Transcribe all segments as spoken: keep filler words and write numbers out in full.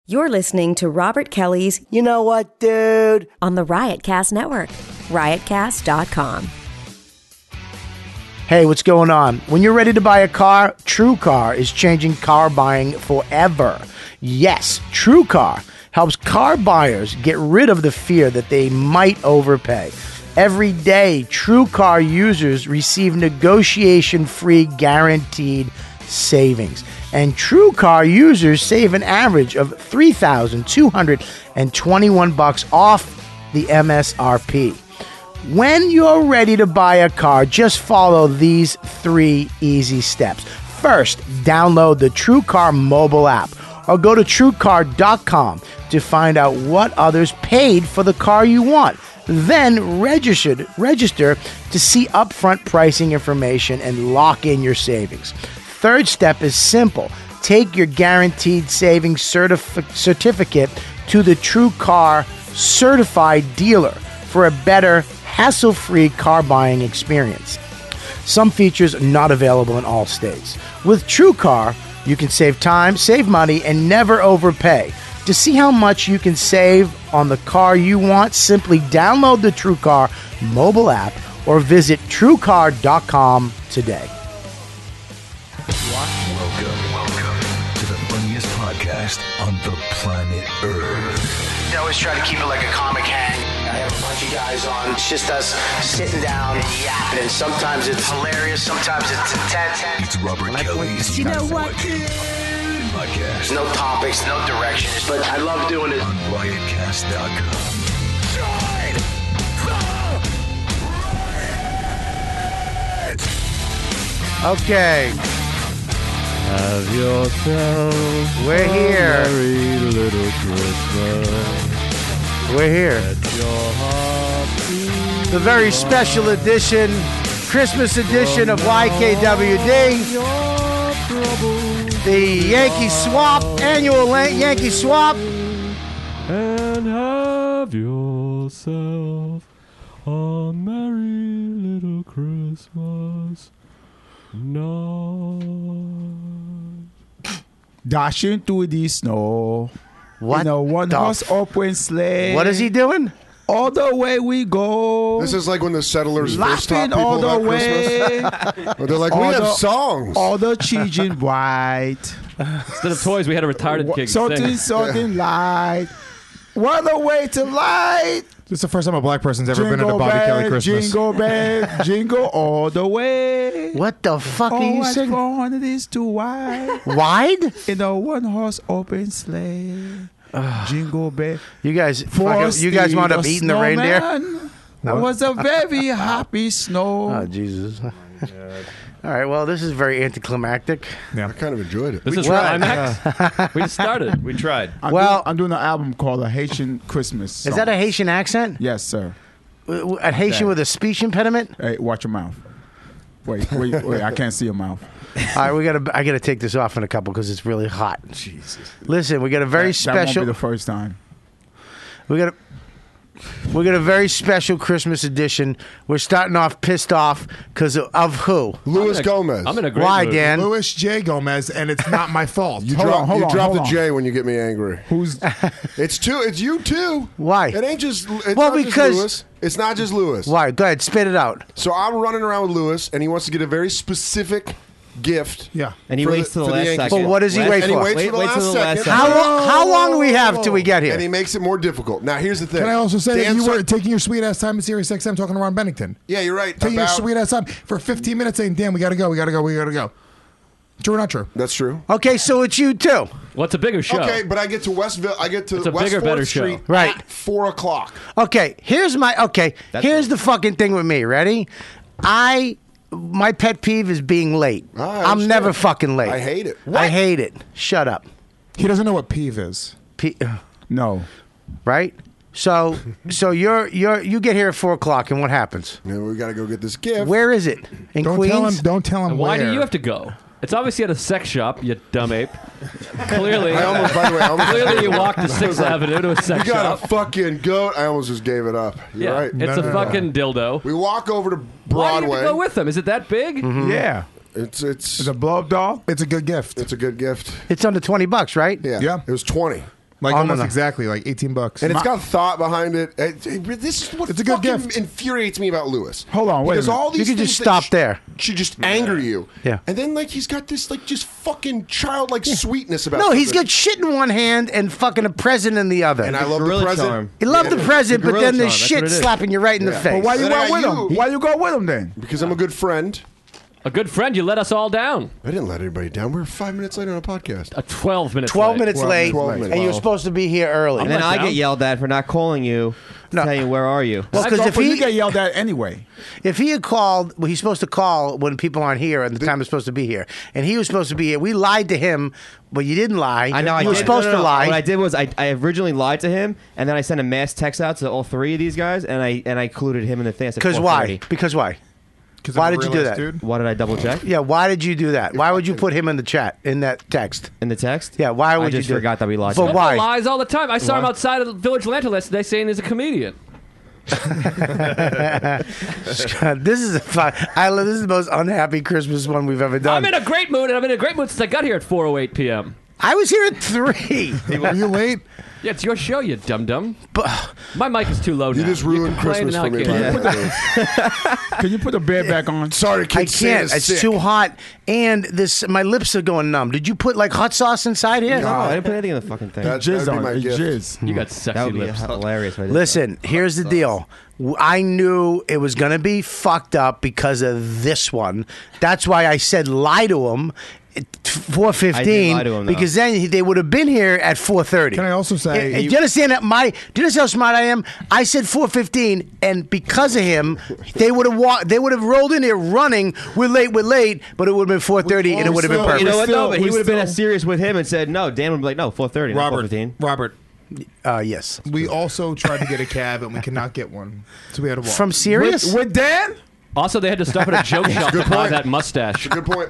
You're listening to Robert Kelly's You Know What, Dude? On the Riotcast Network, riot cast dot com. Hey, what's going on? When you're ready to buy a car, TrueCar is changing car buying forever. Yes, TrueCar helps car buyers get rid of the fear that they might overpay. Every day, TrueCar users receive negotiation-free guaranteed savings. And TrueCar users save an average of three thousand two hundred twenty-one bucks off the M S R P. When you're ready to buy a car, just follow these three easy steps. First, download the TrueCar mobile app or go to true car dot com to find out what others paid for the car you want. Then register, register to see upfront pricing information and lock in your savings. Third step is simple. Take your guaranteed savings certif- certificate to the TrueCar certified dealer for a better, hassle-free car buying experience. Some features are not available in all states. With TrueCar, you can save time, save money, and never overpay. To see how much you can save on the car you want, simply download the TrueCar mobile app or visit true car dot com today. Welcome, welcome to the funniest podcast on the planet Earth. I always try to keep it like a comic hang. I have a bunch of guys on. It's just us sitting down and yapping. And sometimes it's hilarious. Sometimes it's intense. It's Robert Kelly's You Know What, podcast. No topics, no directions. But I love doing it. On riot cast dot com. Join Okay. Have yourself We're a here. merry little Christmas. We're here. Let your heart be The very special edition, Christmas edition of Y K W D. your troubles The Yankee Swap, annual La- Yankee Swap. and have yourself a merry little Christmas night. Dashing through the snow. What In a one the horse f- open sleigh. What is he doing? All the way we go. This is like when the settlers first taught laughing people all the about way. Christmas. They're like, we All have the- songs. All the children bright. Instead of toys, we had a retarded kid Something, sing. something light. What a way to light. This is the first time a black person's ever been at a Bobby bell, Kelly Christmas. Jingle bell, jingle all the way. What the fuck are Oh, you what singing? fun it is to ride Wide? in a one horse open sleigh. Jingle bell. You guys, fucking, Frosty you guys wound up eating the reindeer? snowman. That was a very happy snow. Oh, Jesus. All right, well, this is very anticlimactic. I kind of enjoyed it. This is Well, Climax. We just started. We tried. I'm Well- doing, I'm doing an album called A Haitian Christmas. Is that a Haitian accent? Yes, sir. W- A Haitian with a speech impediment? Hey, watch your mouth. Wait, wait, wait. I can't see your mouth. All right, we gotta. I gotta take this off in a couple because it's really hot. Jesus. Listen, we got a very that, That won't special. be the first time. We got a. We got a very special Christmas edition. We're starting off pissed off because of, of who? Louis I'm in a- Gomez. I'm in a great Why, mood. Dan? Louis J. Gomez, and it's not my fault. you Hold drop, on, hold you on, drop hold the on. J when you get me angry. Who's It's two. It's you too. Why? It ain't just. It's Well, not because- just Louis. It's not just Louis. Why? Go ahead, spit it out. So I'm running around with Louis, and he wants to get a very specific gift. Yeah. And he for waits the- till the for the last Yankees. second. But what does he Last- wait And he for? waits Wait- for the wait last till the last second. second. How long? How long do we have till we get here? And he makes it more difficult. Now here's the thing. Can I also say that Dan you were start- taking your sweet ass time at Sirius X M talking to Ron Bennington? Yeah, you're right. Taking your About- sweet ass time for fifteen minutes saying, Dan, we gotta go, we gotta go, we gotta go. True or not true? That's true. Okay, so it's you too. What's a bigger show? Okay, but I get to Westville. I get to It's a West bigger, Fourth better show. Street Right. at four o'clock. Okay, here's my okay. here's the fucking thing with me. Ready? I my pet peeve is being late. I I'm understand. never fucking late. I hate it. I hate it. Shut up. He doesn't know what peeve is. Pe- no? right? So so you're you're you get here at four o'clock and what happens? Yeah, we got to go get this gift. Where is it? In Don't Queens? tell him. Don't tell him And why where. do you have to go? It's obviously at a sex shop, you dumb ape. Clearly, I almost, by the way, I almost, clearly you walked to Sixth Avenue to a sex you got shop. a fucking goat. I almost just gave it up. You're yeah, right. it's No, a no, no, fucking dildo. We walk over to Why do you Broadway. have to go with them? Is it that big? Yeah. It's it's It's a blow up doll. It's a good gift. it's a good gift. It's under twenty bucks, right? Yeah, Yeah. It was twenty. Like Oh, no, almost no. exactly, like eighteen bucks. And it's My- got thought behind it. It- it- This is what It's a good fucking gift. infuriates me about Lewis. Hold on, wait a Because minute. all these You could things just that stop sh- there. should just anger you. Yeah. And then like he's got this like just fucking childlike sweetness about. No, he's something. got shit in one hand and fucking a present in the other. And I love the gorilla present. charm. you love the present, the but gorilla then there's charm, that's shit what it is. slapping you right in the Yeah. face. But why you Then go I with got him? you. Why you go with him then? Because I'm a good friend. A good friend, you let us all down. I didn't let anybody down. We were five minutes late on a podcast. A twelve minutes. twelve late. minutes Twelve late, twelve minutes. and you're Wow. supposed to be here early. And then let I down. get yelled at for not calling you. No. Tell you where are you? Well, because if But you he get yelled at anyway. if he had called, well, he's supposed to call when people aren't here and the time is supposed to be here, and he was supposed to be here. We lied to him, but you didn't lie. I know. I You were did. supposed No, no, to no. lie. What I did was I, I originally lied to him, and then I sent a mass text out to all three of these guys, and I and I included him in the thing. Because why? Because why? Why I'm a did you do real that? ass Dude. Why did I double check Yeah, why did you do that? Why would you put him in the chat in that text? in the text? Yeah, why would I you just do forgot that we lied. But to him. why? Lies all the time. I saw him Why? outside of the Village Lantern yesterday saying he's a comedian. This is a fun, I love, this is the most unhappy Christmas one we've ever done. I'm in a great mood, and I'm in a great mood since I got here at four oh eight p.m. I was here at three. Were you late? Yeah, it's your show, you dum dum. My mic is too low You now. just ruined complain Christmas and for I me. can't- man. Can you put the bed back on? Sorry, I kid. can't. It's too hot, and this my lips are going numb. Did you put like hot sauce inside here? No, I didn't put anything in the fucking thing. That- Jizz that'd be on my it. gift. It's jizz. You got that sexy would be lips. hilarious. If I did Listen, here's the deal. W- I knew it was going to be fucked up because of this one. That's why I said lie to him at four fifteen, lie to him, though. because then he- they would have been here at four thirty. Can I also say- do you understand that my? Do you understand how smart I am? I said four fifteen, and because of him, they would have walked. They would have rolled in here running. We're late. We're late, but it would have been four thirty, and it would have been still- perfect. You know what still- though? But he we would have been still- as serious with him and said no. Dan would be like, no, four thirty, not four Robert. fifteen. Robert. Uh, yes. We also tried to get a cab and we could not get one, so we had to walk. From Sirius? With, with Dan? Also, they had to stop at a joke shop to buy point. that mustache. Good point.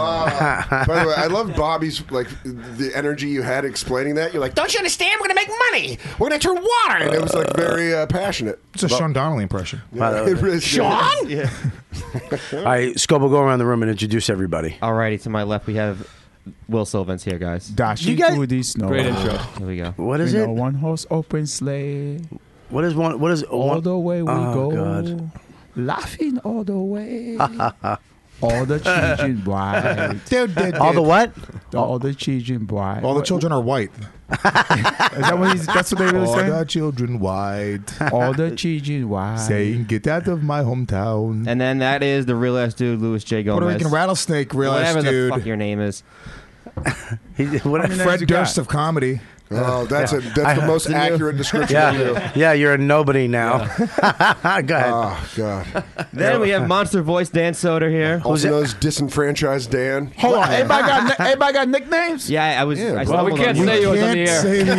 Uh, by the way, I love Bobby's like the energy you had explaining that. You're like, "Don't you understand? We're gonna make money. We're gonna turn water." And it was like very uh, passionate. It's a Sean Donnelly impression. Yeah, it really is. Sean? Yeah. All right, Scobo, go around the room and introduce everybody. Alrighty, to my left we have Will Sylvans here, guys. Dashing You guys- through the snow. Great intro. Here we go. What is In it? a one horse open sleigh. What is one? What is All one? the way we Oh, go. God. Laughing all the way. All the children white. All the what? All the children white. All the children are white. Is that what he's, that's what they really All say? the children white. All the children white. Saying, get out of my hometown. And then that is the real ass dude, Louis J. Gomez. Puerto Rican rattlesnake, real Whatever ass the dude. fuck your name is. He, what, How many names Fred you got? Durst of comedy. Oh, that's a that's the most accurate description of you. yeah, yeah, you're a nobody now. Go ahead. Oh God. Then we have monster voice Dan Soder here. Also known as disenfranchised Dan. Hold on. Everybody got, everybody got nicknames? Yeah, I was. Yeah, I well, we stumbled can't on say you. yours on the air. Say the-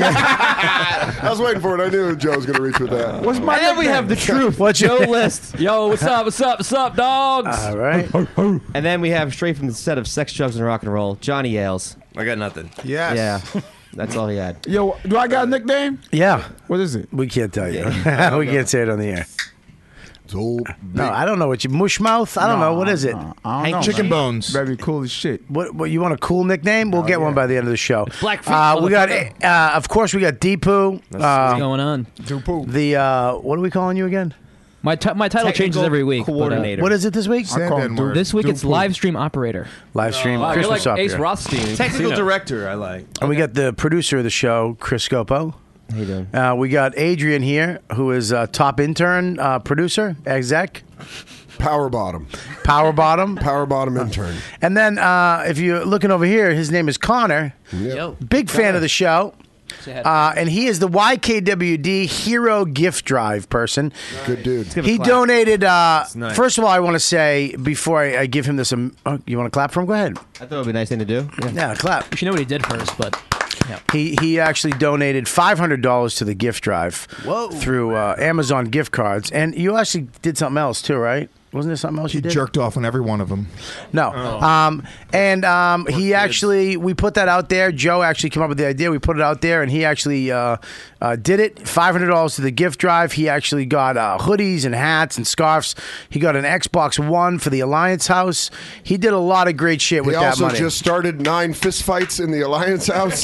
I was waiting for it. I knew Joe was going to reach with that. What's my And then we nickname? have the truth. What's Joe your- List. Yo, what's up? What's up? What's up, dogs? All right. And then we have straight from the set of Sex, Drugs, and Rock and Roll, Johnny Yales. I got nothing. Yes. Yeah, that's all he had. Yo, do I got a nickname? Yeah, What is it? we can't tell you. we can't say it on the air. So No, I don't know what you mush mouth. I don't know what is it. Uh, I don't Hank know. Chicken man. bones. Very cool as shit. What, what you want a cool nickname? We'll get one by the end of the show. Blackfeet, Uh, we got, motherfucker. uh, of course, we got Deepu. What's Uh, going on? the uh, what are we calling you again? My t- my title changes Technical every week. but, uh, Coordinator. What is it this week? Sand call him N-word. this week it's Dupu. live stream operator. Live stream Wow, you're Christmas like up Ace here. Rothstein. in Technical Casino. director, I like. And we got the producer of the show, Chris Scopo. How you doing? Uh, we got Adrian here, who is uh, top intern, uh, producer, exec, power bottom, power bottom. power bottom intern. And then uh, if you're looking over here, his name is Connor. Yo, Big fan of the show. Say hi. Uh, and he is the Y K W D Hero Gift Drive person. Good dude. Give a He clap. donated. Uh, nice. First of all, I want to say before I, I give him this, um, oh, you want to clap for him? Go ahead. I thought it would be a nice thing to do. Yeah. Yeah, clap. You should know what he did first, but yeah. He he actually donated five hundred dollars to the gift drive. Whoa. Through uh, Amazon gift cards, and you actually did something else too, right? Wasn't there something else He you did? jerked off on every one of them. No. Um, and um, he actually, we put that out there. Joe actually came up with the idea. We put it out there, and he actually uh, uh, did it. five hundred dollars to the gift drive. He actually got uh, hoodies and hats and scarves. He got an Xbox One for the Alliance House. He did a lot of great shit with He that also money. just started nine fistfights in the Alliance House.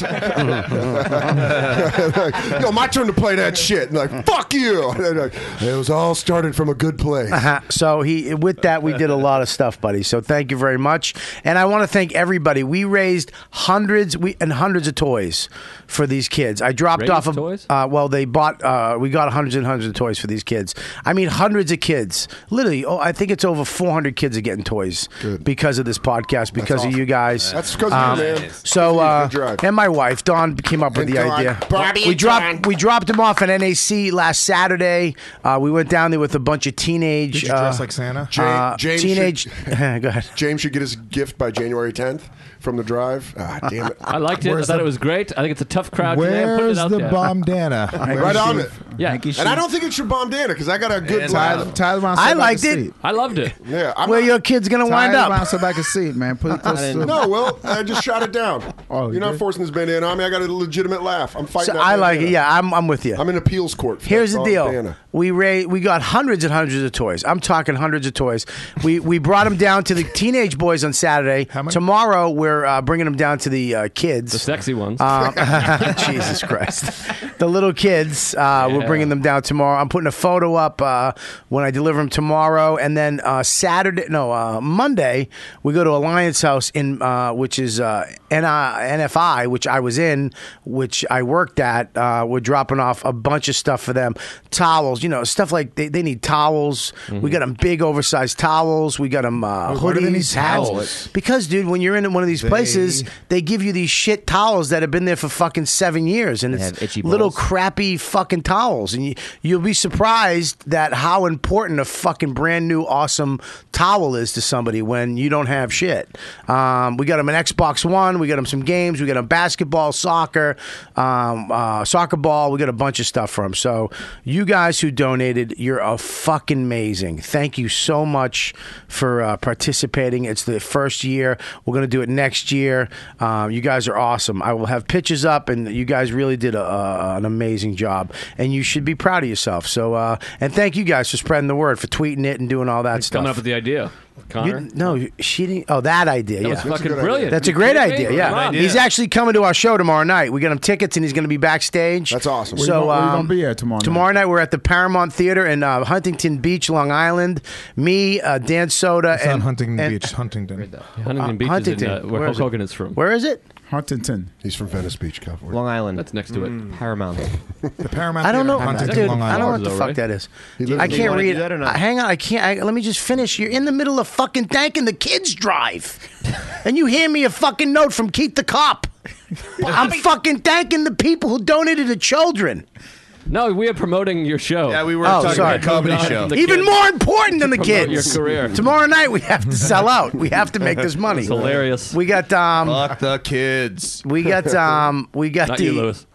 Yo, my turn to play that shit. And like, fuck you. It was all started from a good place. Uh-huh. So he, with that, we did a lot of stuff, buddy. So thank you very much, and I want to thank everybody. We raised hundreds we, and hundreds of toys for these kids. I dropped Raised off. A, toys? Uh, well, they bought. Uh, we got hundreds and hundreds of toys for these kids. I mean, hundreds of kids. Literally, oh, I think it's over four hundred kids are getting toys because of this podcast, because of you guys. That's because Um, of you, man. So, uh, Good drive. and my wife Dawn came up with And the Dawn. idea. Barbie we and dropped. Dawn. We dropped them off at N A C last Saturday. Uh, we went down there with a bunch of teenage. Did you dress uh, like Santa? Ja- uh, James teenage. should- Go ahead. James should get his gift by January tenth from the drive. Ah, damn it. I liked it. Where's I thought the- it was great. I think it's a tough crowd today. I'm putting Where's it out the there. bandana? Right on it. Yeah. And I don't think it should bomb Dana because I got a good Tyler, laugh. Tyler wants I to back liked a it. seat. I loved it. Yeah, I'm Where not- your kid's gonna wind Tyler up? wants to back a seat, man. Put it close to No, well, I just shot it down. Oh, you You're not did? forcing this bandana on me. I got a legitimate laugh. I'm fighting So that I like it. bandana. Yeah, I'm, I'm with you. I'm in appeals court. For Here's that the deal. bandana. We ra- we got hundreds and hundreds of toys. I'm talking hundreds of toys. We we brought them down to the teenage boys on Saturday. How many? Tomorrow we're uh, bringing them down to the uh, kids. The sexy ones. Um, Jesus Christ. The little kids, uh, we're Yeah. bringing them down tomorrow. I'm putting a photo up uh, when I deliver them tomorrow. And then uh, Saturday, no, uh, Monday, we go to Alliance House, in uh, which is uh, N I N F I, which I was in, which I worked at. Uh, we're dropping off a bunch of stuff for them. Towels, you know, stuff like they, they need towels. We got them big, oversized towels. We got them uh, Why do they need hoodies, hats. towels? Because, dude, when you're in one of these They- places, they give you these shit towels that have been there for fucking seven years, and They it's have itchy little balls. crappy fucking towels, and you, you'll be surprised that how important a fucking brand new awesome towel is to somebody when you don't have shit. Um, we got them an Xbox One, we got them some games, we got them basketball, soccer, um, uh, soccer ball. We got a bunch of stuff for them. So you guys who donated, you're a fucking amazing. Thank you so much for uh, participating. It's the first year. We're going to do it next year. Um, you guys are awesome. I will have pictures up, and you guys really did a, a, an amazing job. And you should be proud of yourself. So, uh, and thank you guys for spreading the word, for tweeting it and doing all that stuff. Coming up with the idea. Connor. You, no, she didn't. Oh, that idea. That yeah, was fucking good brilliant. that's a You great kidding me? idea. Come Yeah, on. he's actually coming to our show tomorrow night. We got him tickets, and he's going to be backstage. That's awesome. Where you So gonna- where you um, gonna be at tomorrow night? Tomorrow night we're at the Paramount Theater in uh, Huntington Beach, Long Island. Me, uh, Dan Soda, It's and on Huntington and- Beach, Huntington. Huntington Beach Huntington. is in, uh, where Where Hulk is it? Hogan is from. Where is it? Huntington. He's from Venice Beach, California. Long Island. That's next to it. Paramount. The Paramount I don't know, Theater in Huntington, dude. Long I don't know Island. what the though, fuck right? that is. He lives I in- Do you can't wanna read do that or it. not? Uh, Hang on, I can't. I, let me just finish. You're in the middle of fucking thanking the kids drive, and you hand me a fucking note from Keith the cop. I'm fucking thanking the people who donated to children. No, we are promoting your show. Yeah, we were Oh, talking sorry. about a comedy show. The Even kids. more important than the promote kids. your career. Tomorrow night we have to sell out. We have to make this money. It's hilarious. We got um. Fuck the kids. We got um. We got Not the. you, Lewis.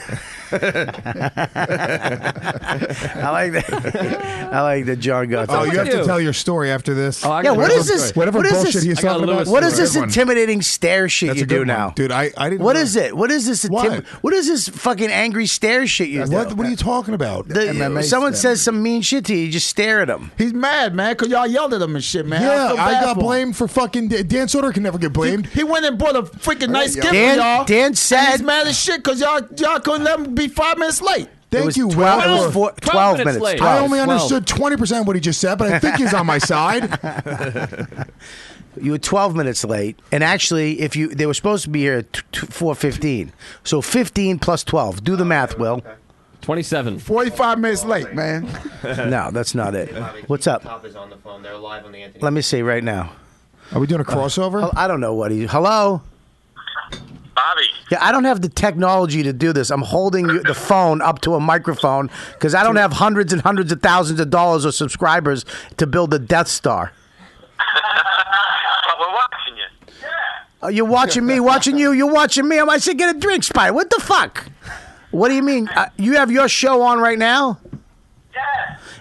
I like that. I like that John got. Oh, that. you have to you? tell your story after this. Oh, I Yeah, got what a is story. this? Whatever what is bullshit this? he's I got a talking about. Lewis What is that's a this good one. intimidating stare shit That's you a good do one. now, dude? I, I didn't. What know. is it? What is this? What? Intim- what is this fucking angry stare shit you do? What? What are you talking about? The- M M A someone stare. says some mean shit to you, you just stare at them. He's mad, man, because y'all yelled at him and shit, man. Yeah, feel I bad got for him. blamed for fucking Dan Soder can never get blamed. He went and bought a freaking nice gift Dan- for y'all. Dan and said- he's mad as shit because y'all y'all couldn't let him be five minutes late. Thank it was you. twelve. It Will. was four, twelve twelve minutes minutes. late. twelve. I only twelve. understood twenty percent of what he just said, but I think he's on my side. You were twelve minutes late, and actually, if you they were supposed to be here at four fifteen, so fifteen plus twelve. Do the math, Will. twenty-seven. forty-five minutes late, man. No, that's not it. What's up? Cop is on the phone. They're live on the Anthony. Let me see right now. Are we doing a crossover? I don't know what he. Hello. Bobby. Yeah, I don't have the technology to do this. I'm holding you, the phone up to a microphone because I don't have hundreds and hundreds of thousands of dollars of subscribers to build a Death Star. But we're watching you. Oh, you're watching me, watching you, you're watching me. I said, get a drink, Spy. What the fuck? What do you mean? Uh, you have your show on right now? Yeah.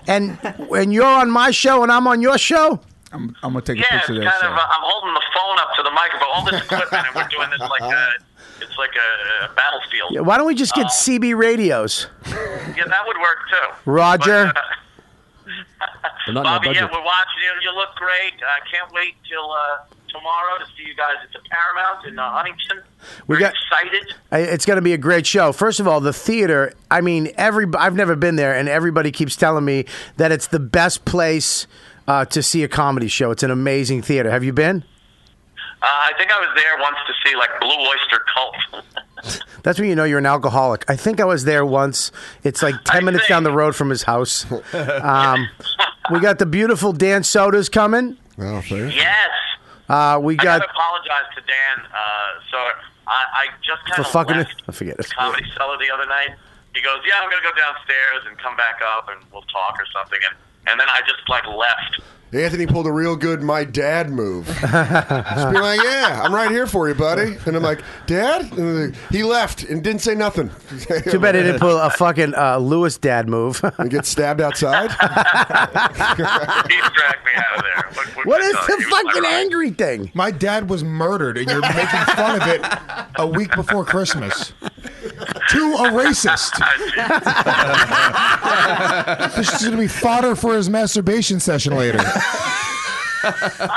And when you're on my show and I'm on your show, I'm, I'm gonna take Yeah, a it's picture kind of that. of. Uh, I'm holding the phone up to the microphone, all this equipment, and we're doing this like a, it's like a, a battlefield. yeah, why don't we just get Uh, C B radios? Yeah, that would work too. Roger. But, uh, They're not in our Bobby, yeah, budget. we're watching you. You look great. I can't wait till uh, tomorrow to see you guys at the Paramount in uh, Huntington. We Very got- excited. I- It's going to be a great show. First of all, the theater. I mean, every I've never been there, and everybody keeps telling me that it's the best place uh, to see a comedy show. It's an amazing theater. Have you been? Uh, I think I was there once to see like Blue Oyster Cult. That's when you know you're an alcoholic. I think I was there once. It's like ten I minutes think. down the road from his house. Um, we got the beautiful Dan Sodas coming. Oh, fair. Yes. Uh, we I got gotta apologize to Dan. Uh, so I, I just kind for of fucking. left I forget it. the Comedy Cellar the other night. He goes, "Yeah, I'm gonna go downstairs and come back up and we'll talk or something." And and then I just like left. Anthony pulled a real good my dad move. Just be like, yeah, I'm right here for you, buddy. And I'm like, Dad? And like, he left and didn't say nothing. Too bad he didn't pull a fucking uh, Lewis dad move. And get stabbed outside? He dragged me out of there. What, what, What can I is tell the you? He was my fucking ride. angry thing? My dad was murdered, and you're making fun of it a week before Christmas. To a racist. This is going to be fodder for his masturbation session later. Uh,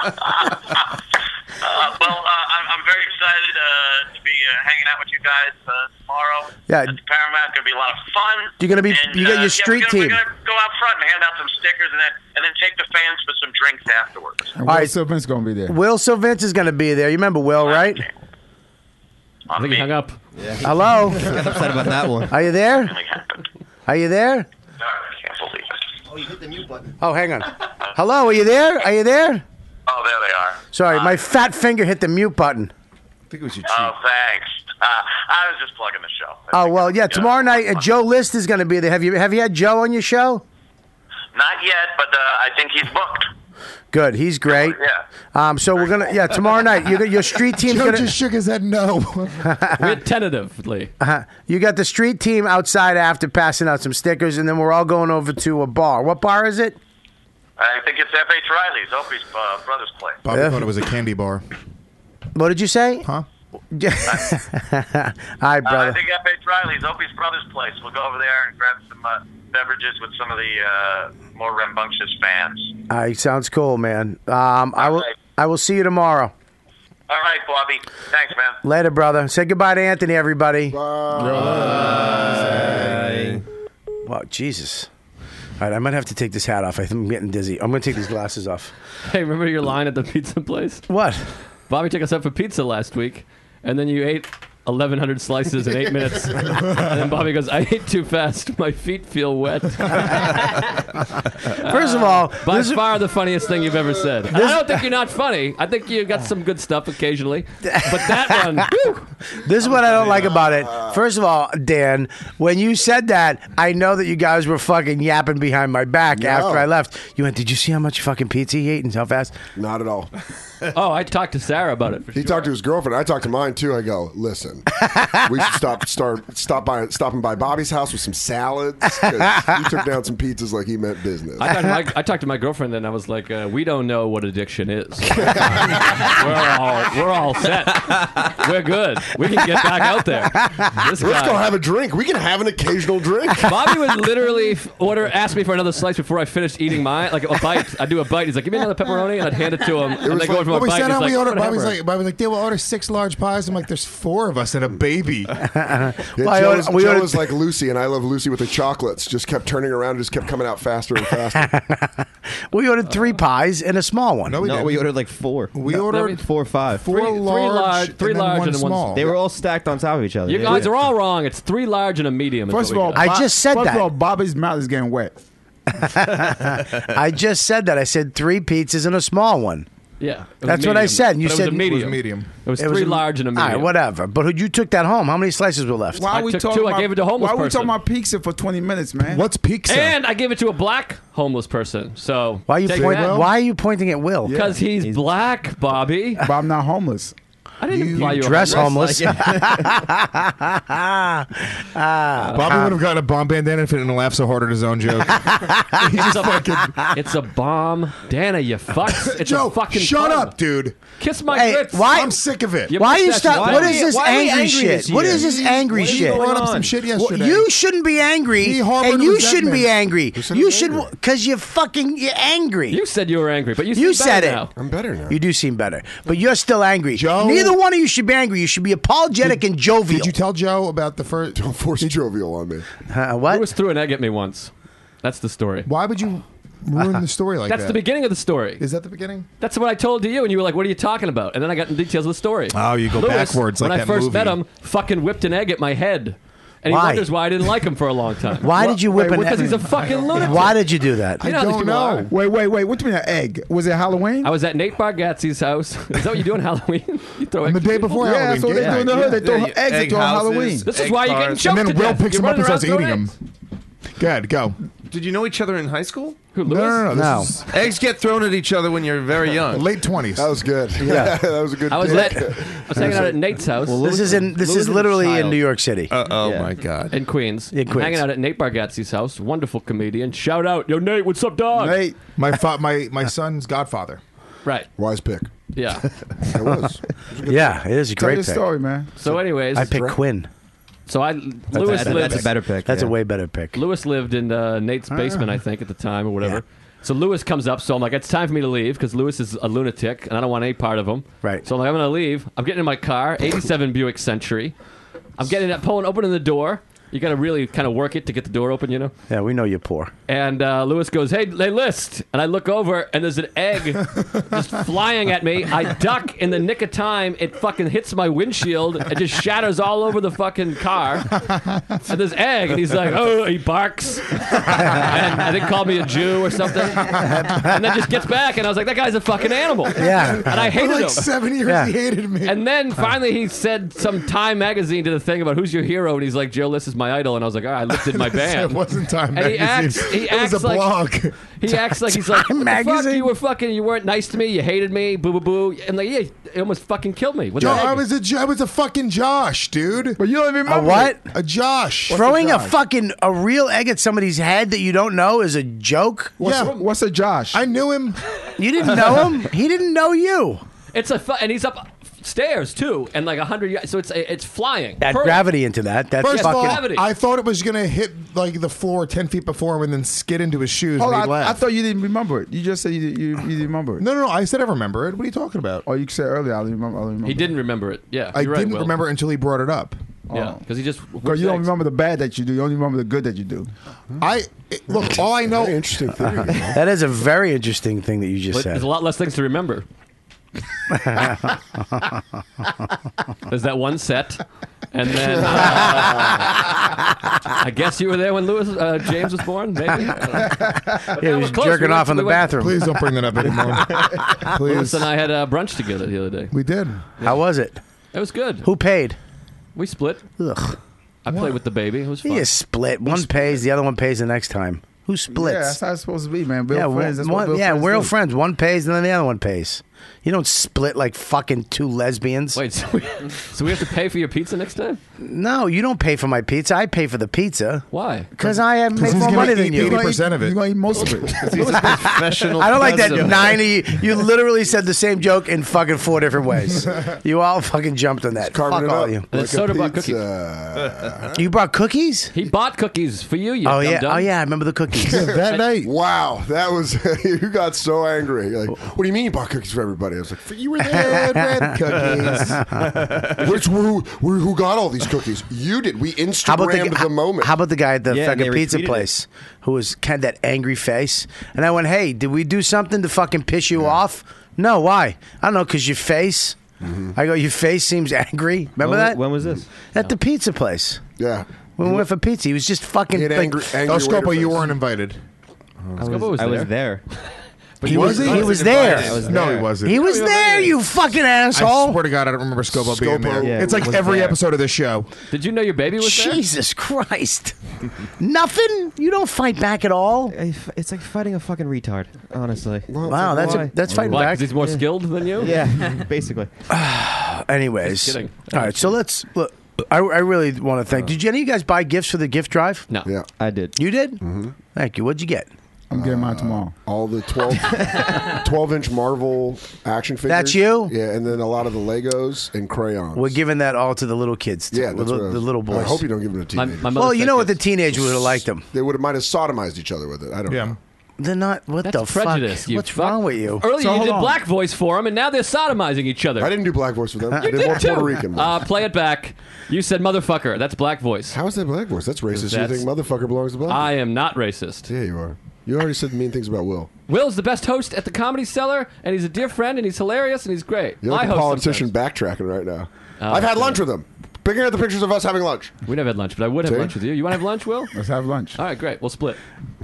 well, uh, I'm, I'm very excited uh, to be uh, hanging out with you guys uh, tomorrow. Yeah. At the Paramount, gonna be a lot of fun. You're gonna be- And, you got your uh, street yeah, we're gonna, team. We're gonna go out front and hand out some stickers, and then and then take the fans for some drinks afterwards. And Will All right. Sylvan's gonna be there. Will Sylvance is going to be there. You remember Will, right? I think he hung up. Hello. Got upset about that one. Are you there? Really happened. Are you there? No, I can't believe it. Oh, you hit the mute button. Oh, hang on. Hello. Are you there? Are you there? Oh, there they are. Sorry, my fat finger hit the mute button. I think it was your Oh, thanks. Uh, I was just plugging the show. Oh well, yeah. Tomorrow night, uh, Joe List is going to be there. Have you have you had Joe on your show? Not yet, but uh, I think he's booked. Good. He's great. Yeah. Um. So we're gonna yeah tomorrow night. You got your street team's Joe gonna. just shook his head no. We're tentatively. Uh, you got the street team outside after passing out some stickers, and then we're all going over to a bar. What bar is it? I think it's F H Riley's, Opie's uh, brother's place. Bobby Yeah. thought it was a candy bar. What did you say? Huh? All right, Uh, I brother. think F H Riley's, Opie's brother's place. We'll go over there and grab some uh, beverages with some of the uh, more rambunctious fans. All right, sounds cool, man. Um, I will. right. I will see you tomorrow. All right, Bobby. Thanks, man. Later, brother. Say goodbye to Anthony, everybody. Bye. Wow, Jesus. All right, I might have to take this hat off. I think I'm getting dizzy. I'm going to take these glasses off. Hey, remember your line at the pizza place? What? Bobby took us out for pizza last week, and then you ate eleven hundred slices in eight minutes. And then Bobby goes, "I ate too fast. My feet feel wet." First of all, by this is- far the funniest thing you've ever said. And I don't think you're not funny. I think you got some good stuff occasionally, but that one. whew. This is what I don't like about it. First of all, Dan, when you said that, I know that you guys were fucking yapping behind my back No. after I left. You went, "Did you see how much fucking pizza he ate and how fast?" Not at all. Oh, I talked to Sarah about it. For He sure. talked to his girlfriend. I talked to mine too. I go, listen, we should stop, start, stop by, stopping by Bobby's house with some salads. 'Cause he took down some pizzas like he meant business. I talked, to my, I talked to my girlfriend and I was like, uh, "We don't know what addiction is. we're all we're all set. We're good. We can get back out there." This Let's guy, go have a drink. We can have an occasional drink. Bobby would literally f- order, ask me for another slice before I finished eating mine, like a bite. I'd do a bite. He's like, "Give me another pepperoni," and I'd hand it to him. And was they go like- for Well, a we bite. said and out he's we like, ordered. "Whatever." Bobby's like, Bobby's like, they will order six large pies. I'm like, there's four of us and a baby. Yeah, Well, I Joe, ordered- was, we Joe ordered- was like Lucy, and I love Lucy with the chocolates. Just kept turning around, and just kept coming out faster and faster. We ordered three pies and a small one. No, we No, didn't. we ordered like four. We No, ordered we- Four or five. four three- three large, large- three and then large one and one small. They were all stacked on top of each other. You Yeah. guys are all wrong. It's three large and a medium. is First what of we all, got. I Bob- just said first that. of all, Bobby's mouth is getting wet. I just said that. I said three pizzas and a small one. yeah, it was a That's what I medium. said, and you But said- it was a It medium. was medium. It was It was three a- large and a medium. All right, whatever. But who- you took that home. How many slices were left? Why I are we took talking two. I about, gave it to a homeless Why are we person. talking about pizza for twenty minutes, man? What's pizza? And I gave it to a black homeless person. So Why are you take point, that. Why are you pointing at Will? Because he's, black, Bobby. But I'm not homeless. I didn't imply you were dress homeless. homeless. Uh, Bobby would have gotten a bomb bandana if he didn't laugh so hard at his own joke. It's a, it's a bomb. Dana, you fucks. It's Joe, a fucking shut pun. up, dude. Kiss my Hey, grits. why- I'm sick of it. Your Why you mustache stop? is What wild. is this Why are we angry angry shit? this What year? is this angry He shit? brought up on? some shit Well, yesterday. you shouldn't be angry, He harbored and you resentment. shouldn't be angry. Who said You I'm should, angry? because you're fucking, you're angry. You said you were angry, but you, You seem said better it. now. I'm better now. You do seem better, but you're still angry. Joe- Neither one of you should be angry. You should be apologetic and jovial. Did you tell Joe about the first? Don't force jovial on me. Uh, what? Lewis threw an egg at me once. That's the story. Why would you ruin the story like That's that? the beginning of the story. Is that the beginning? That's what I told to you, and you were like, "What are you talking about?" And then I got the details of the story. Oh, you go Lewis, backwards like when I that first movie. met him, fucking whipped an egg at my head, and he Why? wonders why I didn't like him for a long time. Why did you whip an Because egg? he's a fucking lunatic. Why did you do that? You know how these people are. Wait, wait, wait. What do you mean an egg? Was it Halloween? I was at Nate Bargatze's house. Is that what you do on Halloween? You throw On the eggs at day people? before yeah, Halloween. that's what they yeah. do in the hood. They throw Yeah, eggs at egg on houses. Halloween. This is Egg why you're getting cars. choked And then to Will death. picks You're him up and running starts around eating throwing him. Go ahead, go. Did you know each other in high school? Who, No, Lewis? no, no. No. This is Eggs get thrown at each other when you're very young. late twenties. That was good. Yeah, that was a good. I was dick. at, I was hanging out at Nate's house This is in. This Lewis is is a literally in child. New York City. Uh, oh Yeah. my god. in Queens. In I'm Queens. hanging out at Nate Bargatze's house. Wonderful comedian. Shout out, yo Nate, what's up, dog? Nate, My fa- my my son's godfather. Right. Wise pick. Yeah. It was. Yeah, it is a tell great your pick. story, man. So, anyways, I picked Quinn. so I That's, Lewis a, lived. that's a better pick. That's yeah. a way better pick. Lewis lived in uh, Nate's basement, I think, at the time or whatever. So Lewis comes up, so I'm like, it's time for me to leave because Lewis is a lunatic and I don't want any part of him. Right. So I'm like, I'm gonna leave. I'm getting in my car, eighty-seven Buick Century. I'm getting it, pulling, opening the door. You got to really kind of work it to get the door open, you know. Yeah, we know you're poor. And uh, Lewis goes, hey, hey, list. And I look over, and there's an egg just flying at me. I duck in the nick of time. It fucking hits my windshield. It just shatters all over the fucking car. And there's egg, and he's like, oh, he barks. And I think called me a Jew or something. And then just gets back, and I was like, that guy's a fucking animal. Yeah. And I For hated like him. seven years, Yeah. he hated me. And then finally he said some Time magazine did a thing about who's your hero, and he's like, Joe List is my idol. And I was like, all right, I lifted my It band. wasn't Time And he Magazine. acts, he it acts was a like blog. he acts like he's like, Time what the fuck? magazine? You were fucking, you weren't nice to me. You hated me. Boo boo boo. And like, yeah, it almost fucking killed me. With Joe, the egg. I was a Jo- I was a fucking Josh, dude. But you don't even A remember what? it. A Josh. Throwing a Josh? fucking a real egg at somebody's head that you don't know is a joke. What's, Yeah. what's a Josh? I knew him. You didn't know him. He didn't know you. It's a fu- and he's up stairs too, and like a hundred yards. So it's it's flying. Add Perfect. gravity into that. That's First of fucking. all, gravity. I thought it was gonna hit like the floor ten feet before him and then skid into his shoes. Hold and on, he'd I, I laugh. thought you didn't remember it. You just said you, you, you didn't remember it. No, no, no. I said I remember it. What are you talking about? Oh, you said earlier I don't remember. I don't remember. He didn't remember it. Yeah, I you're right, didn't Will. remember it until he brought it up. Yeah, Oh. because he just. Because you don't remember the bad that you do. You only remember the good that you do. I it- look. All I know. Very interesting theory. That is a very interesting thing that you just But said. there's a lot less things to remember. There's that one set, and then uh, I guess you were there when Lewis uh, James was born. Maybe. Yeah, he was jerking We off in went- the we went- bathroom. Please don't bring that up anymore. Lewis Please. and I had uh, brunch together the other day. We did. How was it? It was good. Who paid? We split. Ugh. I played with the baby. It was fun. You split. One pays, the other one pays the next time. Who Yeah, splits? that's how it's supposed to be, man. Real yeah, friends. That's one, what real yeah, friends real do. friends. One pays and then the other one pays. You don't split like fucking two lesbians. Wait, so we, so we have to pay for your pizza next time? No, you don't pay for my pizza. I pay for the pizza. Why? Because I have make he's more gonna money eat than you. eighty percent of it. You're going to eat most of it. He's a professional. I don't like that president. ninety. You literally said the same joke in fucking four different ways. You all fucking jumped on that. Fuck Carving it all up you. And then like soda a bought pizza. You brought cookies? He bought cookies for you, you Oh yeah. dum-dum. Oh yeah. I remember the cookies. That night. Wow, that was you got so angry. You're like, what do you mean you bought cookies for everybody? I was like, for you were there. Red cookies. Which who, who who got all these cookies? You did. We How about Instagrammed the, the, moment. How about the guy at the Yeah, and fucking they pizza retweeted it. place who was kind of that angry face? And I went, "Hey, did we do something to fucking piss you off?" No, why? I don't know, because your face. I go, your face seems angry. Remember when, that? When was this? At the pizza place. yeah. When we went for pizza, he was just fucking He had like, angry, angry Oh, Scopo, waiter you face. weren't invited. I was, Scopo was I was there. there. he was he was there. I was No, there. he wasn't. He was there, you fucking I asshole. swear to God, I don't remember Scopo, being Scopo. there. Yeah, it's like was every there. episode of this show. Did you know your baby was there? Jesus Christ. Nothing? You don't fight back at all? I f- It's like fighting a fucking retard, honestly. Wow, that's a, Why? that's fighting Why? back. Because he's more skilled than you? Yeah, basically. anyways, Just kidding. all right. So let's. Look, I, I really want to thank. Did you, any of you guys buy gifts for the gift drive? No. Yeah. I did. You did? Mm-hmm. Thank you. What'd you get? I'm getting mine tomorrow. All the twelve inch Marvel action figures. That's you? Yeah, and then a lot of the Legos and crayons. We're giving that all to the little kids. Too, Yeah, that's the, what I was- the little boys. I hope you don't give them to My, teenagers. my mother Well, you said know what? The gifts. teenage would have liked them. They would have might have sodomized each other with it. I don't Yeah. know. They're not. What That's the prejudice. fuck? You What's fuck. wrong with you? Earlier So you hold did on. black voice for them, and now they're sodomizing each other. I didn't do black voice for them. I You did did more too. Puerto Rican. Uh, play it back. You said motherfucker. That's black voice. How is that black voice? That's racist. That's- You think motherfucker belongs to black? I am not racist. Yeah, you are. You already said mean things about Will. Will's the best host at the Comedy Cellar, and he's a dear friend, and he's hilarious, and he's great. You're My like a host politician sometimes. backtracking right now. Oh, I've had okay. lunch with him. Bring out the pictures of us having lunch. We never had lunch, but I would have See? lunch with you. You want to have lunch, Will? Let's have lunch. All right, great. We'll split.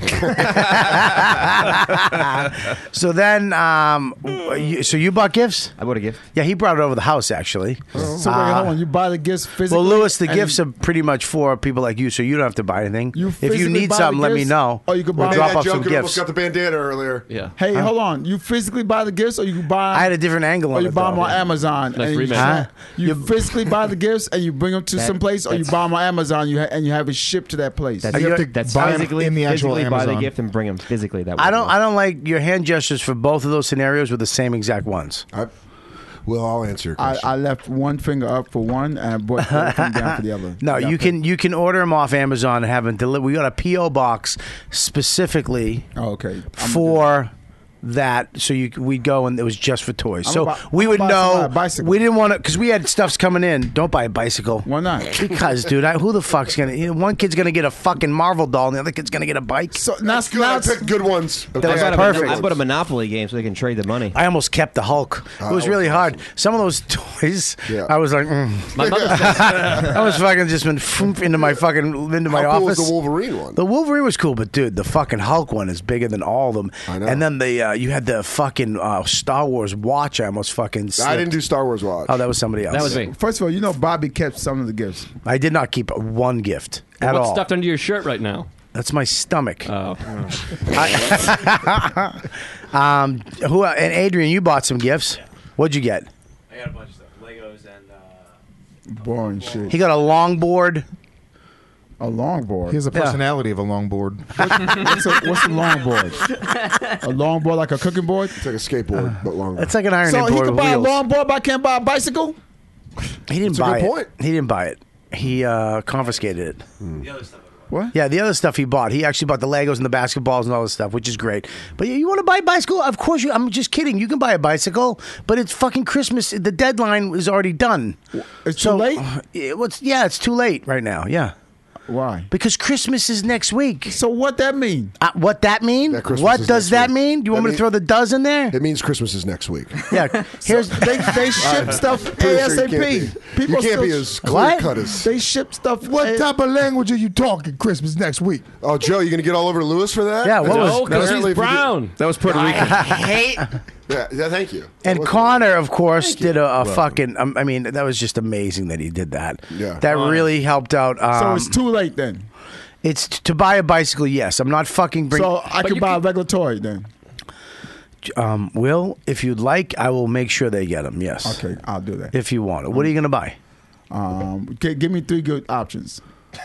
So then, um, you, so you bought gifts? I bought a gift. Yeah, he brought it over the house actually. So wait, Uh, hold on. You buy the gifts physically. Well, Lewis, the and gifts are pretty much for people like you, so you don't have to buy anything. You if you physically need buy the something, let me gifts? know. Oh, you can We'll buy- drop Made that off joke some and almost gifts. got the bandana earlier. Yeah. Hey, hold on. You physically buy the gifts, or you can buy? I had a different angle Or on you it. buy them though. on Amazon. Nice and you, remix. Huh? you physically buy the gifts and you bring them to That- some place, or you that's- buy them on Amazon. You ha- and you have it shipped to that place. That's, You have to that's buy 'em physically, in the actual physically buy the Amazon. gift and bring them physically. That I way. don't. I don't like your hand gestures for both of those scenarios with the same exact ones. I, well, I'll answer your I, question. I left one finger up for one and I brought the other finger down for the other. No, Yeah, you okay. can you can order them off Amazon and have them delivered. We got a P O box specifically Oh, okay. I'm for that, so you we'd go and it was just for toys. I'm so about- we I'm would about to buy know. a bicycle. We didn't want to because we had stuffs coming in. Don't buy a bicycle. Why not? Because, dude, I, who the fuck's gonna? You know, one kid's gonna get a fucking Marvel doll, and the other kid's gonna get a bike. So now, That's good. I now it's- picked good ones. That Okay, was I I picked bought, good a, I ones. bought a Monopoly game so they can trade the money. I almost kept the Hulk. It was Uh, really oh, hard. Some of those toys, Yeah. I was like, mm. My mother said, I was fucking just been foomp into my fucking into my How cool office. was the Wolverine one? The Wolverine was cool, but dude, the fucking Hulk one is bigger than all of them. I know. And then the uh, you had the fucking uh, Star Wars watch. I almost fucking. I slipped. didn't do Star Wars watch. Oh, that was somebody else. that was me. First of all, you know Bobby kept some of the gifts. I did not keep one gift at What's all. stuffed under your shirt right now? That's my stomach. Oh. um, who and Adrian, you bought some gifts. What'd you get? I got a bunch of stuff. Legos and uh, Boring shit. He got a longboard. A longboard. He has the Yeah. personality of a longboard. What's a, what's a longboard? A longboard like a cooking board? It's like a skateboard, but longer. It's like an ironing So he board can with buy wheels. a longboard, but I can't buy a bicycle? He didn't That's a buy good it. point. He didn't buy it. He uh, confiscated it. the other stuff. What? Yeah, the other stuff he bought. He actually bought the Legos and the basketballs and all this stuff, which is great. But yeah, you want to buy a bicycle? Of course you. I'm just kidding. You can buy a bicycle, but it's fucking Christmas. The deadline is already done. It's So, too late? It, what's, yeah, it's too late right now. Yeah. Why? Because Christmas is next week. So what that mean? Uh, what that mean? That Christmas What is does next that week. mean? Do you want That me to mean- throw the does in there? It means Christmas is next week. Yeah. Here's They they ship stuff Pretty sure you ASAP. can't be- People you can't still, be as clear What? cut as. They ship stuff. What eh, type of language are you talking Christmas next week? Oh, Joe, you gonna get all over Lewis for that? Yeah, what was- No, because Apparently he's if you did- brown. That was Puerto Rican. hate. Yeah, yeah, thank you. And Look- Connor, of course, did a, a fucking. Um, I mean, that was just amazing that he did that. Yeah. That really helped out. Um, So it's too late then. It's t- to buy a bicycle. Yes, I'm not fucking bringing. So I can you buy can- a regular toy then. um, Will, if you'd like, I will make sure they get them. Yes. Okay, I'll do that. If you want it, what are you gonna buy? Um, g- give me three good options.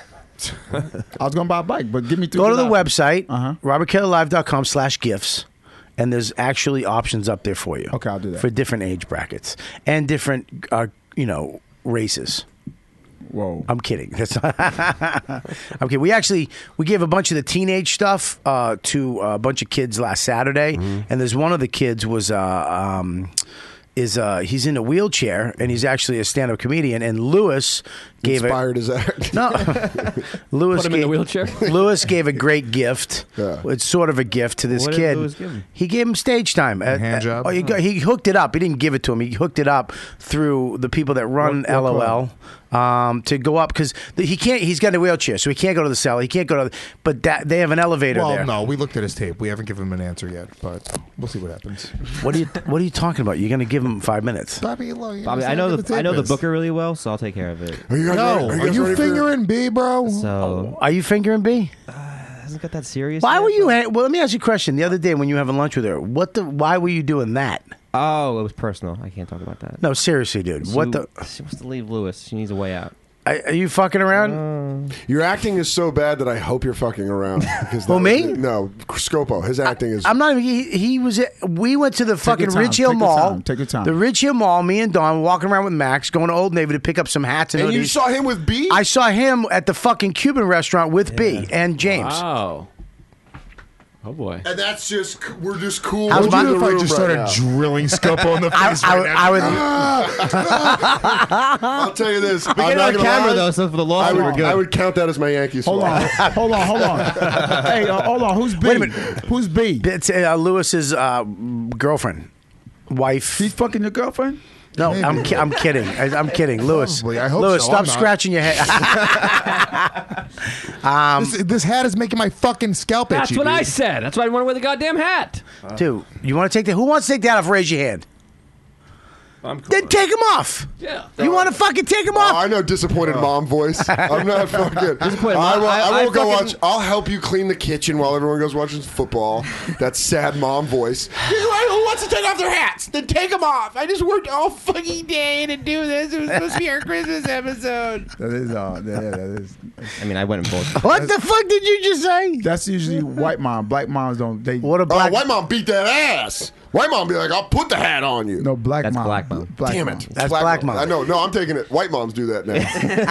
I was gonna buy a bike, but give me three. Go to good the options. website, Uh-huh. robert kelly live dot com slash gifts, and there's actually options up there for you. Okay, I'll do that. For different age brackets and different, uh, you know, races. Whoa. I'm kidding. That's I'm kidding. We actually we gave a bunch of the teenage stuff uh, to a bunch of kids last Saturday, Mm-hmm. and there's one of the kids was uh, um, is uh, he's in a wheelchair and he's actually a stand-up comedian. And Lewis gave Inspired a, as that. no. Lewis Put him gave, in the wheelchair? Lewis gave a great gift. Yeah. It's sort of a gift to this What did kid. Lewis give him? He gave him stage time. A hand job? Oh, he, got, he hooked it up. He didn't give it to him. He hooked it up through the people that run What- what LOL. Um, to go up because he can't. He's got a wheelchair, so he can't go to the cellar. He can't go to. The, but that they have an elevator Well, there. no, we looked at his tape. We haven't given him an answer yet, but we'll see what happens. What are you? What are you talking about? You're going to give him five minutes? Bobby, look, you Bobby, I understand know what the I know the tape is. booker really well, so I'll take care of it. Are you guys No, ready? are guys you ready for- fingering B, bro? So Are you fingering B? hasn't got that serious. Why yet, were you? but- ha- Well, let me ask you a question. The other day when you were having lunch with her, what the? Why were you doing that? Oh, it was personal. I can't talk about that. No, seriously, dude. She, What the? She wants to leave Lewis. She needs a way out. Are, are you fucking around? Your acting is so bad that I hope you're fucking around. Because Who, that- me? No, Scopo. His acting is. I'm not even. He, he was. We went to the fucking your time, Ridge Hill take your Mall. time, take your time. The Ridge Hill Mall. Me and Don walking around with Max, going to Old Navy to pick up some hats and, and you hoodies. saw him with B? I saw him at the fucking Cuban restaurant with B and James. Wow. Oh boy. And that's just, we're just cool. How's in my- the If I room just right started now. drilling Scopo in the I, face I, right would- now. I would. I'll tell you this. We get it on camera though, so for the I lawsuit, would, we're good. I would count that as my Yankees. Hold on, hold on, hold on. Hey, uh, hold on. Who's B? Wait a minute. Who's B? It's uh, Lewis's uh, girlfriend, wife. He's fucking your girlfriend? No, I'm ki- I'm kidding. I, I'm kidding, Lewis. Probably. I hope Lewis, so. stop I'm not. scratching your head. um, This, this hat is making my fucking scalp itchy. That's what I dude. said. That's why I want to wear the goddamn hat. dude, you want to take that? Who wants to take that off? Raise your hand. I'm cool. Then take him off. Yeah. You want to fucking take him Oh, off? I know disappointed mom voice. I'm not fucking. Disappointed I mom. will, I- I, I will go fucking- watch. I'll help you clean the kitchen while everyone goes watching football. That sad mom voice. Who wants to take off their hats? Then take them off. I just worked all fucking day to do this. It was supposed to be our Christmas episode. That is, uh, yeah, that is. I mean, I went and bought. What the fuck did you just say? That's usually white mom. Black moms don't. They What a Oh, black. white mom beat that ass. White mom be like, I'll put the hat on you. no black That's mom. black mom. Black Damn mom. it. That's black mom. I know. No, I'm taking it. White moms do that now.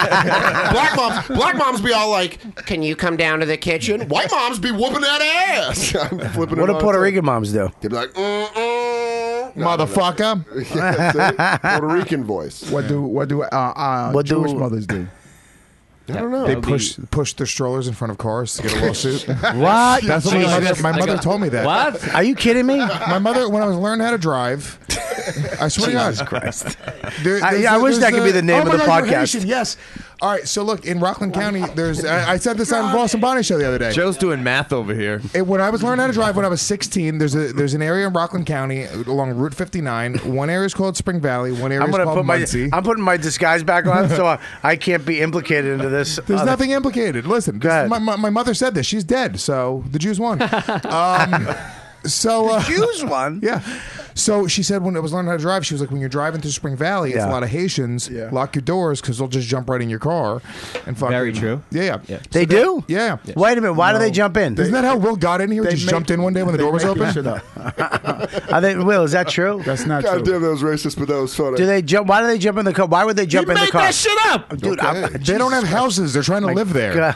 black moms. Black moms be all like, "Can you come down to the kitchen?" White moms be whooping that ass. I'm flipping. What it do on Puerto its Rican moms do? head. They be like, mm-mm. Motherfucker. Yeah, see? Puerto Rican voice. What do what do uh, uh, What do- Jewish mothers do? I don't know. They push push their strollers in front of cars to get a lawsuit. What? That's what my mother, my mother told me that. What? Are you kidding me? My mother, when I was learning how to drive, I swear to God, Jesus Christ. There- I- there's I a- wish there's that could be a- the name oh of my the God, you're podcast. Haitian, yes. All right. So look, in Rockland County, there's. I, I said this on Ross and Bonnie show the other day. Joe's doing math over here. It- when I was learning how to drive when I was sixteen, there's a there's an area in Rockland County along Route fifty-nine. One area is called Spring Valley. One area I'm is gonna called put my Muncie. I'm putting my disguise back on so I, I can't be implicated into this. There's other- nothing implicated. Listen, Go ahead. my, my, my mother said this. She's dead, so the Jews won. um, so uh, Jews one. Yeah. So she said when I was learning how to drive, she was like, when you're driving through Spring Valley, it's Yeah. a lot of Haitians. Yeah. Lock your doors because they'll just jump right in your car. And fucking, Very true. Yeah, yeah. Yeah. They do? Yeah. Wait a minute. Why do they jump in? Isn't that how Will got in here? They Just make- jumped in one day when the they door was make open? shit up. Are they, Will, is that true? That's not God true. damn, that was racist, but that was funny. Do they jump? Why do they jump in the car? Why would they jump You in the made car? that shit up. Dude, Okay. I'm, They don't have houses. They're trying to live there.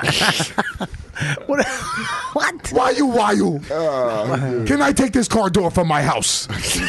what? What? Why you? Why you? Uh, Can I take this car door from my house?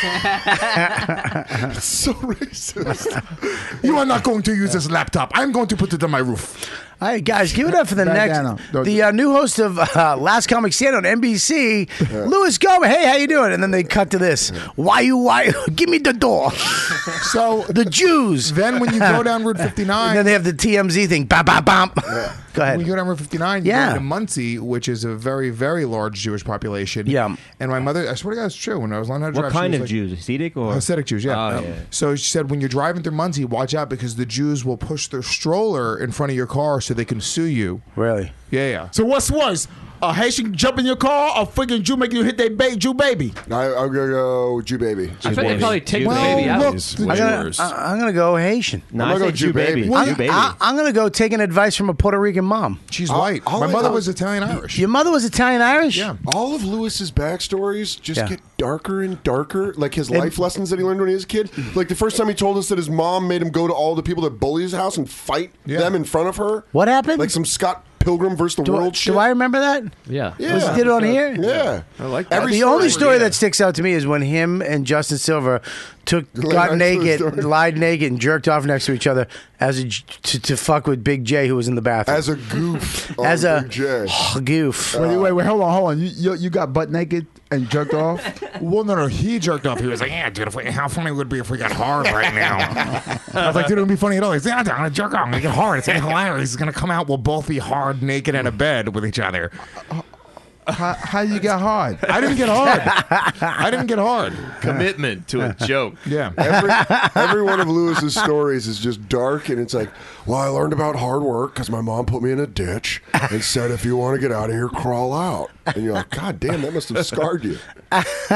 it's so racist. You are not going to use this laptop. I'm going to put it on my roof. All right, guys, give it up for the Bandana. next, Don't- the uh, new host of uh, Last Comic Stand on N B C, Louis Gohmert. Hey, how you doing? And then they cut to this. Why you? Why? Give me the door. So The Jews. then, when you go down Route And fifty-nine, then they have the T M Z thing. Bam, bam, bam. Go when you ahead. go down Route fifty-nine, you Yeah. go to Muncie, which is a very, very large Jewish population. Yeah. And my mother, I swear to God, it's true. When I was learning how to What drive, she kind was of like, Jews? Hasidic or Hasidic Jews, yeah. Oh, yeah. So she said, when you're driving through Muncie, watch out because the Jews will push their stroller in front of your car so they can sue you. Really? Yeah, yeah. So what's worse? A Haitian jump in your car or freaking Jew making you hit that ba- Jew baby? I, I'm gonna go Jew baby. I bet they probably take the Well, baby out. look, It's the way I'm gonna, worse. I- I'm gonna go Haitian. No, I'm I gonna say go Jew Jew baby. baby. Well, Jew baby. I, I'm gonna go take an advice from a Puerto Rican mom. She's All- white. all My I mother know- was Italian-Irish. Your mother was Italian Irish? Yeah. All of Lewis's backstories just Yeah. get darker and darker. Like his life lessons that he learned when he was a kid. Like the first time he told us that his mom made him go to all the people that bully his house and fight Yeah. them in front of her. What happened? Like some Scott Pilgrim versus the do, I, World shit. do I remember that? Yeah. Yeah. Was did it on here? Yeah. I like that. Every the story- only story yeah. that sticks out to me is when him and Justin Silver took Lied got next to the naked, story. lied naked, and jerked off next to each other as a, to, to fuck with Big J, who was in the bathroom. As a goof. on As a Big J. goof. Wait, wait, wait, hold on, hold on. You you, you got butt naked and jerked off? Well, no, no, he jerked off. He was like, "Yeah, dude, if we, how funny would it be if we got hard right now?" I was like, "Dude, it would be funny at all." He's like, "Yeah, I'm gonna jerk off. I'm gonna get hard. It's gonna be hilarious. It's gonna come out. We'll both be hard, naked, in a bed with each other." How, how you got hard? I didn't get hard. I didn't get hard. Commitment to a joke. Yeah. Every, every one of Lewis's stories is just dark, and it's like, well, I learned about hard work because my mom put me in a ditch and said, if you want to get out of here, crawl out. And you're like, God damn, that must have scarred you.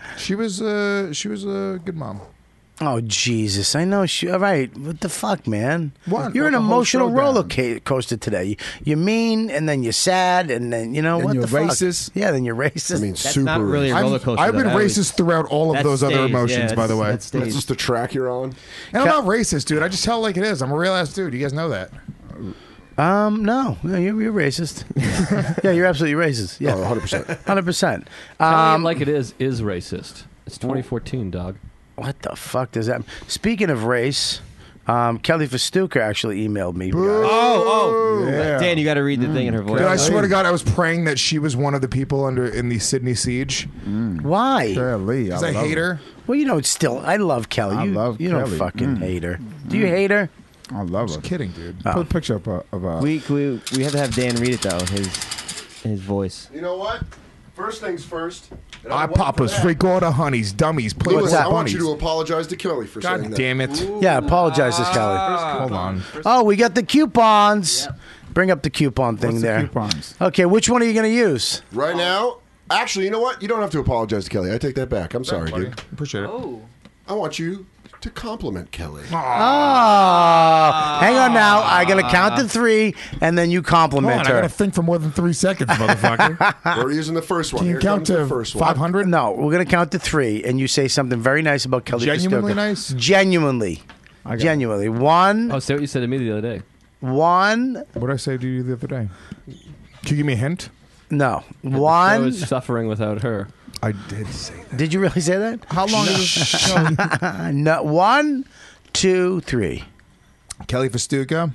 She was uh, she was a good mom. Oh Jesus! I know. She, all right. What the fuck, man? What? You're What an the whole emotional show roller down? ca- coaster today. You're mean, and then you're sad, and then you know And what you're the fuck? racist? Yeah, then you're racist. I mean, That's super. not really a I'm- roller coaster. I've been though. That racist was- throughout all of that those other stays, emotions, yeah, by the that's- way. that stays. That's just the track you're on. And I'm not racist, dude. I just tell it like it is. I'm a real ass dude. You guys know that. Um, no, no, you're, you're racist. Yeah, you're absolutely racist. Yeah, Oh, one hundred percent. one hundred percent. Telling Um, it like it is is racist. It's twenty fourteen, dog. what the fuck does that? Speaking of race, um, Kelly Festuca actually emailed me. guys. Oh, oh. Yeah. Dan, you got to read the thing in her voice. Dude, I swear to God, I was praying that she was one of the people under in the Sydney siege. Why? Kelly, Because I, love hate her. Well, you know, it's still. I love Kelly. I you, love You don't Kelly. fucking Mm. hate her. Do you hate her? I love Just her. kidding, dude. Oh. Put a picture up of, of uh, We, we we have to have Dan read it though. His his voice. You know what? First things first. and I I'm waiting papas, for that. free quarter honeys, dummies, Lewis, plates, I want bunnies. you to apologize to Kelly for saying God that. damn it. Yeah, apologize to Kelly. Hold on. Oh, we got the coupons. Bring up the coupon thing what's the there. coupons? Okay, which one are you going to use? Right now, actually, you know what? You don't have to apologize to Kelly. I take that back. I'm sorry, buddy. dude. Appreciate it. Oh. I want you to compliment Kelly. Oh, hang on now. I'm going to count to three, and then you Hold compliment on, I her. gotta think for more than three seconds, motherfucker. We're using the first one. Can you Here count comes the to first one. five hundred? No, we're going to count to three, and you say something very nice about Kelly Genuinely Festuca. nice? Genuinely. I got Genuinely. One. Oh, say what you said to me the other day. One. What did I say to you the other day? Can you give me a hint? No. I One. was suffering without her. I did say that. Did you really say that? How long is this show? No. One, two, three. Kelly Festuca,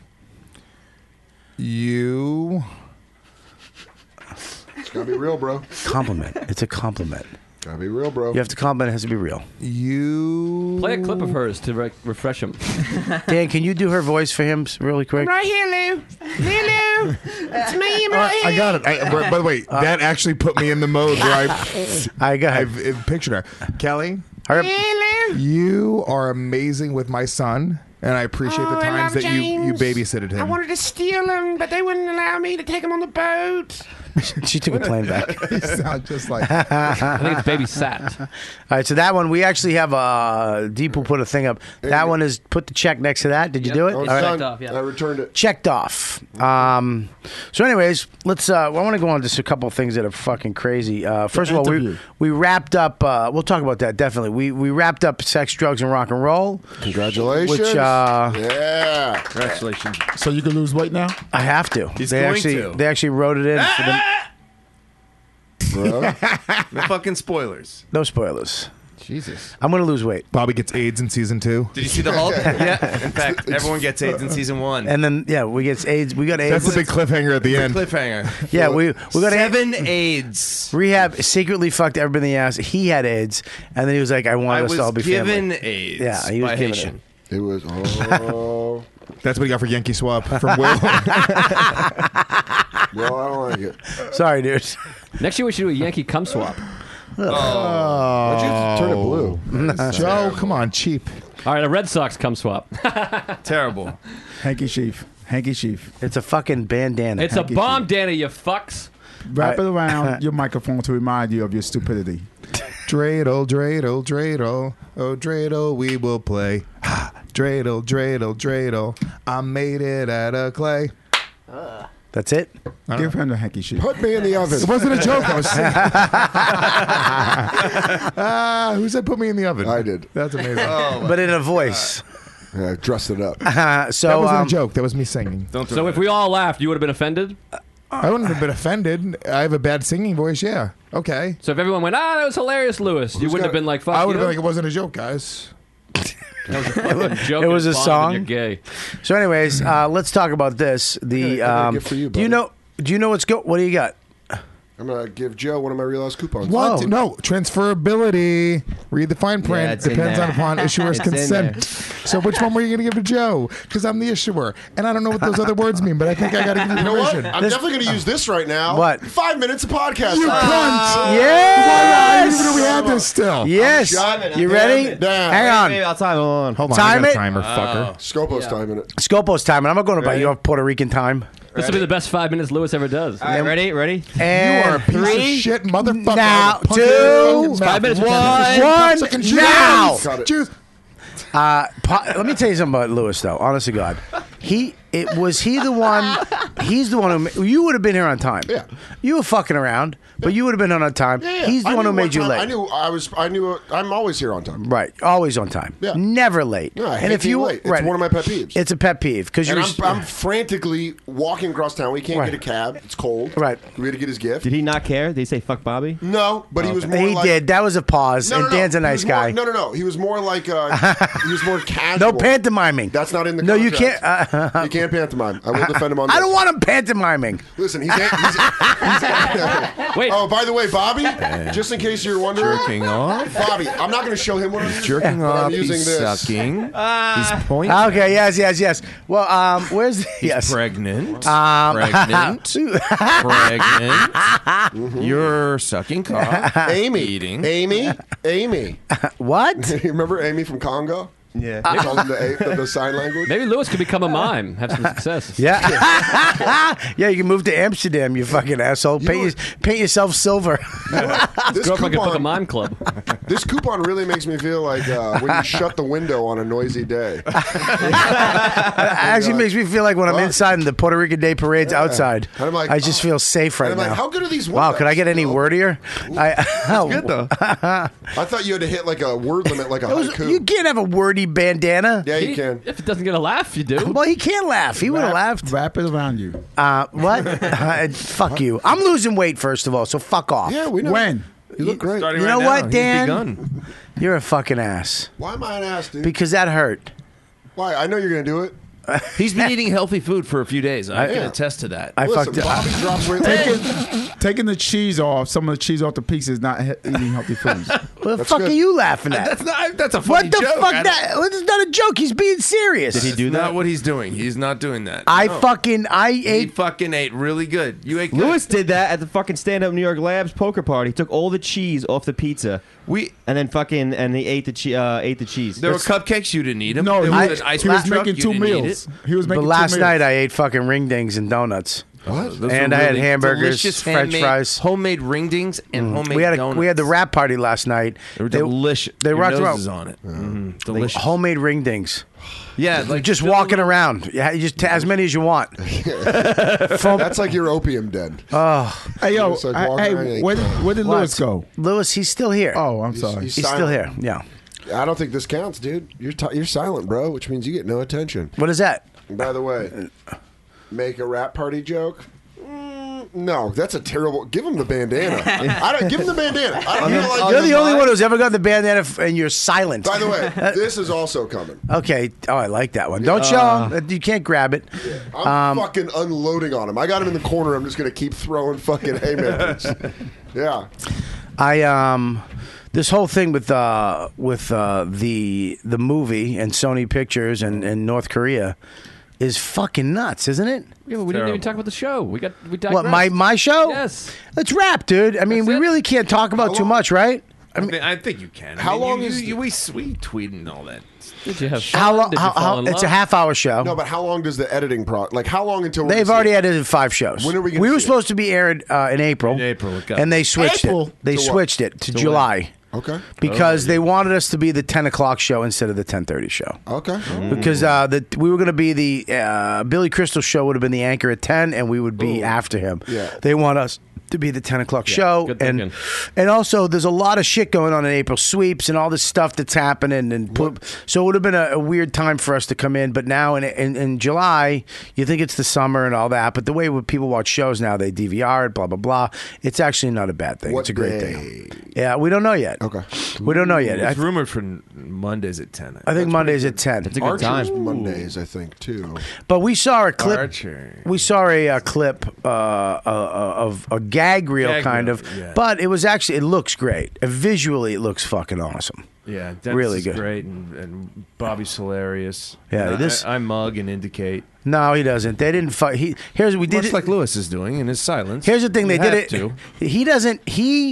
you. It's gotta be real, bro. Compliment. It's a compliment. Gotta be real, bro. You have to compliment. It has to be real. You. Play a clip of hers to re- refresh him. Dan, can you do her voice for him s- really quick? Right here, Lou. Lou, it's me. I'm All right right, I here. got it. I, by by the way, that actually put me in the mode where I, I got I've, I've pictured her. Kelly, her. Hey, Lou. you are amazing with my son, and I appreciate the Oh, I times love that you, you James. babysitted I him. wanted to steal him, but they wouldn't allow me to take him on the boat. She took a plane back. You sound just like. I think it's baby sat. All right, so that one we actually have a Deep put a thing up. That one is put the check next to that. Did you do it? Oh, All it's right. done. Checked off, yeah. I returned it. Checked off. Um, so, anyways, let's. Uh, I want to go on just a couple of things that are fucking crazy. Uh, first of all, we interview. we wrapped up. Uh, we'll talk about that definitely. We we wrapped up sex, drugs, and rock and roll. Congratulations. Which uh, yeah. Congratulations. So you can lose weight now? I have to. He's they going actually to. they actually wrote it in. For the, Bro. No fucking spoilers. no spoilers. Jesus. I'm gonna lose weight, Bobby gets AIDS in season two. Did you see the Hulk? Yeah. In fact, everyone gets AIDS in season one. and then yeah, we get AIDS. We got AIDS. That's the big cliffhanger at the end. Cliffhanger. yeah, we we got AIDS. Seven AIDS. Rehab secretly fucked everybody in the ass. He had AIDS, and then he was like, "I want I us was to all be given family." AIDS Yeah, he was by given Haitian. It was. Oh. That's what he got for Yankee Swap from Will. No, I don't like it. Sorry, dude. Next year we should do a Yankee cum swap. Why'd you have to turn it blue? Joe, come on, cheap. All right, a Red Sox cum swap. Terrible. Hanky Chief. Hanky Chief. It's a fucking bandana. It's a Hanky bomb, Chief. Danny, you fucks. Wrap it Right. around your microphone to remind you of your stupidity. Dreidel, dreidel, dreidel. Oh, dreidel, we will play. Dreidel, dreidel, dreidel. I made it out of clay. That's it. Give him the Hanky Chief. Put me in the oven. It wasn't a joke. I was saying. Ah, who said put me in the oven? I did. That's amazing. But in a voice. Yeah, I dressed it up. so that wasn't um, a joke. That was me singing. Don't throw So it. if we all laughed, you would have been offended? I wouldn't have been offended. I have a bad singing voice. Yeah. Okay. So if everyone went, ah, that was hilarious, Lewis, you wouldn't got- have been like, fuck I would you? have been like, it wasn't a joke, guys. That was a fucking joke It was and a bomb song? and You're gay. So, anyways, uh, let's talk about this. The I got a um, gift for you, do you buddy. know? Do you know what's go? What do you got? I'm gonna give Joe one of my real ass coupons. What? Oh. No. Transferability. Read the fine print. Yeah, it's in Depends there. on upon issuer's It's in consent. So which one were you going to give to Joe? Because I'm the issuer. And I don't know what those other words mean, but I think I got to give you You know what? permission. I'm definitely gonna use this right now. What? Five minutes of podcast. You time. cunt! Yes. Even though we had this still. Yes. I'm You Damn ready? it. Damn. Hang on. Maybe I'll time on. Hold on. Time I got it? a timer, fucker. Scopo's time in it. Scopo's time, and I'm not going to buy you have Puerto Rican time. This will be the best five minutes Lewis ever does. All right, ready? Ready? And you are a piece three, of shit, motherfucker. now, Punch two, it in the five minutes, mouth. one, Second now. juice. Juice. Uh, po- let me tell you something about Lewis, though. Honest to God, he it was he the one. He's the one who you would have been here on time. Yeah, you were fucking around, but you would have been on time. Yeah, yeah. He's the I one who knew made what you time- late. I knew I was. I knew. I'm always here on time. Right, always on time. Yeah. Never late. Yeah, I and hate if you being late. It's right, one of my pet peeves. It's a pet peeve because And you're. I'm, I'm frantically walking across town. We can't Right. get a cab. It's cold. Right. We had to get his gift. Did he not care? Did he say fuck Bobby? No, but he was more he like. did. That was a pause. No, and no, no. Dan's a He nice was more- guy. no, no, no. He was more like. Uh, he was more casual. No pantomiming. That's not in the. No, you contract. can't. Uh, You can't pantomime. I will defend him on. I this. don't want him pantomiming. Listen, he's. he's, he's Wait. Oh, by the way, Bobby. Just in case you're wondering, Jerking off. Bobby, I'm not going to show him what I'm using. Jerking but I'm off. using He's this. sucking. Ah. he's pointing. Okay. Yes. Yes. Yes. Well, um, where's the, yes? Pregnant. Um, Pregnant. Pregnant. You're sucking cock. Amy, Eating. Amy, Amy. What? You remember Amy from Congo? Yeah. They called him the, the, the sign language. Maybe Lewis could become a mime, have some success. Yeah. Yeah, you can move to Amsterdam, you fucking asshole. You Paint, know your- paint yourself silver. This Go up like a fucking coupon, mime club. this coupon really makes me feel like uh, when you shut the window on a noisy day. It actually makes me feel like when I'm What? inside and the Puerto Rican Day Parade's Yeah. outside. And I'm like, I just oh. feel safe right And I'm now. like, how good are these Wow, could I get any windows? wordier? I, oh, Good though. I thought you had to hit like a word limit, like a It was- haiku. you can't have a wordy bandana. Yeah, you He- can. If it doesn't get a laugh, you do. Well, he can't laugh. He would have Wrap- laughed. Wrap it around you. Uh, what? Uh, fuck you. I'm losing weight, first of all, so fuck off. Yeah, we know. When? You look great. Starting You right know now. what, He's Dan? begun. You're a fucking ass. Why am I an ass, dude? Because that hurt. Why? I know you're going to do it. He's been eating healthy food for a few days. I, can yeah. attest to that. I Listen, fucked it. Bobby drops weight. Taking, taking the cheese off, some of the cheese off the pizza is not he- eating healthy foods. What the That's fuck good. are you laughing at? That's not. That's a funny What the joke. fuck? I don't- That well, it's not a joke. He's being serious. Did he do that? Not what he's doing. He's not doing that. I No. fucking I He ate. fucking ate really good. You ate good. Lewis did that at the fucking stand up New York Labs poker party. He took all the cheese off the pizza. We and then fucking and he ate the che- uh, ate the cheese. There were cupcakes. You didn't eat them. No, there he- was an ice he cream was truck, making you two didn't eat meals. it. He was But making last two night meals. I ate fucking ring dings and donuts. What? Those And were I had really hamburgers, delicious French handmade- fries. homemade ring dings, and homemade We had a donuts. we had the rap party last night. They were delicious. They Your rocked nose around. is on it. Mm, Like delicious. homemade ring dings. Yeah, like like just fill walking them- around. Yeah, you just t- as many as you want. That's like your opium den. Oh, Hey yo, It's like I- walking hey, around and where did, where did What? Lewis go? Lewis, he's still here. Oh, I'm He's- sorry. he's he's still here. silent. Yeah. I don't think this counts, dude. You're ti you're silent, bro, which means you get no attention. What is that? By the way, make a rap party joke. Mm, no, that's a terrible. Give him the bandana. I don't give him the bandana. I don't feel like You're the only one who's ever got the bandana, f- and you're silent. By the way, this is also coming. Okay. Oh, I like that one. Don't show Uh, him. You can't grab it. I'm Um, fucking unloading on him. I got him in the corner. I'm just gonna keep throwing fucking haymakers. Yeah. I um this whole thing with uh with uh the the movie and Sony Pictures and, and North Korea is fucking nuts, isn't it? Yeah, but we didn't even talk about the show. We got we digressed. What, my my show? Yes. Let's wrap, dude. I mean, we really can't talk about too much, right? I, mean, I think you can. I How mean, long you, is you, you, we we tweet and all that? Did you have How long? How, how, it's a half hour show. No, but how long does the editing pro? Like how long until we're They've gonna already see it? edited five shows. When are we gonna We were see it? supposed to be aired uh, in April. In April, it got- and they switched April? it. They To what? switched it to, To July. Okay. Because they wanted us to be the ten o'clock show instead of the ten thirty show. Okay. Because uh, the we were going to be the uh, Billy Crystal show would have been the anchor at ten, and we would be Ooh. after him. Yeah. They want us to be the ten o'clock show, good and thinking. and also there's a lot of shit going on in April, sweeps and all this stuff that's happening, and put, so it would have been a, a weird time for us to come in. But now in, in in July, you think it's the summer and all that, but the way when people watch shows now, they D V R it, blah blah blah. It's actually not a bad thing. What it's a great day? thing. Yeah, we don't know yet. Okay. We don't know yet. It's I, rumored for Mondays at ten. I think Monday's at ten. It's a good Archer's time. Mondays, I think, too. But we saw a clip. Archer. We saw a, uh clip uh, uh, uh, of a gag reel, Gag kind reel, of. yeah. But it was actually it looks great. Uh, visually, it looks fucking awesome. Yeah, Dennis Really is good. great, and, and Bobby's hilarious. Yeah, And this- I, I mug and indicate. No, he doesn't. They didn't. Fu- he here's we did Much it. like Lewis is doing in his silence. Here's the thing. You They did have it. to. He doesn't. He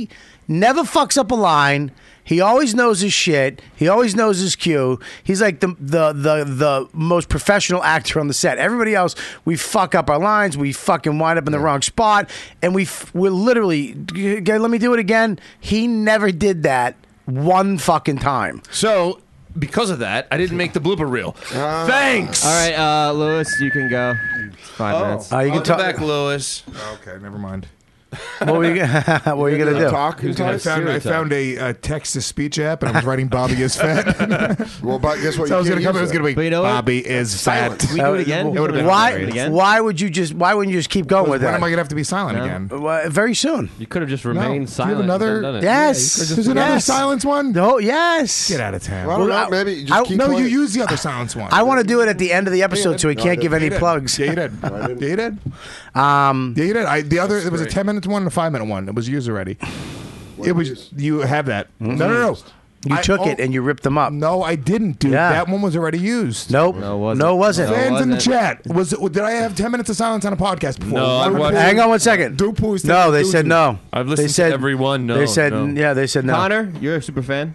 never fucks up a line. He always knows his shit. He always knows his cue. He's like the the the the most professional actor on the set. Everybody else, we fuck up our lines. We fucking wind up in the wrong spot, and we f- we're literally. Okay, let me do it again. He never did that one fucking time. So because of that, I didn't make the blooper reel. Thanks. All right, uh, Lewis, you can go. Five Oh. minutes. Uh, you can Welcome talk- back, Lewis. Okay, never mind. What were you, what were you gonna do? Talk. I found, I found a uh, text-to-speech app, and I was writing "Bobby is fat." Well, but guess what? So I was You going to can't come. It use was going to be But you know what? Bobby is fat. Silence. Can we do it again? It would've been Why? great. Again? Why would you just? Why wouldn't you just keep going with When that? am I going to have to be silent No. again? Well, very soon. You could have just No. remained Do you have silent. another- and done it. Yes. Yeah, you could've There's just- another Yes. silence one. No. Yes. Get out of town. Well, I don't Well, know. Maybe just I- keep no, playing. you use the other silence one. I want to do it at the end of the episode so we No, I can't didn't. give Yeah, any you did. plugs. Yeah, you did. I didn't. Yeah, you did. Um, Yeah, you did. I, the other, there was a ten minute one and a five minute one. It was used already. It was you have that. No, no, no. you I- took oh, it and you ripped them up. No, I didn't, dude. Yeah. That one was already used. Nope. No, it wasn't. No, it wasn't. No, it Fans in the wasn't. chat. Was it, did I have ten minutes of silence on a podcast before? No, I've watched- Hang on one second. Dupu's No, taking they doo-doo. said no. I've They listened to said every one. No, They said no. yeah. They said no. Connor, you're a super fan.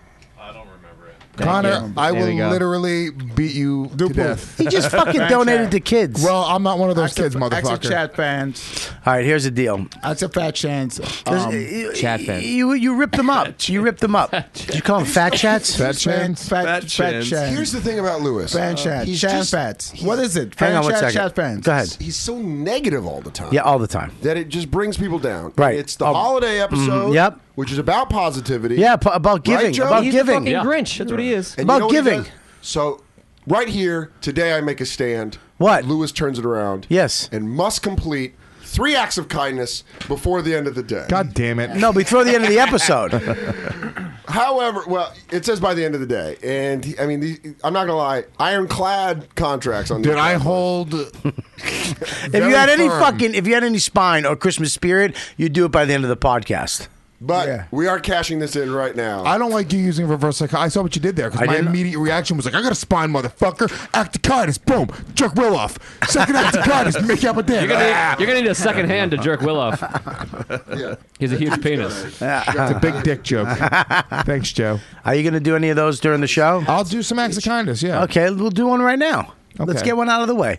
Connor, I There will we go. literally beat you to death. He just fucking donated to kids. Well, I'm not one of those Extra- kids, extra motherfucker. chat fans. All right, here's the deal. That's a fat chance. 'Cause, Um, you, Chat fans. You you ripped them up. You ripped them up. Did you call them fat chats? Fat chance. Fat, Fat fat, chance. chance. Here's the thing about Lewis. fan chat. He's Chat just- fats. he's- What is it? Hang Fan on one chat, second. Chat fans. Go ahead. He's so negative all the time. Yeah, all the time. That it just brings people down. Right. It's the Oh, holiday episode. mhm, yep. Which is about positivity. Yeah, p- about giving. Right, Joe? about He's giving. a fucking Yeah. Grinch. That's what he is. And About you know what he giving. does? So, right here, today I make a stand. What? Lewis turns it around. Yes. And must complete three acts of kindness before the end of the day. God damn it. No, before the end of the episode. However, well, it says by the end of the day. And, he, I mean, the, I'm not going to lie, ironclad contracts on these Did I guys. hold? If you had any fucking, if you had any spine or Christmas spirit, you'd do it by the end of the podcast. But Yeah. we are cashing this in right now. I don't like you using reverse psychology. I saw what you did there I because my didn't- immediate reaction was like, I got a spine, motherfucker. Act of kindness. Boom. Jerk Will off. Second act of kindness. Make out with You're Dan. gonna, Ah. need, you're gonna need a second hand to jerk Will off. Yeah. He's a huge penis. It's a big dick joke. Thanks, Joe. Are you going to do any of those during the show? I'll do some acts of kindness, yeah. Okay, we'll do one right now. Let's Okay. get one out of the way.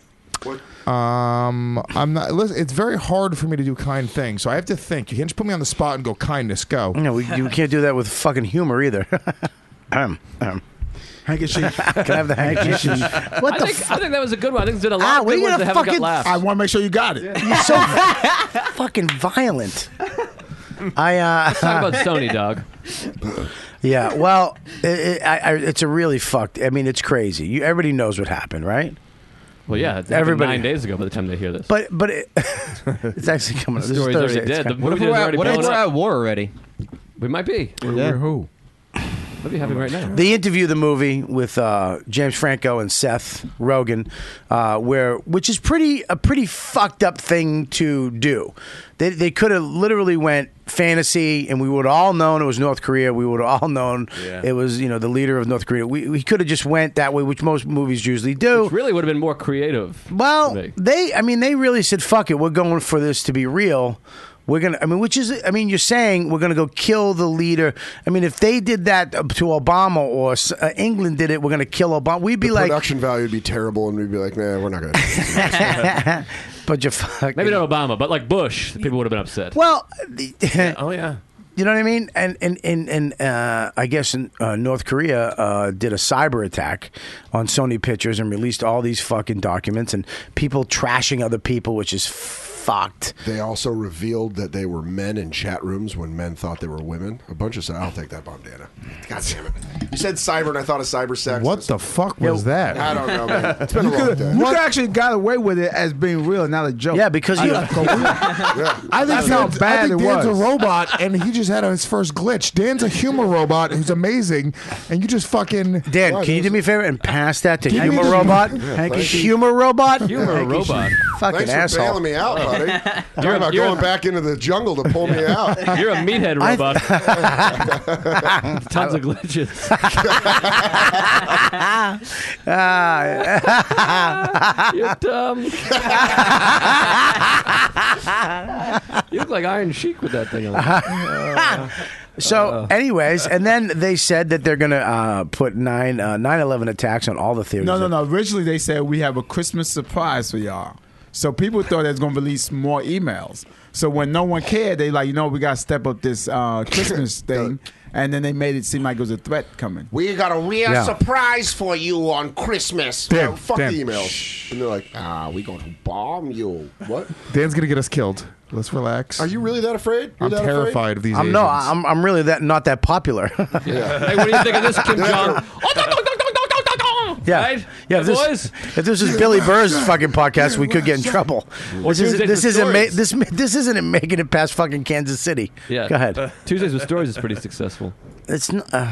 Um, I'm not. Listen, it's very hard for me to do kind things, so I have to think. You can't just put me on the spot and go kindness. Go. No, we, you can't do that with fucking humor either. um, um. Handkerchief. Can I have the handkerchief? What I the think, fuck? I think that was a good one. I think there's been a lot Ah, of what are good you ones gonna that haven't got fucking- laughs. I want to make sure you got it. You're so fucking violent. I uh, Let's talk about Sony, dog. yeah. Well, it, it, I, I, it's a really fucked. I mean, it's crazy. You, everybody knows what happened, right? Well, yeah, it's Everybody- nine days ago by the time they hear this. But but it, it's actually coming. The This is story's Thursday. already It's dead. The coming. What if movie we're is at, already what if blown we're up. at war already? We might be. Yeah. Who? Might be happening right now. They interview the movie with uh, James Franco and Seth Rogen, uh, where which is pretty a pretty fucked up thing to do. They they could have literally went fantasy, and we would have all known it was North Korea. We would have all known Yeah. it was you know the leader of North Korea. We we could have just went that way, which most movies usually do. Which really would have been more creative. Well, to me. they, I mean, they really said, "Fuck it, we're going for this to be real." We're gonna, I mean, which is, I mean, you're saying we're gonna go kill the leader. I mean, if they did that to Obama or uh, England did it, we're gonna kill Obama. We'd be the like, production value would be terrible, and we'd be like, nah, we're not going to. but you fucking, Maybe not Obama, but like Bush, people would have been upset. Well, the, oh yeah. You know what I mean? And and and, and uh, I guess in, uh, North Korea uh, did a cyber attack on Sony Pictures and released all these fucking documents and people trashing other people, which is fucked. They also revealed that they were men in chat rooms when men thought they were women. A bunch of stuff. I'll take that bomb, Dana. God damn it! You said cyber, and I thought of cyber sex. What the fuck was that? I don't know, man. It's been You a long could day. you could actually got away with it as being real, not a joke. Yeah, because you. I think That's how Dan's, bad I think it Dan's was. a robot, and he just had his first glitch. Dan's a humor robot who's amazing, and you just fucking Dan, can you do me a favor and pass that to Give me Humor the- Robot? Yeah, thank you. Humor Robot? Humor Robot. Fucking Thanks for asshole. bailing me out, buddy. Talking You're- about you're- going back into the jungle to pull me out. You're a meathead I- robot. Tons of glitches. Ah, You're dumb. You look like Iron Sheik with that thing on. So, anyways, and then they said that they're going to uh, put nine uh, nine eleven attacks on all the theaters. No, no, no. Originally, they said we have a Christmas surprise for y'all. So people thought they was going to release more emails. So when no one cared, they like, you know, we got to step up this uh, Christmas thing. And then they made it seem like it was a threat coming. We got a real Yeah. surprise for you on Christmas. Damn, Uh, fuck damn. the emails. And they're like, ah, we going to bomb you. What? Dan's gonna get us killed. Let's relax. Are you really that afraid? You're I'm that terrified afraid? of these. I'm Asians. no, I'm I'm really that not that popular. Yeah. Hey, what do you think of this, Kim Jong? Yeah, Right? yeah. Hey, If this, boys? if this is Billy Burr's fucking podcast, we could get in trouble. Or This, is, Tuesdays this with isn't ma- Stories. this this isn't making it past fucking Kansas City. Yeah. Go ahead. Uh, Tuesdays with Stories is pretty successful. It's not. Uh,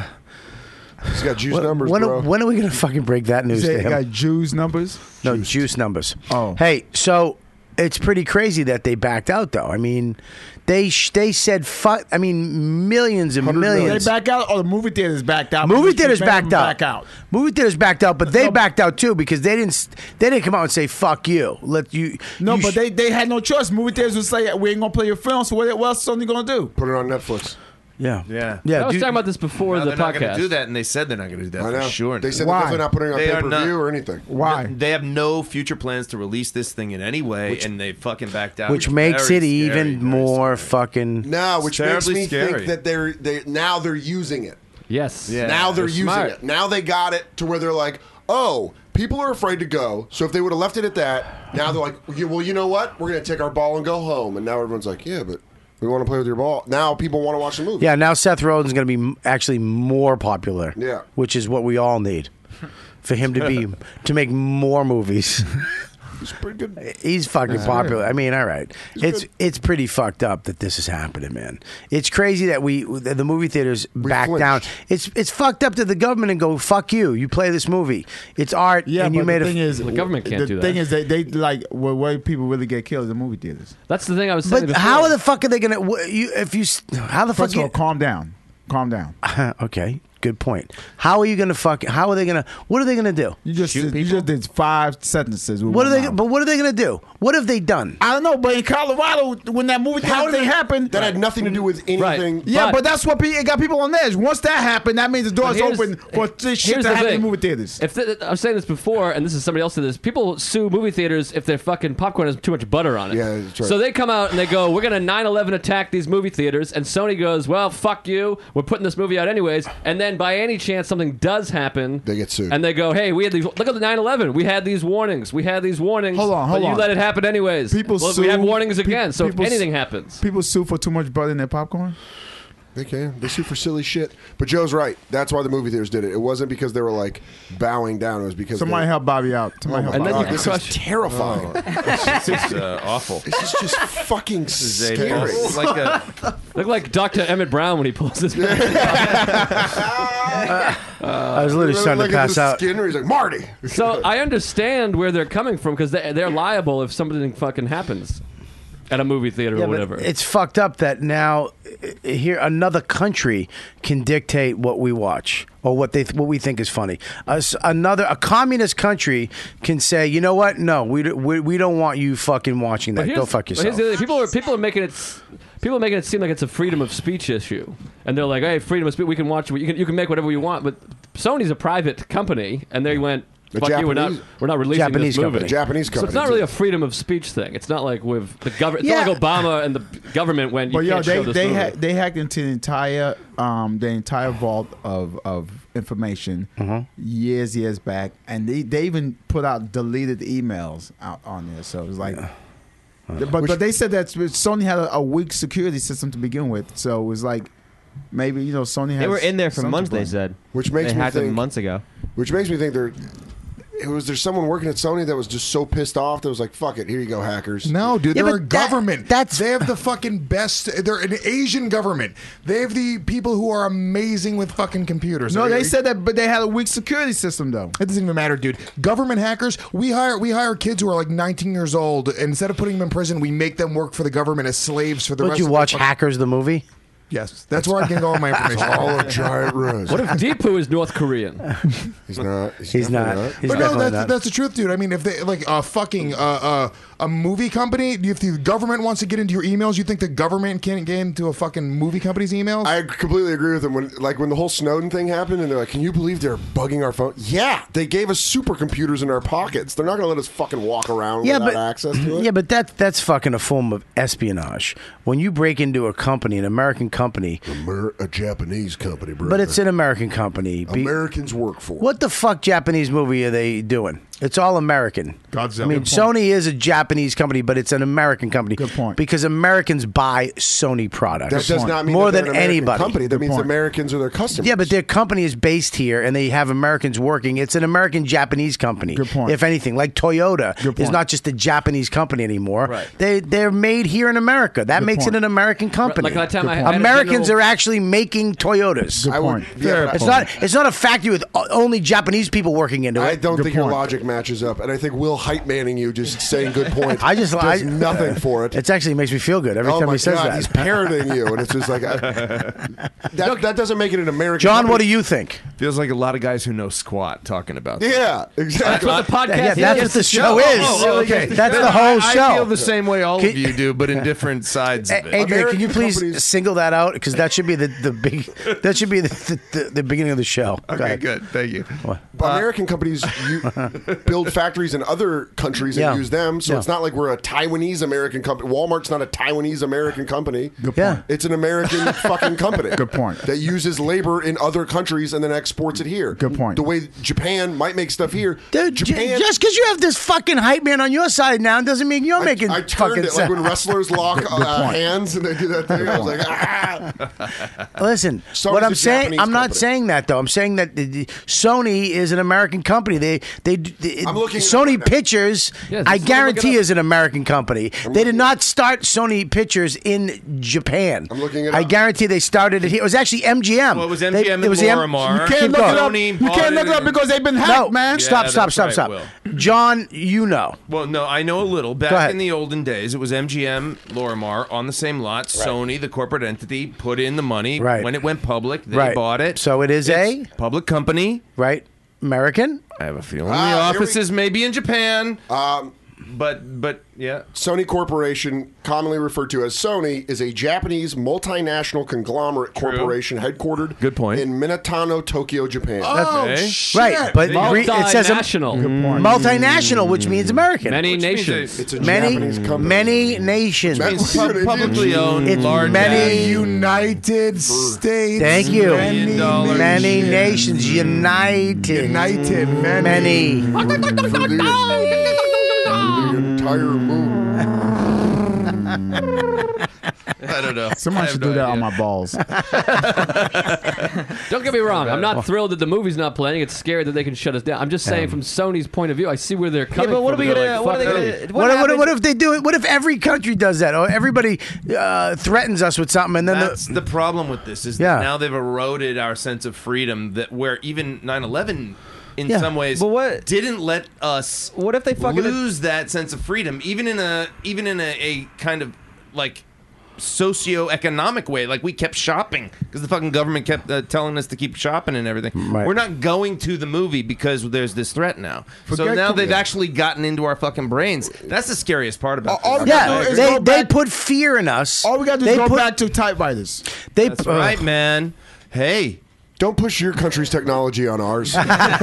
He's got juice when, numbers, when, bro. when are we gonna fucking break that You news say to you him? got Jews numbers? No, juice numbers. Oh. Hey, so it's pretty crazy that they backed out, though. I mean, they sh- they said fuck. I mean, millions and They millions. back out, or the movie theaters backed out? Movie Which theaters made backed them out. Back out. Movie theaters backed out, but they backed out too because they didn't. s- They didn't come out and say "fuck you." Let you. No, you but sh- they, they had no choice. Movie theaters would say, we ain't going to play your film, so what, what else is Sony going to do? Put it on Netflix. Yeah. Yeah. Yeah, I was dude- talking about this before No, the they're not going podcast. to do that, and they said they're not going to do that I for know. sure. They said Why? they're definitely not putting it on They pay are per not- view or anything. Why? They have no future plans to release this thing in any way, and they fucking backed out. which It's makes very it scary, even very more fucking. No, which makes terribly me scary. think that they're they now they're using it. Yes. Yeah. now they're, they're using smart. it. Now they got it to where they're like, oh, people are afraid to go. So if they would have left it at that, now they're like, yeah, well, you know what? We're gonna take our ball and go home. And now everyone's like, yeah, but we want to play with your ball. Now people want to watch the movie. Yeah, now Seth Rogen's going to be m- actually more popular. Yeah. which is what we all need for him to be to make more movies. He's pretty good. He's fucking Yeah. popular. I mean, all right, He's it's good. it's pretty fucked up that this is happening, man. It's crazy that we that the movie theaters back flinched. down. It's it's fucked up to the government and go fuck you. You play this movie. It's art, Yeah, and you but made the a. thing is, The government can't the do that. thing is, they, they like where, where people really get killed is the movie theaters. That's the thing I was saying but before. how the fuck are they gonna? wh- You if you s- how the fuck First of all, you? calm down. Calm down. Okay, good point. How are you gonna fuck? How are they gonna? What are they gonna do? You just you just did five sentences. With What are one they? mouth. But what are they gonna do? What have they done? I don't know, but in Colorado, when that movie How theater did thing it- happened, That had nothing to do with anything. yeah, But- but, that's what pe- it got people on edge. Once that happened, that means the doors But here's- open for this shit here's to the happen in thing. movie theaters. If th- I was saying this before, and this is somebody else said this, people sue movie theaters if their fucking popcorn has too much butter on it. Yeah, that's right. So they come out and they go, "We're gonna nine eleven attack these movie theaters," and Sony goes, "Well, fuck you. We're putting this movie out anyways." And then by any chance something does happen, They get sued. and they go, "Hey, we had these. Look at the nine eleven. We had these warnings. We had these warnings. Hold on, hold but on. you let it happen anyways. People well, sue, we have warnings pe- again. So if people s- anything happens, People sue for too much butter in their popcorn. They can. They sue for silly shit. But Joe's right. That's why the movie theaters did it. It wasn't because they were like bowing down. It was because Somebody they, help Bobby out. Oh Somebody my help And then Bobby you out. this crush- is terrifying. This is uh, awful. This is just fucking This is a- scary. it's like a look like Doctor Emmett Brown when he pulls his. I was literally starting Look to at pass the out. Skinner. He's like, Marty. So I understand where they're coming from because they, they're liable if something fucking happens at a movie theater Yeah, or but whatever. it's fucked up that now uh, here another country can dictate what we watch or what they what we think is funny. Us another a communist country can say, you know what? No, we d- we, we don't want you fucking watching that. But Go here's- fuck but here's yourself. the other- people are people are making it. s- People are making it seem like it's a freedom of speech issue, and they're like, "Hey, freedom of speech. We can watch. You can you can make whatever you want." But Sony's a private company, and they went, The "Fuck you. We're not. Japanese- We're not releasing Japanese this movie." company. Japanese So it's company not really did. a freedom of speech thing. It's not like with the government. It's Yeah. not like Obama and the government went. You But yo, can't they show this they movie. ha- they hacked into the entire um the entire vault of of information Mm-hmm. years years back, and they they even put out deleted emails out on there. So it was like. But but they said that Sony had a, a weak security system to begin with, so it was like maybe you know Sony has They were in there for something months. to They blame. said, Which makes they me hacked them think- months ago. Which makes me think they're. It was there someone working at Sony that was just so pissed off that was like, "Fuck it, here you go, hackers." No, dude, Yeah, they're a but that- government. that's- they have the fucking best. They're an Asian government. They have the people who are amazing with fucking computers. No, Are- they said that, but they had a weak security system though. It doesn't even matter, dude. Government hackers, we hire we hire kids who are like nineteen years old, and instead of putting them in prison, we make them work for the government as slaves for the Would rest you of watch their fucking- Hackers the movie? Yes, that's where I can get all my information. All a giant ruse. What if Deepu is North Korean? He's not. He's, He's definitely not. He's but no, definitely that's, not. that's the truth, dude. I mean, if they like uh, fucking uh, uh, a movie company? If the government wants to get into your emails, you think the government can't get into a fucking movie company's emails? I completely agree with them. When, like, when the whole Snowden thing happened, and they're like, "Can you believe they're bugging our phone?" Yeah, they gave us supercomputers in our pockets. They're not going to let us fucking walk around Yeah, without but access to it. yeah, but that that's fucking a form of espionage. When you break into a company, an American company, Amer- a Japanese company, bro. but it's an American company. Be- Americans work for. What the fuck Japanese movie are they doing? It's all American. Godzilla. I mean, Good Sony is a Japanese company, but it's an American company. Good point. Because Americans buy Sony products. That does not mean more that they're than an American anybody. company. That Good means point. Americans are their customers. Yeah, but their company is based here, and they have Americans working. It's an American-Japanese company. Good point. If anything, like Toyota Good is point. not just a Japanese company anymore. Right. They they're made here in America. That Good makes point. it an American company. Like that time I had a Americans general- are actually making Toyotas. Good I would- point. yeah, Fair but It's point. not. It's not a factory with o- only Japanese people working into it. I don't Good think your point. logic matches up, and I think Will hype manning you just saying good points. I just does I, nothing for it. It actually makes me feel good every oh time my he says God, that. he's parroting you, and it's just like I, that. That doesn't make it an American. John, company. what do you think? Feels like a lot of guys who know squat talking about that. Yeah, exactly. That's what the podcast Yeah, is. that's what the show is. Oh, okay. That's the whole I, show. I feel the same way all Can- of you do, but in different sides of it. Adrian, can you American please companies- single that out? Because that should be the, the big. That should be the, the, the beginning of the show. Go Okay, ahead. good. Thank you. But American companies you, build factories in other countries and Yeah. use them, so Yeah. it's not like we're a Taiwanese American company. Walmart's not a Taiwanese American company. Good Yeah. point. It's an American fucking company. Good point. That uses labor in other countries and then exports it here. Good point. The way Japan might make stuff here. Dude, j- Japan. just because you have this fucking hype man on your side now doesn't mean you're I, making I turned fucking it like sense. when wrestlers lock Good uh, point. hands and they do that thing. I was like, ah. Listen, Sony's what a I'm saying, Japanese I'm not company. saying that though. I'm saying that the, the Sony is an American company. They, they, they I'm looking it up Sony right now. Pictures. Yeah, I just look it guarantee up. is an American company. They did not start Sony Pictures in Japan. I'm looking it I up. guarantee they started it here. It was actually M G M. Well, it was M They- G M it and was M- Lorimar. You can't Keep look it going. up. Sony You bought can't it look it up and- because they've been No, hacked, man. stop, Yeah, stop, that's stop, right, stop. Will. John, you know. Well, no, I know a little. Go ahead. Back in the olden days, it was M G M, Lorimar on the same lot. Sony, the corporate entity, put in the money. Right. When it went public, they Right. bought it. So it is It's a public company. right American. I have a feeling Ah, the here offices may be in Japan. Um, But but yeah. Sony Corporation, commonly referred to as Sony, is a Japanese multinational conglomerate True. corporation headquartered Good point. in Minatano, Tokyo, Japan. Oh, Okay. shit. Right, but re- it says a- Multinational. multinational, which means American. Many Which means nations. It's a many, Japanese company. many nations. Means- Pub- publicly owned, It's large. many- United States. Thank you. Many, dollars. Many nations united. United. Many. Many. for the, for the entire moon. I don't know. Someone I should have do no that on idea. my balls. Don't get me wrong. I'm not thrilled that the movie's not playing. It's scary that they can shut us down. I'm just saying, from Sony's point of view, I see where they're coming but what from. are we They're gonna- like, what are fuck they it. gonna- What, what, happens- what if they do it? What if every country does that? Or everybody uh, threatens us with something, and then That's the, the problem with this is Yeah. that now they've eroded our sense of freedom. That where even nine eleven, in Yeah. some ways, But what- didn't let us What if they fucking lose that sense of freedom, even in a even in a, a kind of like socio-economic way. Like we kept shopping because the fucking government kept uh, telling us to keep shopping and everything. Right. We're not going to the movie because there's this threat now. so Forget now com- they've yeah. actually gotten into our fucking brains. That's the scariest part about All this. we gotta yeah, do is they go they back- put fear in us. All we got to do They is go put- back to typewriters. They That's uh, right, man. Hey. Don't push your country's technology on ours. no,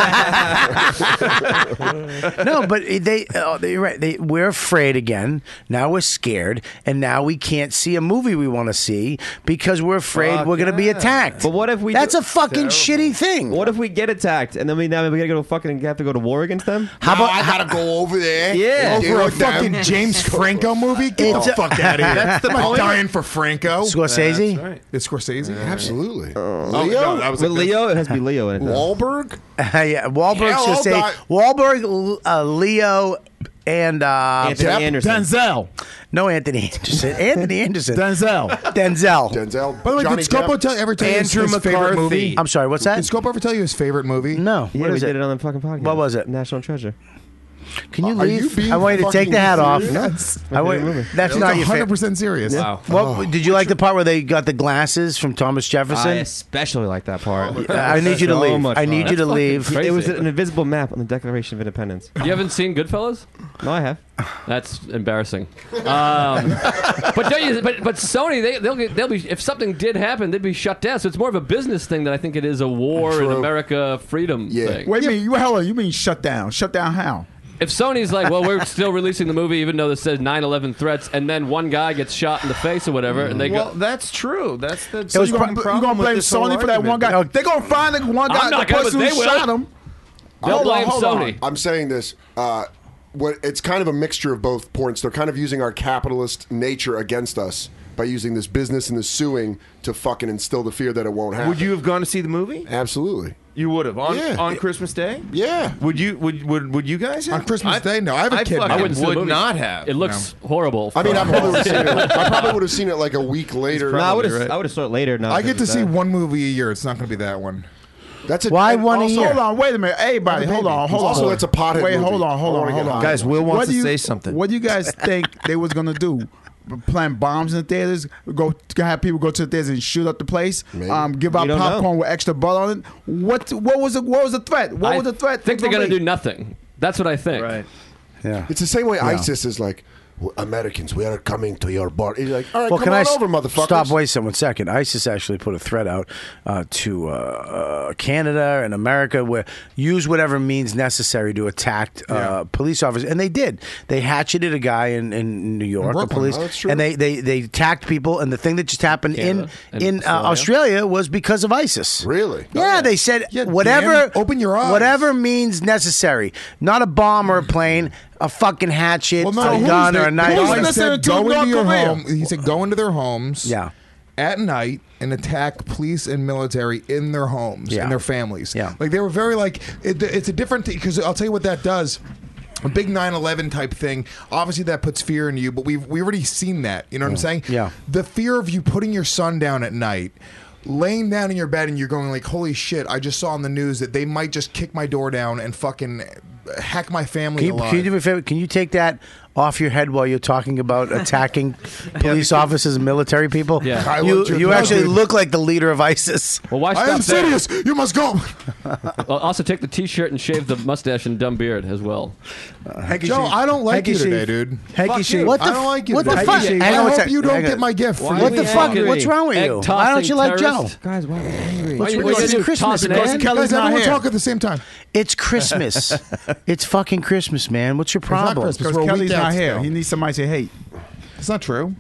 but they, oh, they're right. They, we're afraid again. Now we're scared, and now we can't see a movie we want to see because we're afraid Fuck we're going to be yeah. attacked. But what if we? That's do- a fucking shitty thing. What if we get attacked and then we now we gotta go fucking have to go to war against them? How about I gotta go over there. Yeah. and deal For a with them. fucking James Franco movie? Get It's the a- fuck out of here. That's the I'm not point. dying for Franco. Scorsese? That's right. It's Scorsese? Absolutely. Oh, Leo? no, that was With like Leo, it has to be Leo in it. though. Wahlberg? yeah, Wahlberg, Hell, I'll Scorsese, die. Wahlberg, uh, Leo, and uh, Anthony Depp? Anderson. Denzel. no Anthony Anderson. Anthony Anderson. Denzel. Denzel. Denzel. By the way, Johnny did Scopo Depp. tell, ever tell you his, Andrew his favorite McCarthy. movie? I'm sorry. What's Did that? Scopo ever tell you his favorite movie? No. Yeah, what we is did it? it on the fucking podcast. What was it? National Treasure. Can you Are you leave? being I want you to take the hat off. serious? I want, that's not your one hundred favorite. percent serious. Yeah. What did you like the part where they got the glasses from Thomas I Jefferson? especially like that part. I need you to So leave. much I need fun. you to leave. It was an invisible map on the Declaration of Independence. You haven't seen Goodfellas? No, I have. That's embarrassing. Um, but don't you? But, but Sony, they, they'll get, they'll be if something did happen, they'd be shut down. So it's more of a business thing than I think it is a war in True. America freedom thing. Wait a minute. You, hold on. You mean shut down? Shut down how? If Sony's like, well, we're still releasing the movie even though this says nine eleven threats, and then one guy gets shot in the face or whatever, and they well, go. that's true. That's the. So you gonna, you gonna blame Sony for that one guy? They're gonna find the one guy, I'm not the gonna, person but who they will. shot him. They'll Hold on, blame hold Sony. on. I'm saying this. Uh, what it's kind of a mixture of both points. They're kind of using our capitalist nature against us by using this business and this suing to fucking instill the fear that it won't happen. Would you have gone to see the movie? Absolutely. You would have on Yeah. on Christmas Day. Yeah. Would you? Would would would you guys have? On Christmas Day? No, I have a I kid. fucking I wouldn't see the would movie. not have. It looks horrible. I mean, I from- probably would have seen it. I probably would have seen it like a week later. No, I would have. right. I would have saw it later. Not I get to because of see that. one movie a year. It's not going to be that one. That's a, Why and one a also- year? Hold on, wait a minute. Everybody, hold on, hold on. Also, it's a pothead Wait, movie. hold on, hold I on, wanna hold get on. high. Guys, Will wants What to do you- say something. What do you guys think they was gonna do? Plant bombs in the theaters? Go have people go to the theaters and shoot up the place? Maybe. Um, give out don't popcorn know. with extra butter on it? What? What was the? What was the threat? What I was the threat? think they're gonna going to do nothing. That's what I think. Right. Yeah. It's the same way Yeah. ISIS is like, "Well, Americans, we are coming to your bar. He's like, all right, Well, come can on I s- over, motherfuckers. stop? Wait a one second. ISIS actually put a threat out uh, to uh, uh, Canada and America, where use whatever means necessary to attack uh, Yeah. police officers, and they did. They hatcheted a guy in, in New York, a Brooklyn. police, Oh, that's true. and they, they they attacked people. And the thing that just happened Canada and in in uh, Australia was because of ISIS. Really? Yeah, they said Yeah, whatever. Dan, open your eyes. Whatever means necessary. Not a bomb or a plane. A fucking hatchet, Well, no, a who's gun, the- or a knife. He Who's said listening to go North into your Korea? home. He said go into their homes. Yeah. At night and attack police and military in their homes Yeah. and their families. Yeah. Like they were very like it, it's a different thing because I'll tell you what that does. A big nine eleven type thing. Obviously, that puts fear in you, but we've we already seen that. You know what I'm saying? Yeah. The fear of you putting your son down at night, laying down in your bed, and you're going like, "Holy shit!" I just saw on the news that they might just kick my door down and fucking hack my family Can you, alive. can you do me a favor? Can you take that off your head while you're talking about attacking police officers and military people? Yeah. I You, want you to you know, actually dude. look like the leader of ISIS. Well, why I stop am there? serious. You must go. Well, also take the T-shirt and shave the mustache and dumb beard as well. Hanky Joe, sheep. I don't like Hanky you today, sheep. dude. Hanky Fuck sheep. you. What the I don't f- like you what the today. fuck? I Hang on one hope sec. you don't Hang on. get my gift. For Why What are the you fuck? angry? What's wrong with you? Egg Why don't you like Joe? tossing Guys, why are you angry? What's What's wrong? It's Christmas, man. Kelly's Guys, not everyone here. talk at the same time. It's Christmas. It's fucking Christmas, man. What's your not problem? Christmas. Because We're a Kelly's week out not here. still. He needs somebody to hate. It's not true.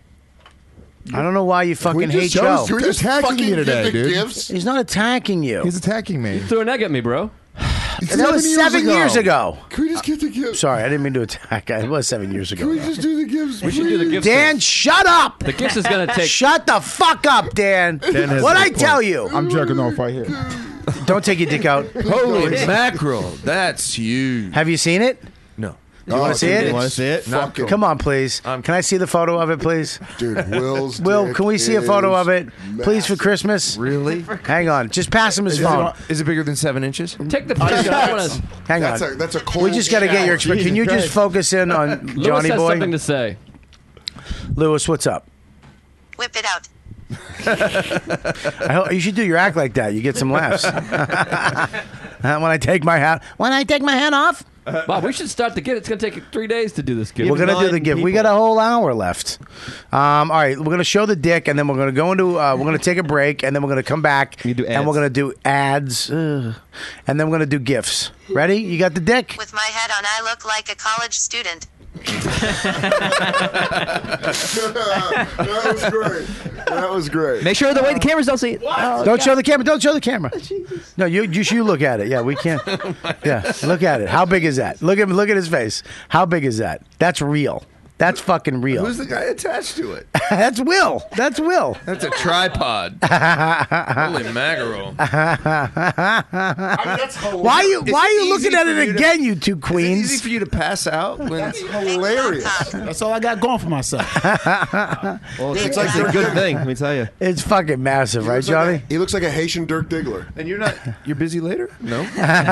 I don't know why you fucking just hate chose Joe. to- You're Just attacking fucking me today, give the dude. gifts. He's not attacking you. He's attacking me. Threw an egg at me, bro. that was seven years ago. Can we just get the gifts? Sorry, I didn't mean to attack. It was seven years Can we ago. just do the gifts? We should do the gifts. Dan, shut up. The gifts is gonna take. Shut the fuck up, Dan. has What a I good tell point. you? I'm jerking off right here. Don't take your dick out. Holy mackerel, that's huge. Have you seen it? No. You want to see it? You want to see it? Fuck 'em. Come on, please. Can I see the photo of it, please? Dude, Will's Will, dick can we see a photo is of it, please, for massive. Christmas? Really? Hang on. Just pass him his Is phone. it, is it bigger than seven inches? Take the picture. I wanna- Hang That's on. a that's a cold We just got to get your shower. experience. Can you Jesus just Christ. focus in on Lewis Johnny has Boy? something to say. Lewis, what's up? Whip it out. I hope, you should do your act like that. You get some laughs. Uh, when I take my hat, when I take my hat off, Bob, we should start the gift. It's gonna take three days to do this gift. we're gonna do the gift. We got a whole hour left. Um, all right, we're gonna show the dick, and then we're gonna go into. Uh, we're gonna take a break, and then we're gonna come back, You do and we're ads. gonna do ads, Ugh. and then we're gonna do gifts. Ready? You got the dick? With my head on, I look like a college student. That was great. That was great. Make sure the way the cameras don't see it. Oh, Don't show the camera. Don't show the camera. No, you you you look at it. Yeah, we can't. Yeah, look at it. How big is that? Look at look at his face. How big is that? That's real. That's fucking real. Who's the guy attached to it? That's Will. That's Will. That's a tripod. Holy mackerel. that's Why are you, Is why are it you easy looking at for it you to- again, you two Is it queens? easy for you to pass out? When That's hilarious. That's all I got going for myself. Well, it's, It's like like a Dirk good Diggler. thing. Let me tell you. It's fucking massive, right, Looks like Johnny? a- he looks like a Haitian Dirk Diggler. And you're not. You're busy later? No.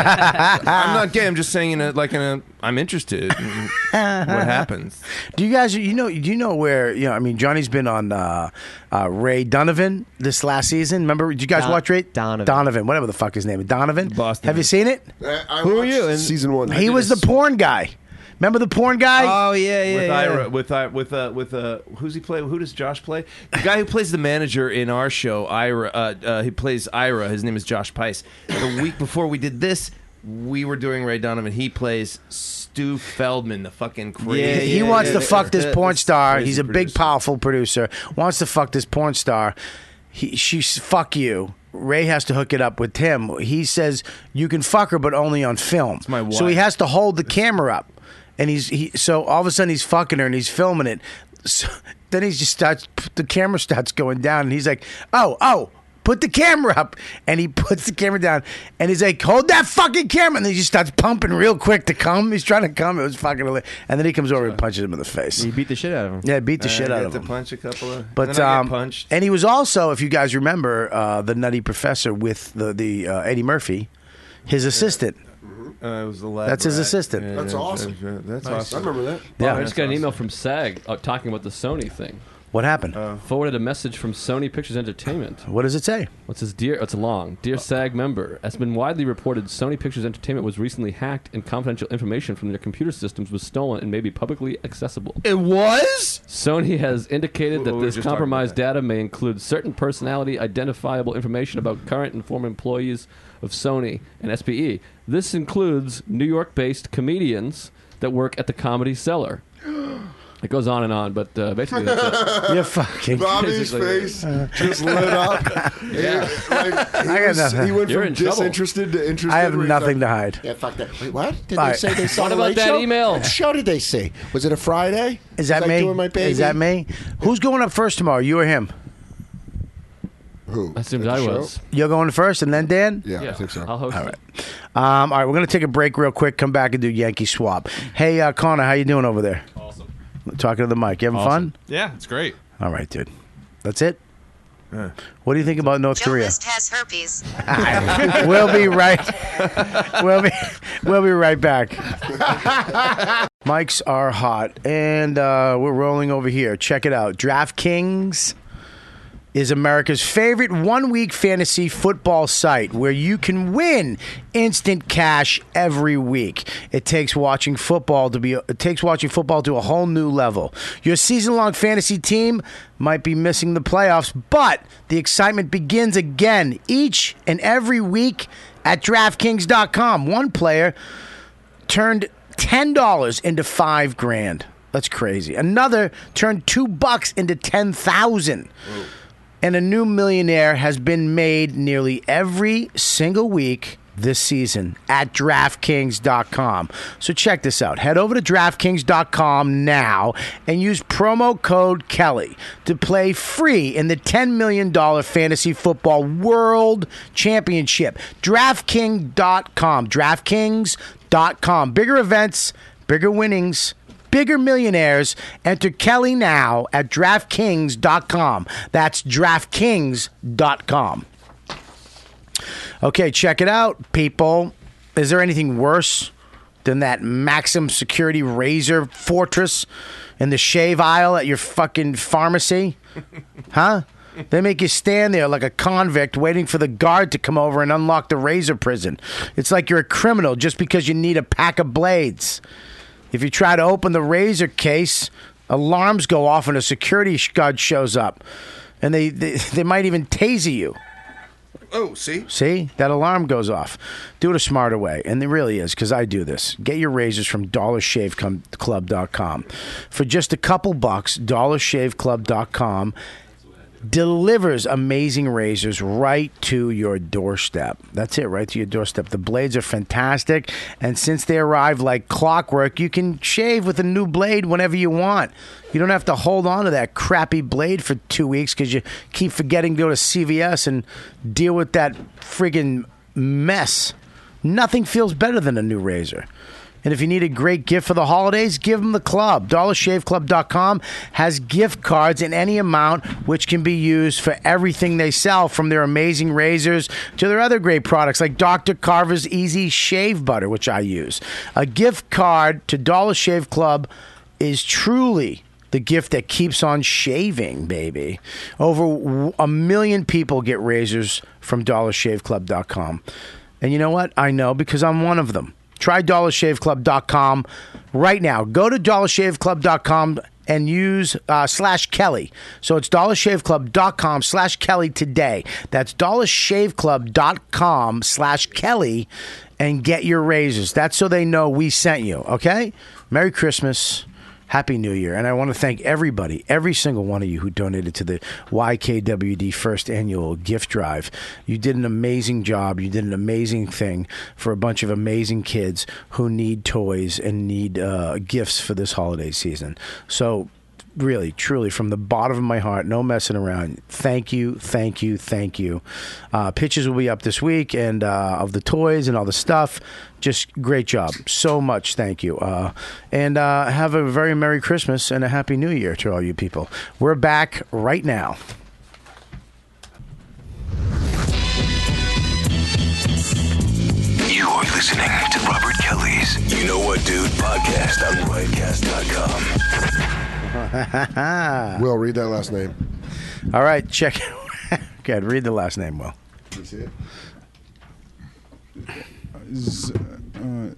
I'm not gay. I'm just saying, in a, like in a. I'm interested in what happens. Do you guys, you know, do you know where, you know, I mean, Johnny's been on uh, uh, Ray Donovan this last season. Remember, did you guys Don- watch Ray? Donovan. Donovan, whatever the fuck his name is. Donovan? Boston. Have you seen it? Uh, I Who are watched you? And- Season one. He was the porn guy. Remember the porn guy? Oh yeah, yeah, with yeah. Ira, with uh, with uh, with uh, who's he play? Who does Josh play? The guy who plays the manager in our show, Ira. Uh, uh, he plays Ira. His name is Josh Pice. The week before we did this, we were doing Ray Donovan. He plays Stu Feldman, the fucking crazy. Yeah, he yeah, wants yeah, to fuck yeah, this yeah, porn this star. crazy He's a big, producer. powerful producer. Wants to fuck this porn star. He, she's fuck you. Ray has to hook it up with him. He says you can fuck her, but only on film. my wife. So he has to hold the camera up, and he's he. So all of a sudden he's fucking her and he's filming it. So then he just starts. The camera starts going down, and he's like, "Oh, oh." Put the camera up, and he puts the camera down, and he's like, "Hold that fucking camera!" And then he just starts pumping real quick to come. He's trying to come. It was fucking hilarious. And then he comes over and punches him in the face. He beat the shit out of him. Yeah, beat the Uh, shit I out got of to him. punch a couple of. But then I get um, punched. and he was also, if you guys remember, uh, the Nutty Professor with the the uh, Eddie Murphy, his assistant. Uh, it was the lab That's his rat. assistant. Yeah, That's yeah, awesome. yeah, That's I awesome. remember that. Yeah. I just got an email from SAG uh, talking about the Sony thing. What happened? Forwarded a message from Sony Pictures Entertainment. What does it say? What's this? Dear, it's long. Dear SAG member, as been widely reported, Sony Pictures Entertainment was recently hacked and confidential information from their computer systems was stolen and may be publicly accessible. It was? Sony has indicated Well, that we were this just talking compromised about data may include certain personality identifiable information about current and former employees of Sony and S P E. This includes New York-based comedians that work at the Comedy Cellar. It goes on and on, but uh, basically that's it. You're fucking. Bobby's Basically, face just lit up. Yeah. He, like, he, I got was, nothing. he went You're from in trouble. disinterested to interested. I have where he's nothing like, to hide. Yeah, fuck that. Wait, what? Did All they right. say they saw What the about late that show? email? What show did they see? Was it a Friday? Is that Was I me? doing my baby? Is that me? Who's going up first tomorrow? You or him? Who? I assumed At the I show? was. You're going first, and then Dan. Yeah, Yeah, I think so. I'll host All it. right. Um, all right, we're gonna take a break real quick. Come back and do Yankee swap. Hey, uh, Connor, how you doing over there? Awesome. Talking to the mic. You having fun? Yeah, it's great. All right, dude. That's it. What do you think about North Joe Korea? List has herpes. we'll be right. We'll be. We'll be right back. Mics are hot, and uh, we're rolling over here. Check it out. DraftKings is America's favorite one-week fantasy football site where you can win instant cash every week. It takes watching football to be it takes watching football to a whole new level. Your season-long fantasy team might be missing the playoffs, but the excitement begins again each and every week at DraftKings dot com. One player turned ten dollars into five grand. That's crazy. Another turned two bucks into ten thousand. And a new millionaire has been made nearly every single week this season at DraftKings dot com. So check this out. Head over to DraftKings dot com now and use promo code Kelly to play free in the ten million dollars Fantasy Football World Championship. DraftKings dot com. DraftKings dot com. Bigger events, bigger winnings, bigger millionaires. Enter Kelly now at DraftKings dot com. That's DraftKings dot com. Okay, check it out, people. Is there anything worse than that Maxim Security Razor Fortress in the shave aisle at your fucking pharmacy? Huh? They make you stand there like a convict waiting for the guard to come over and unlock the razor prison. It's like you're a criminal just because you need a pack of blades. If you try to open the razor case, alarms go off and a security guard shows up. And they, they, they might even taser you. Oh, see? See? That alarm goes off. Do it a smarter way. And it really is, because I do this. Get your razors from dollar shave club dot com. For just a couple bucks, dollar shave club dot com. delivers amazing razors right to your doorstep. That's it, right to your doorstep. The blades are fantastic, and since they arrive like clockwork, you can shave with a new blade whenever you want. You don't have to hold on to that crappy blade for two weeks because you keep forgetting to go to C V S and deal with that friggin' mess. Nothing feels better than a new razor. And if you need a great gift for the holidays, give them the club. dollar shave club dot com has gift cards in any amount, which can be used for everything they sell, from their amazing razors to their other great products like Doctor Carver's Easy Shave Butter, which I use. A gift card to Dollar Shave Club is truly the gift that keeps on shaving, baby. Over a million people get razors from dollar shave club dot com. And you know what? I know because I'm one of them. Try dollar shave club dot com right now. Go to dollar shave club dot com and use uh, slash Kelly. So it's dollar shave club dot com slash Kelly today. That's dollar shave club dot com slash Kelly and get your razors. That's so they know we sent you, okay? Merry Christmas. Happy New Year. And I want to thank everybody, every single one of you who donated to the Y K W D first annual gift drive. You did an amazing job. You did an amazing thing for a bunch of amazing kids who need toys and need uh, gifts for this holiday season. So really, truly, from the bottom of my heart, no messing around. Thank you, thank you, thank you. Uh, pictures will be up this week and uh, of the toys and all the stuff. Just great job. So much thank you. Uh, and uh, have a very Merry Christmas and a Happy New Year to all you people. We're back right now. You're listening to Robert Kelly's You Know What Dude podcast on riotcast dot com. Will, read that last name. All right, check it. Good, read the last name, Will. Can you see it? Z- uh,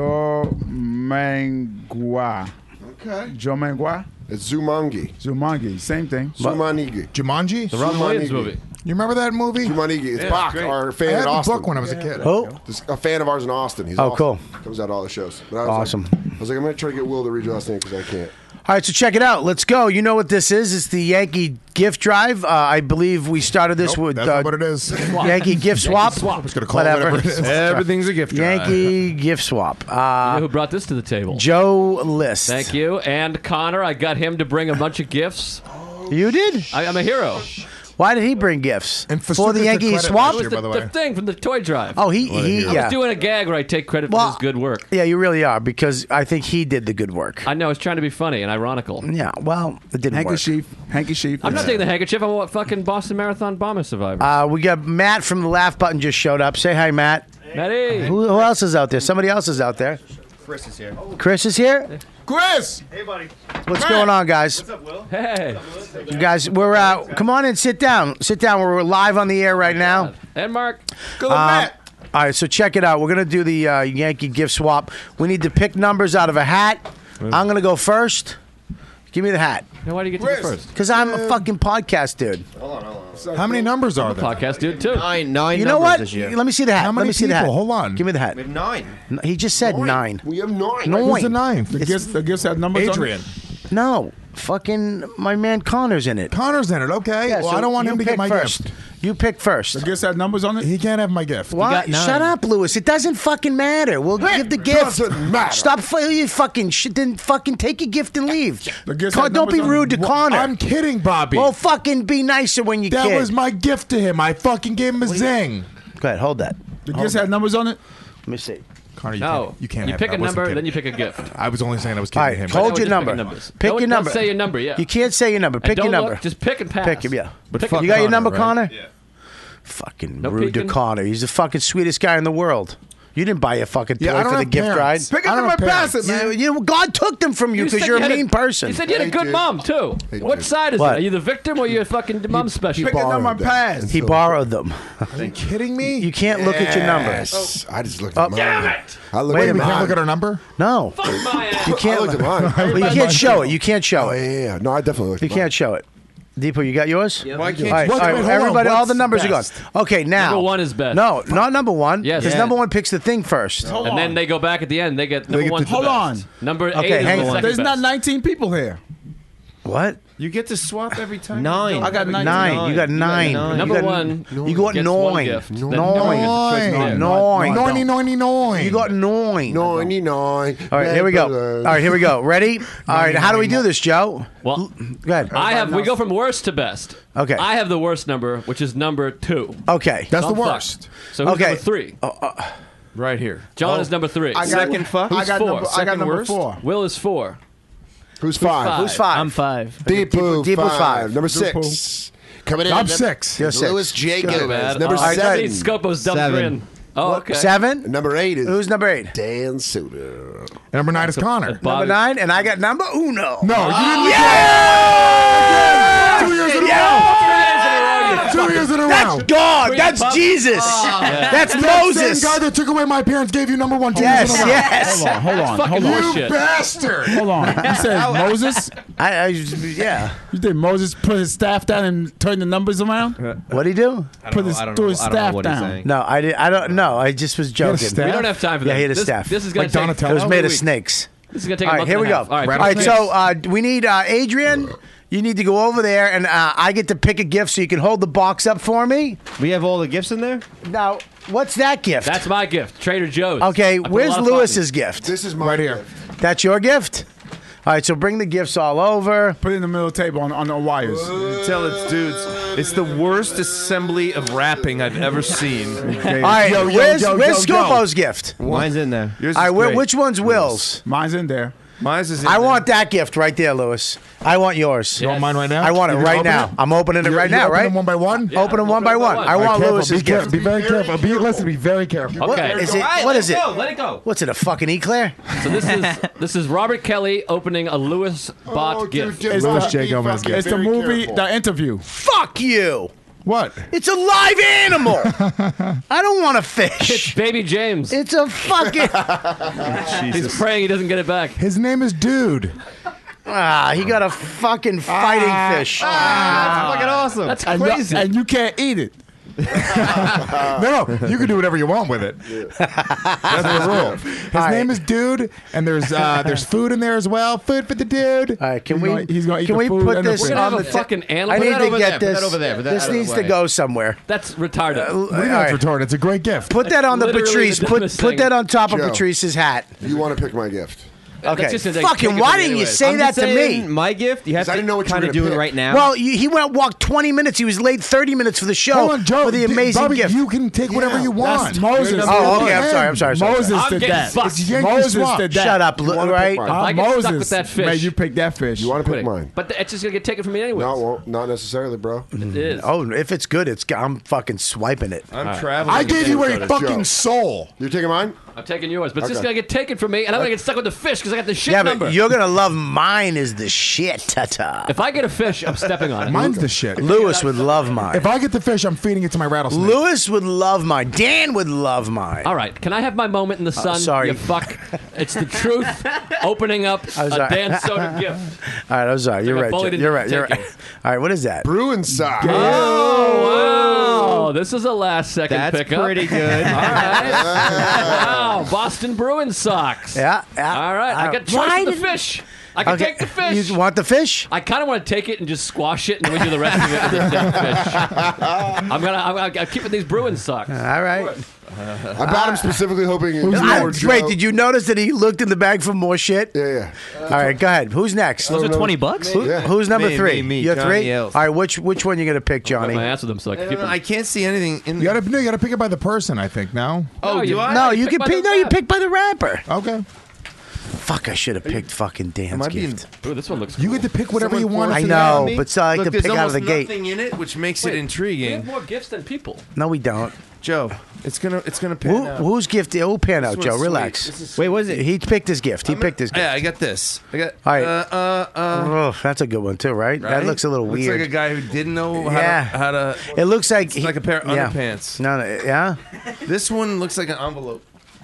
Zomangwa. Okay. Jomangwa? It's Zumangi. Zumangi, same thing. Zumanigi. Jumanji? The Robin Williams movie. You remember that movie? Jumanigi. It's Yeah, Bach, great. our fan I had in the Austin. book when I was a kid. Who? Just a fan of ours in Austin. He's Oh, awesome. cool. Comes out all the shows. But I was Awesome. Like, I was like, I'm going to try to get Will to read your last name because I can't. All right, so check it out. Let's go. You know what this is? It's the Yankee gift drive. Uh, I believe we started this Nope, with that's uh, not what it is. Yankee gift swap. Yankee swap. I was gonna call it whatever it is. Everything's a gift drive. Yankee gift swap. You Uh, know who brought this to the table? Joe List. Thank you. And Connor, I got him to bring a bunch of gifts. You did? I, I'm a hero. Why did he bring gifts? And for For the Super Yankee credit swap? last year, The, by the the way. thing from the toy drive. Oh, he, he I yeah. was doing a gag where I take credit for Well, his good work. Yeah, you really are, because I think he did the good work. I know, I was trying to be funny and ironical. Yeah, well, it didn't work. Handkerchief. Handkerchief. I'm not taking the handkerchief. I'm a fucking Boston Marathon bomber survivor. Uh, we got Matt from the Laugh Button just showed up. Say hi, Matt. Matty. Who, who else is out there? Somebody else is out there. Chris is here. Chris is here. Chris! Hey, buddy. What's going on, guys? What's up, Will? Hey. You guys, we're uh, come on in, sit down, sit down. We're live on the air right now. And Mark. Good Um, Matt. All right, so check it out. We're gonna do the uh, Yankee gift swap. We need to pick numbers out of a hat. I'm gonna go first. Give me the hat. Now, why do you get to Chris. go first? Because I'm a fucking podcast dude. Hold on, hold on. How many numbers are there? Podcast dude, too. Nine, nine You know numbers what? this year. Let me see the hat. How many Let me see the hat. people? Hold on. Give me the hat. We have nine. N- He just said nine. We have nine. Nine. Who's the ninth? The gifts, the gifts have numbers Adrian. No, fucking my man Connor's in it. Connor's in it. Okay. Yeah, well, so I don't want you him to pick get my first. gift. You pick first. on it? The gifts have numbers on it? He can't have my gift. Why? got nine. Shut up, Lewis. It doesn't fucking matter. We'll give the gift. doesn't matter. Stop fu- you fucking shit. Then fucking take your gift and leave. The gifts Con- have don't be numbers on rude to it? Connor. I'm kidding, Bobby. Well, fucking be nicer when you that kid. was my gift to him. I fucking gave him a zing. Go ahead, hold that. The gifts have numbers on it? Let me see. Connor, you No. can't. You can't. You have pick that. a I wasn't number, kidding. then you pick a gift. I was only saying I was All kidding right, him. hold Just your pick number. your numbers. Pick Don't- your don't number. say your number, yeah. You can't say your number. And Pick your don't number. look, just pick and pass. Pick it, yeah. But Pick fuck You got your Connor, number, right? Connor? Yeah. Fucking No rude to peeking. Connor. He's the fucking sweetest guy in the world. You didn't buy a fucking toy Yeah, I don't for the have gift parents. ride. Pick a number and pass it, man. You, you, God took them from you because said you are you a had mean person. You said you had a Hey, good dude. mom, too. Hey, What dude. side is What? it? Are you the victim or you a fucking mom special? Pick a number and pass. He borrowed them. Are you kidding me? You can't look at your numbers. Yes. I just looked Oh, at mine. damn it. I looked Wait at a we mine. can't look at our number. No, Fuck my ass. you can't. I looked at mine. Well, you can't show it. You can't show Oh, it. yeah, yeah. No, I definitely looked You at mine. can't show it. Deepo, you got yours? Yep. Why can't All right, you? all right, wait, hold on. everybody, all What's the numbers best? are gone. Okay, now. Number one is best. No, not number one. Yes. Because Yeah. number one picks the thing first. And then they go back at the end. They get number get one. the- Hold on. Number Okay, eight is hang the on. second There's best. not nineteen people here. What? You get to swap every time. Nine. I got nine. Nine. You got nine. Number you got, one You got gets one nine. gift. Nine. Then no one gets a choice Nine. of Nine. Ninety, ninety, nine. You got nine. ninety-nine. All right, here we go. All right, here we go. Ready? All right, how do we do this, Joe? Well, Go ahead. I have. We go from worst to best. Okay. I have the worst number, which is number two. Okay. That's So the I'm worst. fucked. So who's Okay. number three? Right here. John Oh. is number three. I got, Second fuck? I Who's got four? number, I got Second number worst? four. Will is four. Who's five? five? Who's five? I'm five. Deepu, Deepu's five. five. Number Deepu. six. Coming in. I'm number- six. You're six. Louis Jacobs. Not bad. Number Oh, I seven. need Scopo's dumb Seven. grin. Oh, okay. Seven? Number eight is Who's number eight? Dan Soder. Number nine is Connor. Bobby. Number nine, and I got number uno. No, you didn't. Yeah! Two years in a Yeah! Two years in a row. That's God. Queen That's Pup. Jesus. Yeah. That's That Moses. same guy that took away my parents gave you number one two Yes, years in a row. yes. Hold on, hold on, Fucking hold on. bullshit. You bastard. Hold on. You said Moses? I, I, yeah. You think Moses put his staff down and turned the numbers around? What'd he do? Put his, I don't threw know- his I don't know staff what he's down. saying. No, I did. I don't know. I just was had a joking. staff? We don't have time for Yeah, that. he had a this, staff. This is going Like to take. Donatello? It was made of Every week. snakes. This is going to take All a right, month here and we a go. half. All right, All right, so uh, we need uh, Adrian. You need to go over there, and uh, I get to pick a gift so you can hold the box up for me. We have all the gifts in there? Now, what's that gift? That's my gift, Trader Joe's. Okay, I put a where's lot of thought Lewis's into it. gift? This is my Right here. gift. That's your gift? All right, so bring the gifts all over. Put it in the middle of the table on, on the wires. Tell it, dudes. It's the worst assembly of wrapping I've ever seen. All right, Yo, yo, where's, yo, where's yo, yo. Scopo's gift? Mine's in there. Yours All right, is where, great. which one's Will's? Mine's in there. Mine's is in I there. want that gift right there, Lewis. I want yours. You want mine right now? I want it You gonna right open now. it? I'm opening it You- right you now, open right? them one by one? Yeah, open them open one by them one. one. I All right, want careful. Lewis's Be, care- gift. be very careful. Be, listen, be very careful. What Okay. is it? All right, What let is it it? go, let it go. What's it? A fucking eclair? So this is this is Robert Kelly opening a Lewis bought Oh, dude, gift. dude, It's Louis the- J. Gomez gift. It's the Very movie, careful. The Interview. Fuck you! What? It's a live animal. I don't want a fish. Baby James. It's a fucking. He's praying he doesn't get it back. His name is Dude. Ah, he got a fucking fighting fish. That's fucking awesome. That's And, crazy. you, and you can't eat it. No, no, you can do whatever you want with it. That's the rule. His All right. name is Dude, and there's uh, there's food in there as well. Food for the dude. All right, can He's we? gonna- he's gonna eat can the we food put and the this fish. We're gonna on have the a fucking animal. I Put need that to over get there, put this. that over there, put that This out of the needs to way. go somewhere. That's retarded. Uh, What do you mean all that's right. retarded? It's a great gift. Put that on the Literally Patrice. the Put dumbest put thing. that on top of Joe. Patrice's hat. You want to pick my gift? Okay. That's just gonna take- Fucking. take it Why from me didn't you anyways. say I'm that just to saying, me? My gift, you have 'Cause I to didn't know what you kind were of gonna do it pick. right now. Well, you, he went walked twenty minutes. He was late thirty minutes for the show Hold on, Joe. for the D- amazing Bobby, gift. You can take whatever you want. That's Moses. Oh, okay. I'm sorry. I'm sorry. sorry, Moses sorry. I'm did getting that. fucked. It's Yankee Moses swap. did that. Shut up, You wanna right? pick mine? If I Uh, get stuck Moses with that fish- made you pick that fish. You want to pick Quitting. mine? But the, it's just gonna get taken from me anyway. No, it won't. Not necessarily, bro. It is. Oh, if it's good, it's. I'm fucking swiping it. I'm traveling. I gave you a again. fucking Joe. soul. You're taking mine? I'm taking yours, but it's just Okay. gonna get taken from me, and I'm gonna get stuck with the fish because I got the shit Yeah, number. but you're gonna love mine. Is the shit, ta-ta. If I get a fish, I'm stepping on it. Mine's the shit. Lewis would love mine. If I get the fish, I'm feeding it to my rattlesnake. Lewis would love mine. Dan would love mine. All right, can I have my moment in the sun? sorry. You fuck. It's the truth. Opening up I'm a sorry. Dan Soder gift. All right, I'm sorry. You're like a right. bullet Joe. in You're the right. You're right. ticket. All right, what is that? Bruin sock. Oh, wow. This is a last second That's pickup. pretty good. All right. Wow, Boston Bruins socks. Yeah, yeah. All right, I Uh, got why choice of the did- fish. I can Okay, take the fish. You want the fish? I kind of want to take it and just squash it, and then we do the rest of it with the dead fish. I'm gonna, I'm, I'm keeping these Bruins socks. All right. I bought him specifically hoping it was I- more wait, Joe. did you notice that he looked in the bag for more shit? Yeah, yeah. All right, go ahead. Who's next? Those are twenty bucks. Who- Yeah. Who's number Me, three? me, me, You're Johnny three. Elf. All right, which which one you gonna pick, Johnny? My ass with them, so I can I, keep don't know, them. I can't see anything in. You gotta, no, you gotta pick it by the person, I think, no? Oh, No, do you- I? No, you you pick can by pick. the No, you rap. pick by the rapper. Okay. Fuck, I should have picked fucking Dan's Am I being? gift. Ooh, this one looks You cool. get to pick whatever Someone you want. I if forced they it know, on me? but so I Look, can there's pick out of almost the gate. nothing in it, which makes Wait, it We intriguing. have more gifts than people. No, we don't. Joe, it's gonna, it's gonna pan Who, out. whose gift? Who'll pan out, This Joe? one's Relax. sweet. This is Wait, what is it? He picked his gift. He I'm picked his gift. Yeah, I got this. I got. All right. Uh, uh, uh, Oh, that's a good one too, right? That right? looks a little Looks weird. like a guy who didn't know how Yeah. to. How to It looks like it's like a pair of yeah. underpants. No, no, yeah. This one looks like an envelope.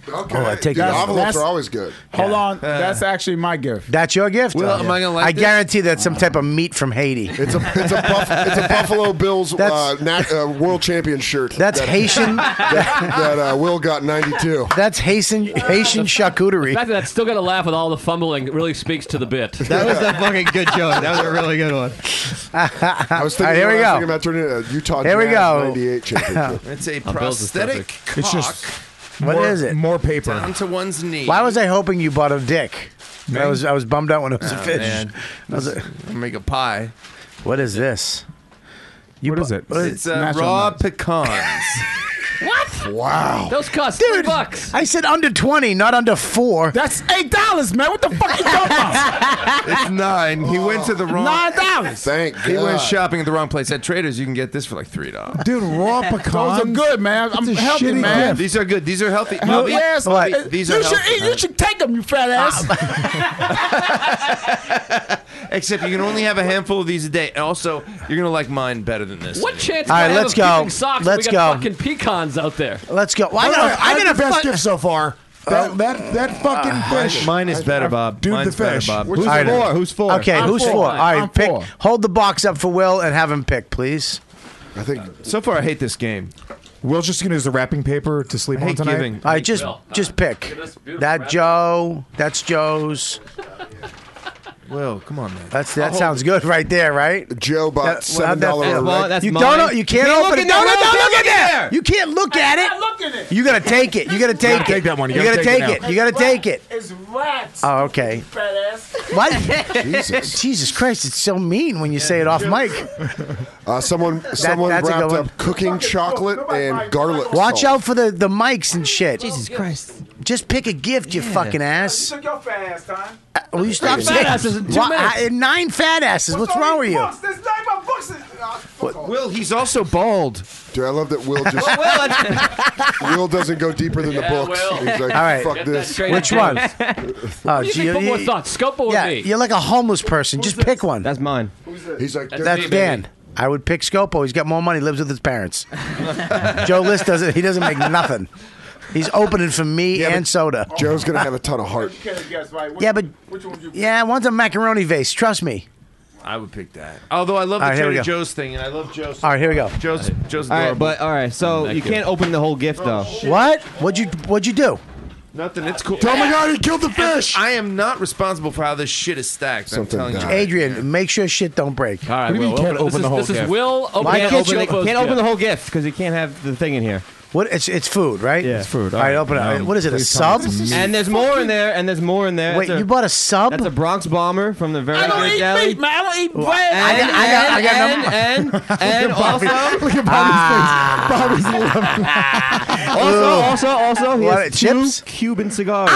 Okay. Oh, I take Dude, that. envelopes That's- are always good. Hold on, that's actually my gift. That's your gift. Well, Oh, am I gonna like I this? guarantee that's some type of meat from Haiti. It's a it's a buff, it's a Buffalo Bills uh, That's- nat, uh, world champion shirt. That's that, Haitian. that, that uh, Will got in ninety-two. That's Haitian Haitian The charcuterie. fact that that's still got to laugh with all the fumbling really speaks to the bit. That was a fucking good joke. That was a really good one. I was thinking, All right, here we I was go. thinking about turning it a Utah Here we Jazz go. ninety-eight championship. It's a Oh, Bill's is prosthetic perfect. cock It's just What more, is it? More paper. down to one's knee. Why was I hoping you bought a dick? Me? I was I was bummed out when it was a Oh, fish. man. I was like, I'll make a pie. what is this? You What is bu- it? what is- It's uh, Natural raw nuts. pecans. What? Wow. Those cost three Dude, bucks. I said under twenty, not under four. That's eight dollars, man. What the fuck you talking about? It's nine. He went to the wrong. Nine dollars. Thank He went God. shopping at the wrong place. At Traders, you can get this for like three dollars. Dude, raw pecans. Those are good, man. I'm It's a healthy, shitty man. gift. These are good. These are healthy. Hell Bobby, yes. Bobby, What? these you are should healthy. eat. You should take them, you fat ass. Except you can only have a handful of these a day. And also, you're gonna like mine better than this. What chance? All do I right, have let's of go. keeping Socks Let's we got go. Fucking pecans out there. Let's go. Well, I I gotta, got, I I gotta the best fuck- gift so far. That that that fucking fish. Mine is better, Bob. Dude, Mine's the better, fish. Bob. Who's All right. for? Who's for? Okay, I'm who's for? for. All right, I'm pick. for. Hold the box up for Will and have him pick, please. I think So far, I hate this game. Will's just gonna use the wrapping paper to sleep I on hate tonight. giving. All right, just Will. just pick. Look at this beautiful That wrap. Joe. That's Joe's. Will, come on, man. That's that sounds good right there, right? Joe bought That- seven dollar. That's mine. That's You mine. don't. You can't Can't open look it. in No, there. no, No, don't can't look look at in there. there. You can't look at it. Look at it. You gotta take it. You gotta take it. take that one. You You gotta gotta take take it it. now. You gotta take it. It's rats. Oh, okay. Fat ass. What? Jesus. Jesus Christ! It's so mean when you say it off mic. Uh, someone someone that's a good wrapped one. up cooking chocolate and garlic. Watch salt. out for the the mics and shit. Jesus Christ. Just pick a gift, you fucking ass. Took your fat ass time. Will you stop Fat saying asses in two Wha- minutes. I- Nine fat asses. What's all wrong with these you? books? There's nine more books. Will, he's also bald. Dude, I love that Will just Will doesn't go deeper than the Yeah, books. Will. He's like, All right. fuck Get that this. straight Which up. one? Oh, What do you gee, think? Put more you- thought. Scopo or yeah, me? you're like a homeless person. Just pick one. That's mine. He's like, That's That's me, Dan. baby. I would pick Scopo. He's got more money. Lives with his parents. Joe List doesn't. He doesn't make nothing. He's opening for me Yeah, and but soda. Joe's gonna have a ton of heart. Yeah, but Which one would you yeah, one's a macaroni vase. Trust me. I would pick that. Although I love the All right, here we Trader go. Joe's thing, and I love Joe's. All right, here we go. Joe's, Joe's All right, adorable. but all right. So Thank you you. can't open the whole gift though. What? What'd you What'd you do? Nothing. It's cool. Oh my god, he killed the fish. I am not responsible for how this shit is stacked. Something I'm telling died. you. Adrian, make sure shit don't break. All right, What do you mean Will, you can't open, open this the is, whole This is gift? Will. Open Why the can't Open the- Scopo's can't open gift. the whole gift because you can't have the thing in here. What? It's it's food, right? Yeah. It's food. All right, open it. Um, What is it? A please tell sub? me it's And there's more in there. And there's more in there. Wait, That's a- you bought a sub? That's a Bronx bomber from the very I don't good eat deli. meat, man. I don't eat bread. And, I got- I got- I got and, and, and, and also, Look at Bobby's face. Bobby's loving. also, also, also, he What, has chips? two Cuban cigars.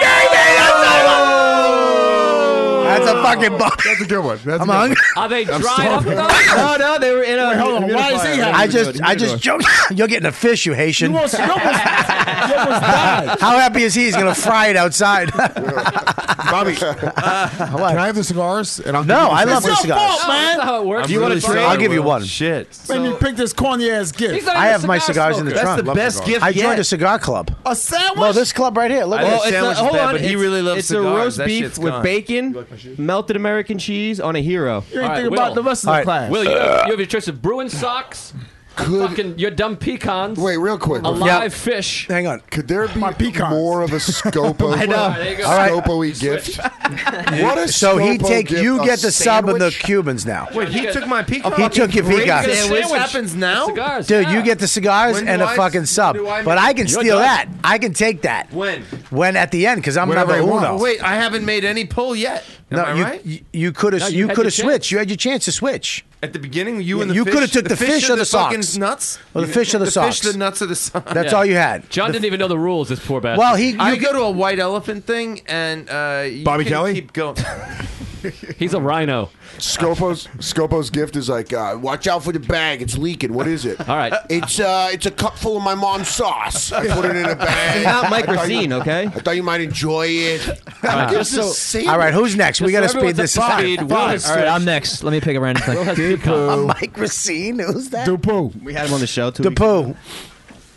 That's a fucking bump. That's a good one. That's I'm a good hungry. Are they dried up though? No, no, they were in a. Wait, hold on. Why is he having- I just I just joked. You're getting a fish, you Haitian. You almost, you almost, you almost died. How happy is he? He's gonna fry it outside. Bobby, can I have the cigars? And I'll give No, you the I love fish? the your cigars. fault, That's man. not how it works. Do you want to trade? I'll give you one. Shit. Man, you picked this corny ass He's gift. not I even have a my cigar cigars in the smoker. trunk. That's the best gift I yet. joined a cigar club. A sandwich? No, this club right here. Look I at think Oh, this. it's sandwich a, is hold bad, on. but he it's, really loves It's cigars. a roast That beef shit's with gone. bacon, melted American cheese on a hero. You ain't All right, thinking about Will. the rest of All the right. class. Will, you have, you have your choice of Bruin socks, Could fucking your dumb pecans, wait, real quick. a live fish. Hang on. Could there be My pecans. more of a Scopo? I know. There you go. All right. Scopo-y gift. What a So he Scopo take gift, you a get the sub and the sandwich? Cubans now. Wait, he took my pecan. He took your pecan. Sandwich Sandwich. happens now. Cigars, Dude, yeah. you get the cigars When and do a I- fucking sub. do I But make- I can You're steal done. that. I can take that. When? When at the end, because I'm Whenever number I want. uno. Wait, I haven't made any pull yet. Am no, I you, right? you you could have No, you you had could your have chance. switched. You had your chance to switch. At the beginning, you Yeah, and the you fish. coulda took the fish or the fucking socks. nuts. Well, the fish or the the socks. fish, the nuts, or the socks. That's Yeah. all you had. John The- didn't even know the rules. This poor bastard. Well, he you I could- go to a white elephant thing, and uh, you Bobby can Kelly? keep going. he's a rhino. Scopo's Scopo's gift is like, uh, watch out for the bag. It's leaking. What is it? All right. It's uh, it's a cup full of my mom's sauce. I put it in a bag. It's not Mike I thought Racine, you- okay? I thought you might enjoy it. right, Gives just a so- sandwich. all right, who's next? We Just got to so speed everyone's this up to up. speed, Will has All right, I'm switched. next. Let me pick a random Will thing. has pecans. Mike Racine, who's that? Dupu. We had him on the show too. DePoo.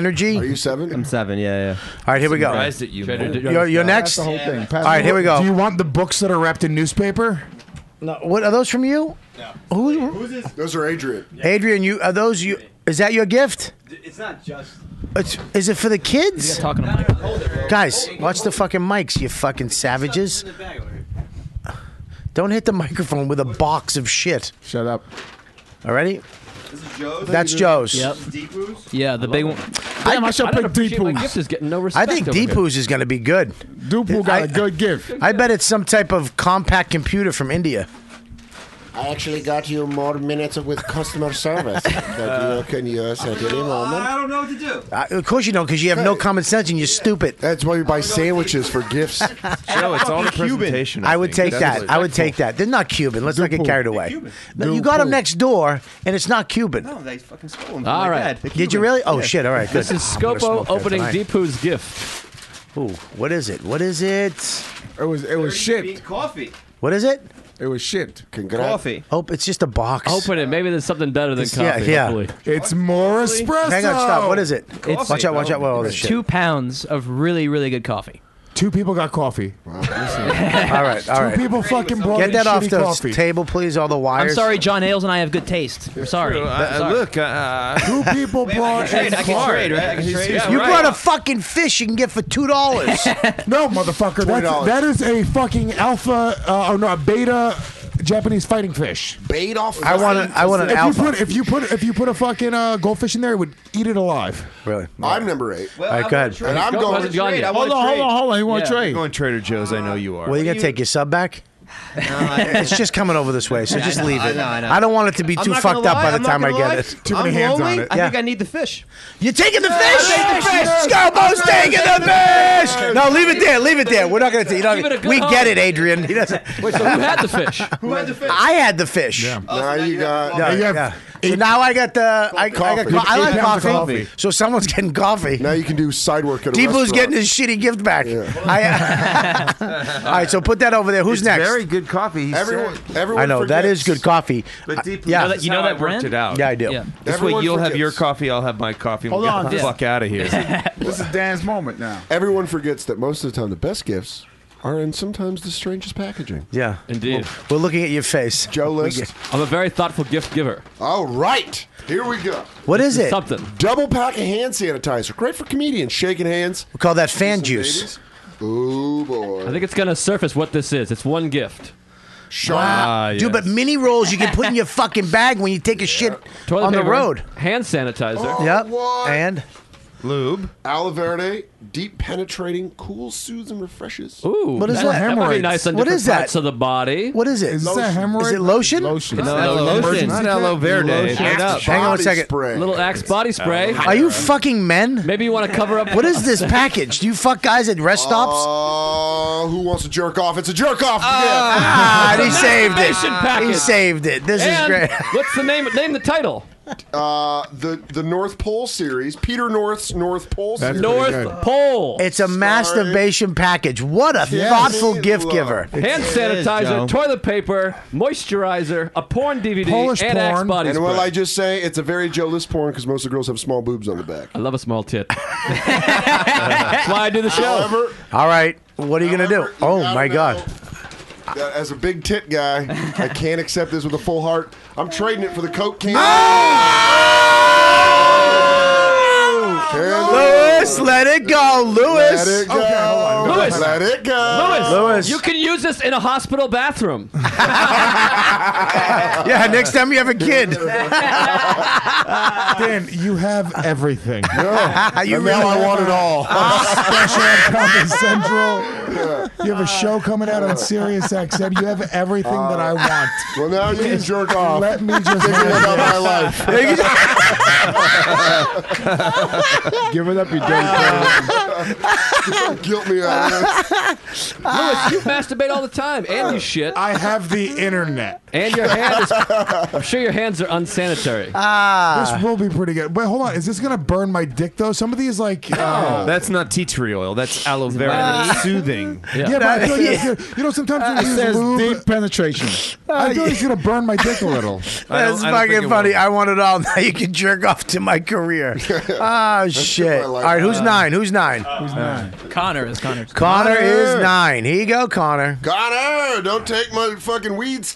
energy. Are you seven? I'm seven. Yeah, yeah. All right, here we go. Surprised at you, man. You're, you're next. That's the whole thing. All right, here we go. Do you want the books that are wrapped in newspaper? No, what are those from you? No. Who? Who's this? Those are Adrian. Adrian, you are those you? Is that your gift? It's not just. It's, is it for the kids? You got talking to Guys, watch the fucking mics, you fucking savages. Don't hit the microphone with a box of shit. Shut up. Alrighty? This is Joe's. That's Joe's. Yep. Deepu's? Yeah, the big one. Damn, I should I don't pick appreciate my Deepu's. gift is getting no I respect. think over here. Deepu's is going to be good. Deepu got I- a good gift. I bet it's some type of compact computer from India. I actually got you more minutes with customer service that you can use at any moment. I don't know what to do. Uh, of course you don't, because you have no common sense and you're stupid. That's why we buy sandwiches for gifts. Joe, it's all the presentation. I would think. take That's that. I would take that. They're not Cuban. Let's not get Dupu. carried away. Cuban. No, you got them next door, and it's not Cuban. No, they fucking stole them. All my right. dad. They're Did you Cuban. really? Oh, Yeah. shit. All right, good. This is I'm gonna smoke Scopo that opening tonight. Deepu's gift. Ooh, what is it? What is it? It was it was thirty bean shit. Coffee. What is it? It was shit. Congrats. Coffee. Oh, it's just a box. Open it. Maybe there's something better than It's- yeah, coffee. yeah. Hopefully. It's more espresso. Hang on, stop. What is it? It's- watch out, watch out. What all this shit? Two pounds of really, really good coffee. Two people got coffee. All right, all Two right. people fucking brought Get in that off shitty the coffee. table, please. All the wires. I'm sorry, John Ailes and I have good taste. We're sorry. True. I'm Uh, sorry. look, uh, Two people brought trade. in I can coffee. trade, right? I can trade. Yeah, You right. brought a fucking fish you can get for two dollars. No, motherfucker. twenty That's, dollars. that is a fucking alpha, uh, or no, a beta Japanese fighting fish. Bait off. I want a- I want an If you alpha. put if you put if you put a fucking uh, goldfish in there, it would eat it alive. Really? I'm number eight. Well, All right, I go wanna ahead. trade. And I'm I going- wanna Hasn't gone trade. yet. I wanna Hold on, hold trade. on, hold on. He want Yeah. to trade. You're going Trader Joe's. I know you are. Well, you gonna take your sub back? it's just coming over this way, so Yeah, I just know, leave I it. know, I know. I don't want it to be I'm too not gonna fucked up lie, by the I'm not time I gonna get lie. it. Too many I'm hands lonely. on it. I Yeah. think I need the fish. You're taking the fish. take the fish. Scopo's taking the fish. No, leave it there. Leave it there. We're not gonna. You Give it a know, good we home. get it, Adrian. He doesn't. Wait, so who had the fish? Who had the fish? I had the fish. Yeah. Now you got. Yeah, you have yeah. So eight- now I got the. I, I got. Coffee. co- I Eight like pounds of coffee, coffee. so someone's getting coffee. Now you can do side work at a Deepu's restaurant. getting his shitty gift back. I, all right, so put that over there. Who's It's next? very good coffee. He's Everyone, saying. everyone I know that is forgets- good coffee. But Uh, Deepu, yeah, You know that- you know how that I worked brand? it out. yeah, I do. Yeah. This Everyone way you'll have forgets. your coffee, I'll have my coffee. and Hold we'll on, get the this- fuck out of here. This is Dan's moment now. Everyone forgets that most of the time the best gifts are in sometimes the strangest packaging. Yeah, Indeed. We're looking at your face. Joe We list. get- I'm a very thoughtful gift giver. All right, here we go. What is it? Something. Double pack of hand sanitizer, great for comedians shaking hands. We call that fan Some juice. babies. Ooh boy. I think it's going to surface what this is. It's one gift. Sharp. Ah, Dude, but mini rolls you can put in your fucking bag when you take a shit Toilet on the paper, road. Hand sanitizer. Oh, Yep. what? And Lube. Aloe Verde, deep penetrating, cool, soothes, and refreshes. Ooh, What is that, that? That might be Hemorrhoids. nice on What different is that? parts of the body. what is it? Is this a hemorrhoid? Is it lotion? Lotion. It's No, not lotion. lotion. Not aloe verde. Lotion. Straight up. Hang on a Body second. Spray. Little Axe body spray. Are you fucking men? Maybe you want to cover up. What is this package? Do you fuck guys at rest stops? Uh, who wants to jerk off? It's a jerk off. Ah, and he saved it. Masturbation package. He saved it. This is And great. what's the name? Name the title. Uh, the the North Pole series, Peter North's North Pole That's series. pretty North good. Pole. It's a masturbation package. What a Yes. thoughtful Yes. gift giver. Hand sanitizer, toilet paper, moisturizzer, a porn D V D, Polish and Axe porn. body And spray. will I just say, it's a very Joe List porn because most of the girls have small boobs on the back. I love a small tit. That's why I do the show. However, All right. What are you going to do? however, you Oh, gotta my God. know that as a big tit guy, I can't accept this with a full heart. I'm trading it for the Coke can. Lewis, let it go. Lewis. Let it go. Okay, hold on. Lewis. Let it go. Lewis, Lewis. you can use this in a hospital bathroom. Yeah, next time you have a kid. Dan, you have everything. you And really now I want it all. Special on Comedy Central. You have a show coming out on Sirius X M. You have everything that I want. Well, now you can jerk off. Let me just Thinking have about my this. life. Give it up, you dirty Guilt me out of Lewis, you masturbate all the time, and you shit, I have the internet. and your hand is. I'm sure your hands are unsanitary. Ah. This will be pretty good. Wait, hold on. Is this gonna burn my dick though? Some of these like. Uh, That's not tea tree oil. That's aloe vera. It's soothing. Yeah. yeah, but I feel like that's- you know, sometimes when you use lube, deep penetration. I feel like it's gonna burn my dick a little. That's I don't think fucking it funny. will. I want it all. Now you can jerk off to my career. Oh, shit. my All life. right, who's nine? Who's nine? Who's nine? Connor is Connor's. Connor Connor. is nine. Here you go, Connor. Connor, don't take my fucking weed stash,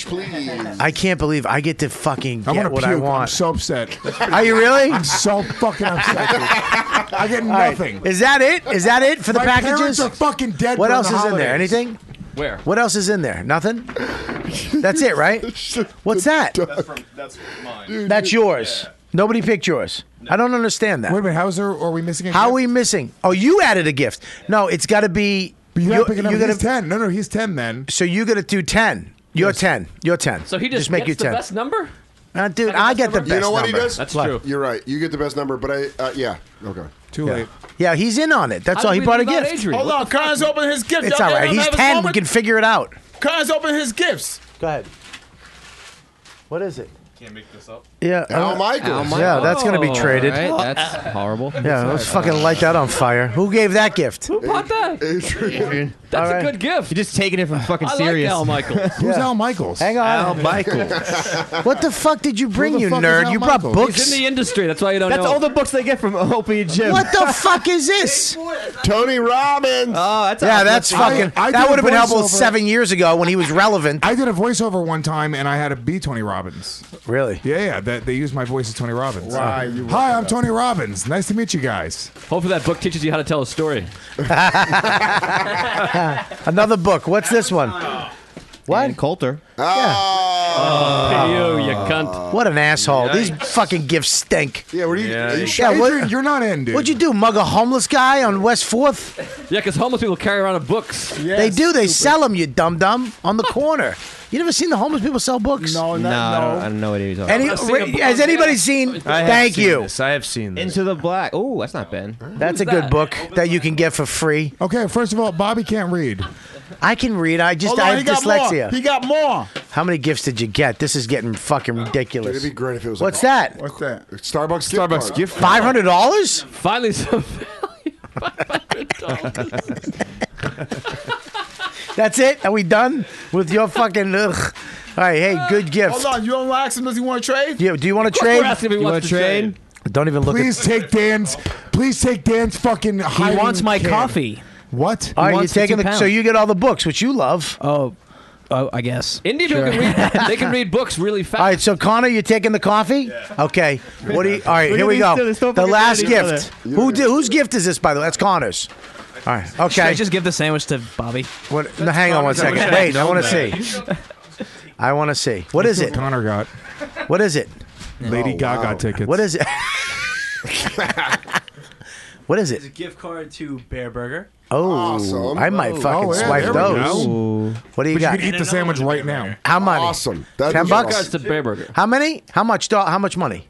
please. I can't believe I get to fucking I get want what to I puke. I'm want. so upset. Are you really? I'm so fucking upset. dude. I get All right. nothing. Is that it? Is that it for the My packages? parents are fucking dead. What during else the is in there? holidays. Anything? Where? What else is in there? Nothing? That's it, right? What's that? That's from that's mine. That's yours. Nobody picked yours. I don't understand that. Wait a minute. How's there? Are we missing a How gift? are we missing? Oh, you added a gift. No, it's got to be. But you you're- gotta pick it up. you're He's gonna- ten. No, no, he's ten then. So you got to do ten. You're ten. You're ten. So he just, make gets you the ten. best number? Uh, dude, I I get get the best best You know what number. he does? That's What? true. You're right. You get the best number, but I, uh, yeah. Okay. Too Yeah. late. Yeah, he's in on it. That's How all. did He we brought a leave out gift. Adrian? Hold What on. the fuck? Khan's opening his gift. It's Y'all all right. let him He's have his ten. We moment? can figure it out. Khan's opening his gifts. Go ahead. What is it? Can't make this up. Yeah. Al uh, Michaels. Yeah, that's gonna be Oh, traded. Right? That's horrible. Yeah, let's fucking light that on fire. Who gave that gift? Who bought that? Adrian. That's All a right. good gift. You're just taking it from fucking I like serious. Al Michaels. Who's Al Michaels? Hang on. Al Michaels. What the fuck did you bring, Who the you fuck is nerd? Al You brought Michaels? books. He's in the industry. That's why you don't That's know. all the books they get from Opie and Jim. What the fuck is this? Tony Robbins. Oh, that's Yeah, that's fucking. I- I that did would have been helpful voiceover. seven years ago when he was relevant. I did a voiceover one time, and I had to be Tony Robbins. Really? Yeah, yeah. That they used my voice as Tony Robbins. Why, you Hi, I'm Tony Robbins. Nice to meet you guys. Hopefully that book teaches you how to tell a story. Another book. What's this one? What? And Coulter. Oh. Hey, you, you cunt. What an asshole. These fucking gifts stink. Yeah, what are you? Yeah, are you yeah. sure? Yeah, what- Adrian, you're not in, dude. What'd you do? Mug a homeless guy on West Fourth? Yeah, because homeless people carry around books. Yes, They do. They stupid. sell them, you dum dum, on the corner. You never seen the homeless people sell books? No, No, not, I, no. don't, I don't know what he's talking Any, about. I've seen a book. has anybody seen? I have Thank seen you. This. I have seen this. Into the Black. Oh, that's not bad. That's a good book that you can get for free. Okay, first of all, Bobby can't read. I can read. I just Hold I on, have he got dyslexia. more. He got more. How many gifts did you get? This is getting fucking Dude, ridiculous. it'd be great if it was. What's like that? What's that? Starbucks. Starbucks gift. card. gift. Five hundred dollars? Finally, some value. five hundred dollars. That's it? Are we done with your fucking? Ugh. All right. Hey, good gift. Hold on, you don't ask him. Does he want to trade? Do you, do you want to We're trade? asking if he You wants want to to trade. trade? Don't even look Please at. take Dan's. Please take Dan's fucking. He hiding wants my can. coffee. What? All right, you're wants taking fifty the. pounds. So you get all the books, which you love. Oh, oh, I guess. Indian people can read. They can read books really fast. All right, so Connor, you're taking the coffee. Okay. What do you? All right, Look here at we these go. two, they're so The fucking last mad at each gift. Who did, whose gift is this, by the way? That's Connor's. All right. Should I Okay. just give the sandwich to Bobby? What, no, hang on one second. Okay. Wait, I want to Know see. I want to see. What is it? Connor got What is it? Lady Oh, Gaga wow. tickets. What is it? What is It's a it? gift card to Bear Burger. Oh, Awesome. I might Oh, fucking oh, yeah, swipe there we those. go. What do you But you got? can eat the sandwich right now. How many? Awesome. That'd Ten be bucks? awesome. Guys, to Bear Burger. How many? How much? do- How much money?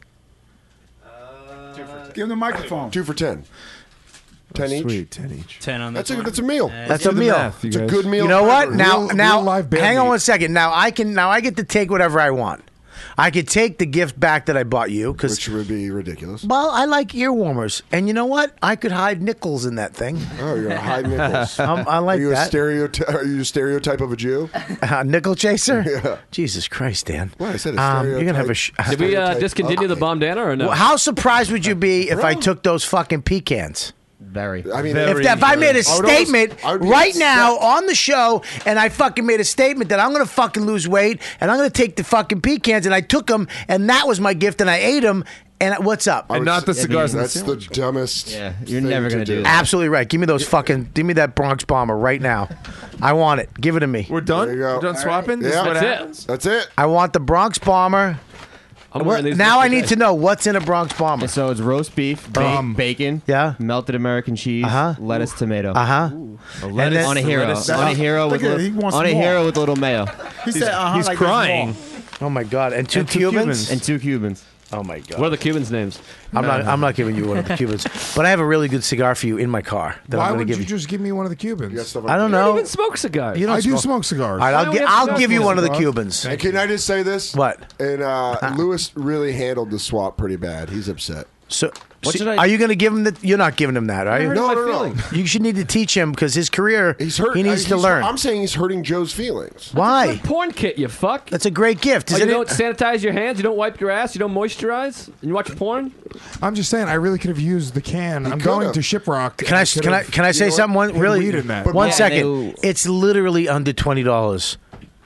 Give him the microphone. Two for ten. Ten each. Sweet, ten each. Ten on That's this a one. that's a meal. That's a meal. It's a good meal. You know what? burger. Now, Real- now, real live bear hang on meat. one second. Now I can. Now I get to take whatever I want. I could take the gift back that I bought you because, which would be ridiculous. well, I like ear warmers, and you know what? I could hide nickels in that thing. Oh, you're a high nickels. Um, I like are you that. A stereotype, are you a stereotype of a Jew? Uh, nickel chaser? Yeah. Jesus Christ, Dan. Well, I said a um, you're gonna have a. Sh- Did we uh, discontinue the bandana or no? Well, how surprised would you be if I took those fucking pecans? Very. I mean, If, if I made a I would almost- statement I would be right upset. now on the show, and I fucking made a statement that I'm gonna fucking lose weight, and I'm gonna take the fucking pecans, and I took them, and that was my gift, and I ate them, and what's up? I would not the s- cigars and the That's the sandwich. dumbest. Yeah, you're thing never to gonna do that. Absolutely right. Give me those fucking. Give me that Bronx Bomber right now. I want it. Give it to me. We're done. There you go. We're done swapping. This Yeah. is what That's it. happens. That's it. I want the Bronx Bomber. I'm Well, wearing these now I today. need to know what's in a Bronx Bomber. So it's roast beef, ba- Um, bacon, Yeah. melted American cheese, Uh-huh. lettuce, tomato. Uh huh. A lettuce then- on a hero, lettuce- on a hero with Look at it, he little, wants on a more. hero with a little mayo, He said, uh-huh, he's like there's crying. more. Oh my god. And two, And two Cubans? Cubans. and two Cubans. Oh my god. What are the Cubans' names? I'm not. I'm not giving you one of the Cubans, but I have a really good cigar for you in my car that Why I'm going would to you give you. just give me one of the Cubans? You got stuff I don't I don't know. even smoke cigars. You don't I do smoke. smoke cigars. All right, I'll, Why gi- don't we have I'll cigars give you for one of the cigars? Cubans. And can I just say this? What? And uh, Lewis really handled the swap pretty bad. He's upset. So, What see, should I- are you going to give him that? You're not giving him that, are you? No, no, no. You should need to teach him because his career. He's hurt. He needs uh, to he's- learn. I'm saying he's hurting Joe's feelings. Why? Porn kit, you fuck. That's a great gift. Oh, Is you it? don't sanitize your hands. You don't wipe your ass. You don't moisturize. And you watch porn. I'm just saying, I really could have used the can. I'm could've. going to Shiprock. Can I? Can I? Can I say something? One, Put really? weed in that. One Yeah, second. they- It's literally under twenty dollars.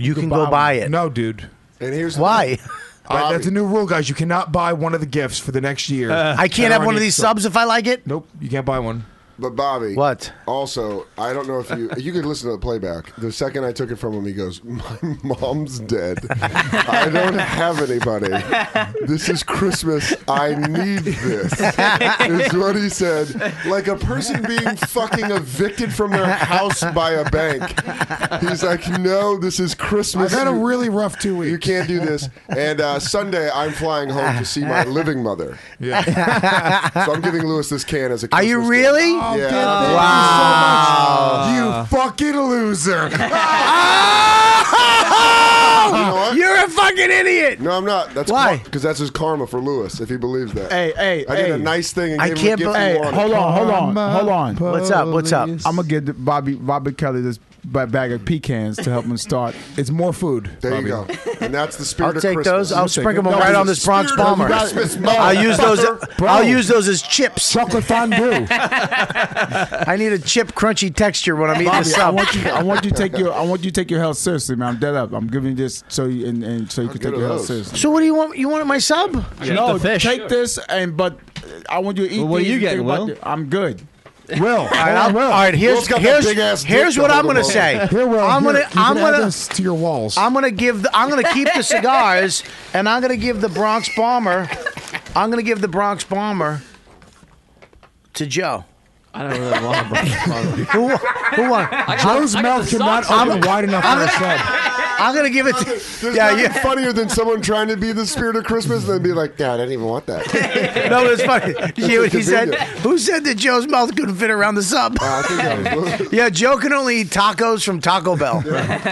You can go buy it. No, dude. And here's why. Uh, that's a new rule, guys. You cannot buy one of the gifts for the next year. I can't have one of these subs if I like it. Nope, you can't buy one. But Bobby, what? Also, I don't know if you you could listen to the playback. The second I took it from him, he goes, "My mom's dead. I don't have anybody. This is Christmas. I need this." Is what he said. Like a person being fucking evicted from their house by a bank. He's like, "No, this is Christmas. I've had a really rough two weeks. You can't do this." And uh, Sunday, I'm flying home to see my living mother. Yeah. So I'm giving Lewis this can as a Are Christmas you gift. really? Yeah. Wow. You fucking loser. You know what? You're a fucking idiot. No, I'm not. That's Why? Because that's his karma for Lewis, if he believes that. Hey, hey, I did hey. a nice thing and I gave can't him a gift believe- he Hey, wanted. hold on, hold on, hold on. What's up? What's up? I'm gonna give the Bobby Bobby Kelly this ba- bag of pecans to help him start. It's more food. There Bobby. you go. And that's the spirit I'll of take Christmas. those. I'll sprinkle them No, right it's on the this Bronx spirit of Bomber. Christmas, I'll use those. motherfucker. I'll use those as chips. Chocolate fondue. I need a chip crunchy texture when I'm eating the Bobby, I sub. want you. I want you to take your. I want you to take your health seriously, man. I'm dead up. I'm giving you this so you and, and so you can good take are your health those? seriously. So what do you want? You want my sub? no, the fish. take this and but I want you to eat. Well, what are these you and getting, think about Will? the- I'm good. Will. All right, I'll- all right, here's Will's got that here's big-ass dick here's what to I'm hold gonna him say. over. Here, Will. I'm here, gonna you can I'm add gonna this to your walls. I'm gonna give the I'm gonna keep the cigars and I'm gonna give the Bronx Bomber. I'm gonna give the Bronx Bomber to Joe. I don't really want a Bronx Bomber. Who who won? Joe's I got mouth the cannot socks on. open wide enough for a sub. I'm gonna give it to There's yeah nothing yeah. funnier than someone trying to be the spirit of Christmas and then be like, "God, I didn't even want that." No, it's funny. Did you hear what he said? convenient. Who said that Joe's mouth couldn't fit around the sub? Uh, I think that was Yeah, Joe can only eat tacos from Taco Bell.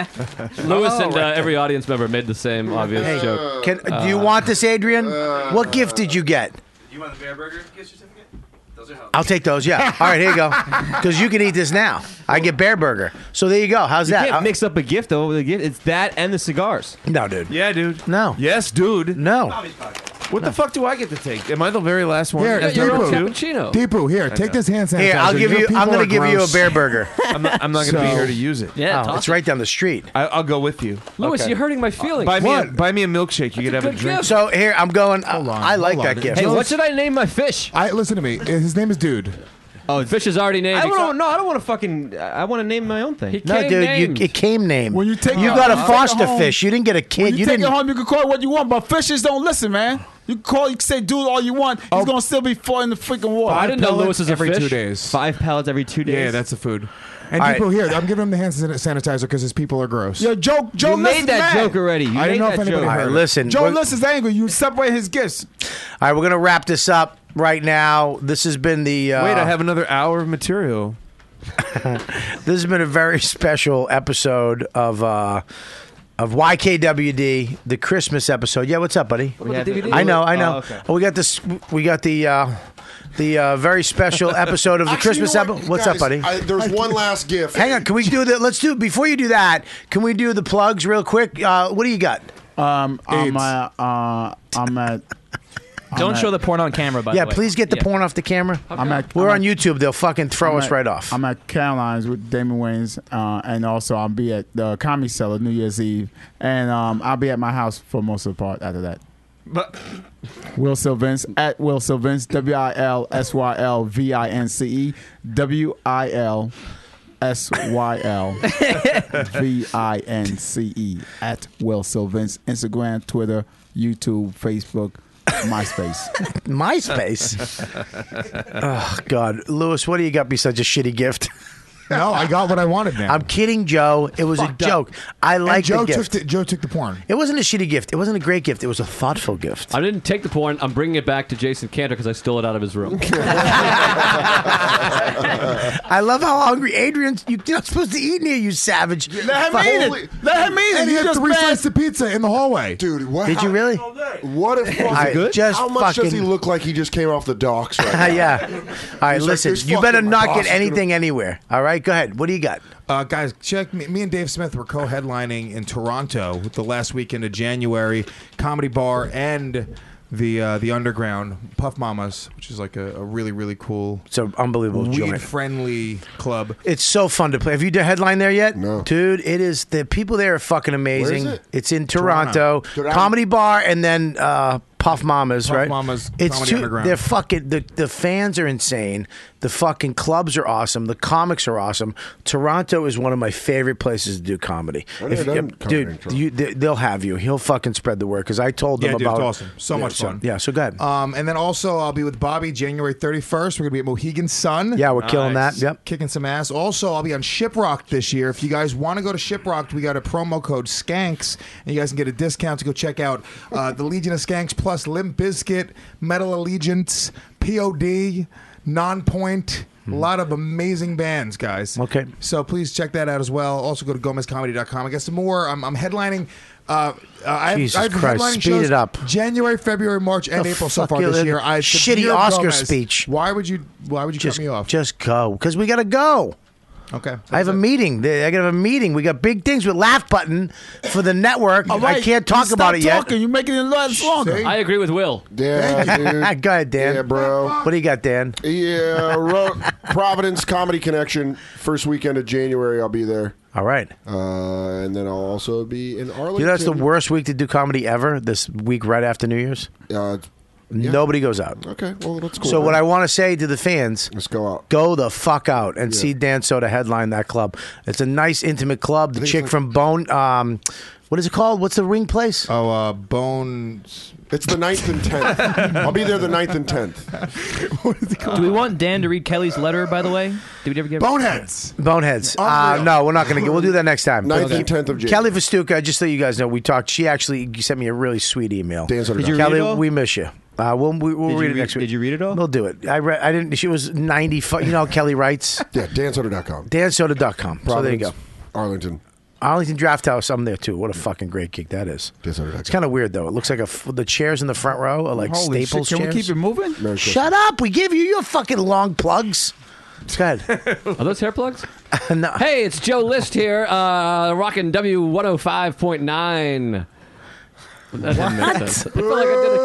Lewis and uh, every audience member made the same obvious Hey, joke. Can, do you want this, Adrian? What gift did you get? You want the Bear Burger gift certificate? Those are helpful. I'll take those. Yeah. All right, here you go. Because you can eat this now. I get Bear Burger. So there you go. How's You that? can't Uh, mix up a gift though with a gift. It's that and the cigars. no, dude. Yeah, dude. No. Yes, dude. No. What the fuck do I get to take? Am I the very last one? Here, Yeah, your own Deepu. cappuccino. Deepu, here, take this hand sanitizer. Here, I'll give Your you. people I'm going are to give you a gross. Bear Burger. I'm not, I'm not going to be So- here to use it. Yeah, Oh, toss it's it. right down the street. I, I'll go with you. Lewis, Okay. you're hurting my feelings. Buy me, a, What? buy me a milkshake. You could have a good drink. gift. So here, I'm going. Hold on, I like hold that on. gift. Hey, what should I name my fish? I listen to me. His name is Dude. Oh, Fish is already named. I He don't. No, I don't want to fucking. I want to name my own thing. He No, came dude, named. you, it came named. When you take you it- got a uh, foster take it home. fish. You didn't get a kid. When you, You take didn't. it home, you can call it what you want, but fishes don't listen, man. You can call, you can say, dude, all you want. He's gonna still be full in the freaking water. I didn't know Pellets Lewis is a every fish. two days. Five pallets every two days. Yeah, that's the food. And All people right. here, I'm giving him the hand san- sanitizer because his people are gross. Yo, Joe, Joe, You made listen, that man. joke already. You I didn't made know that if anybody joke. All right, heard. listen. Joe we're- List's angry. You separate his gifts. All right, we're gonna wrap this up right now. This has been the. Uh, Wait, I have another hour of material. This has been a very special episode of uh, of Y K W D, the Christmas episode. Yeah, what's up, buddy? We had the- I know, I know. Oh, okay. Oh, we got this. We got the uh, the uh, very special episode of the Actually, you Christmas know episode. what, What's guys, up, buddy? I, there's one last gift. Hang on, can we do that? Let's do before you do that. Can we do the plugs real quick? Uh, what do you got? Um, I'm AIDS. at, uh, I'm at. Don't I'm show at- the porn on camera, by yeah, the way. please get the Yeah. porn off the camera. I'm at. We're I'm on at- YouTube. They'll fucking throw I'm us at- right off. I'm at Caroline's with Damon Wayans, uh, and also I'll be at the Comedy Cellar New Year's Eve, and um, I'll be at my house for most of the part after that. But Will Sylvince at Will Sylvince, W I L S Y L V I N C E, W I L S Y L V I N C E at Will Sylvince. Instagram, Twitter, YouTube, Facebook, MySpace. MySpace. Oh God, Lewis, what do you got besides a shitty gift? No, I got what I wanted now. I'm kidding, Joe. It was a joke. I And like Joe the gift. took the, Joe took the porn. It wasn't a shitty gift. It wasn't a great gift. It was a thoughtful gift. I didn't take the porn. I'm bringing it back to Jason Cantor because I stole it out of his room. I love how hungry Adrian's. You're not supposed to eat near you, savage. Let him eat it. Let him eat it. And he You had just three banned- slices of pizza in the hallway. Dude, what? Did you really? What if? I good? just How much does he fucking- look like he just came off the docks right now? yeah. All right, He's like, listen. "This you better fucking not boss get is gonna-" anything anywhere. All right, go ahead. What do you got? Uh, guys, check me. Me and Dave Smith were co-headlining in Toronto the last weekend of January, Comedy Bar and the uh, the underground Puff Mamas, which is like a, a really really cool. It's an unbelievable joint. weed friendly club. It's so fun to play. Have you done headline there yet? No, dude. It is the people there are fucking amazing. Where is it? It's in Toronto, Toronto. Comedy Bar, and then uh, Puff Mamas, Puff right? Mamas, it's Comedy too, Underground. They're fucking. The the fans are insane. The fucking clubs are awesome. The comics are awesome. Toronto is one of my favorite places to do comedy. I've never done comedy in dude, Toronto. you, they, they'll have you. He'll fucking spread the word because I told them Yeah, dude, about. it's awesome. So Yeah, much fun. Yeah, so go ahead. Um, and then also I'll be with Bobby January thirty-first. We're gonna be at Mohegan Sun. Yeah, we're killing that. Yep. Kicking some ass. Also, I'll be on Shiprocked this year. If you guys want to go to Shiprocked, we got a promo code Skanks, and you guys can get a discount to go check out uh, the Legion of Skanks plus Limp Bizkit, Metal Allegiance, P O D, Non-Point. A lot of amazing bands, guys. Okay. So please check that out as well. Also go to gomez comedy dot com. I got some more. I'm, I'm headlining. Uh, uh, I have, Jesus I have Christ, headlining speed shows it up. January, February, March, and The April so fuck far you this li- year. I shitty Severe Oscar Gomez. speech. Why would you? Why would you Just, cut me off? just go because we gotta go. Okay. I have a meeting. I got a meeting. We got big things with Laugh Button for the network. All right, I can't talk you about stop it yet. talking. You're making it last longer. I agree with Will. Yeah, dude. Go ahead, Dan. Yeah, bro. What do you got, Dan? Yeah, Ro- Providence Comedy Connection. First weekend of January, I'll be there. All right. Uh, and then I'll also be in Arlington. You know that's the worst week to do comedy ever. This week right after New Year's. Uh, Nobody goes out. Okay, well that's cool. So what I want to say to the fans, let's go out. Go the fuck out and Yeah. see Dan Soda headline that club. It's a nice intimate club. The chick from Bone, um, what is it called? What's the ring place? Oh, uh, Bones. It's the ninth and tenth. I'll be there the ninth and tenth. Do we want Dan to read Kelly's letter, by the way? Did we ever get Boneheads? Boneheads. Uh, Unreal. no, we're not going to get. We'll do that next time. Ninth and tenth of Kelly January. Festuca, just so you guys know, we talked. She actually sent me a really sweet email. Dan Soda. Did you read Kelly, it all? we miss you. Uh, we'll we, we'll Did you read it read- next week. did you read it all? We'll do it. I read. I didn't. She was ninety. fu- You know, how Kelly writes. Yeah, dan soda dot com. dan soda dot com. So there you go. Arlington. Arlington Draft House. I'm there too. What a fucking great gig that is. dan soda dot com. It's kind of weird though. It looks like a f- the chairs in the front row are like Holy Staples shit, can chairs. we keep it moving? Merry Shut up! We give you your fucking long plugs. Go ahead. Are those hair plugs? No. Hey, it's Joe List here, uh, rocking W one oh five point nine. That didn't make sense. I feel like I did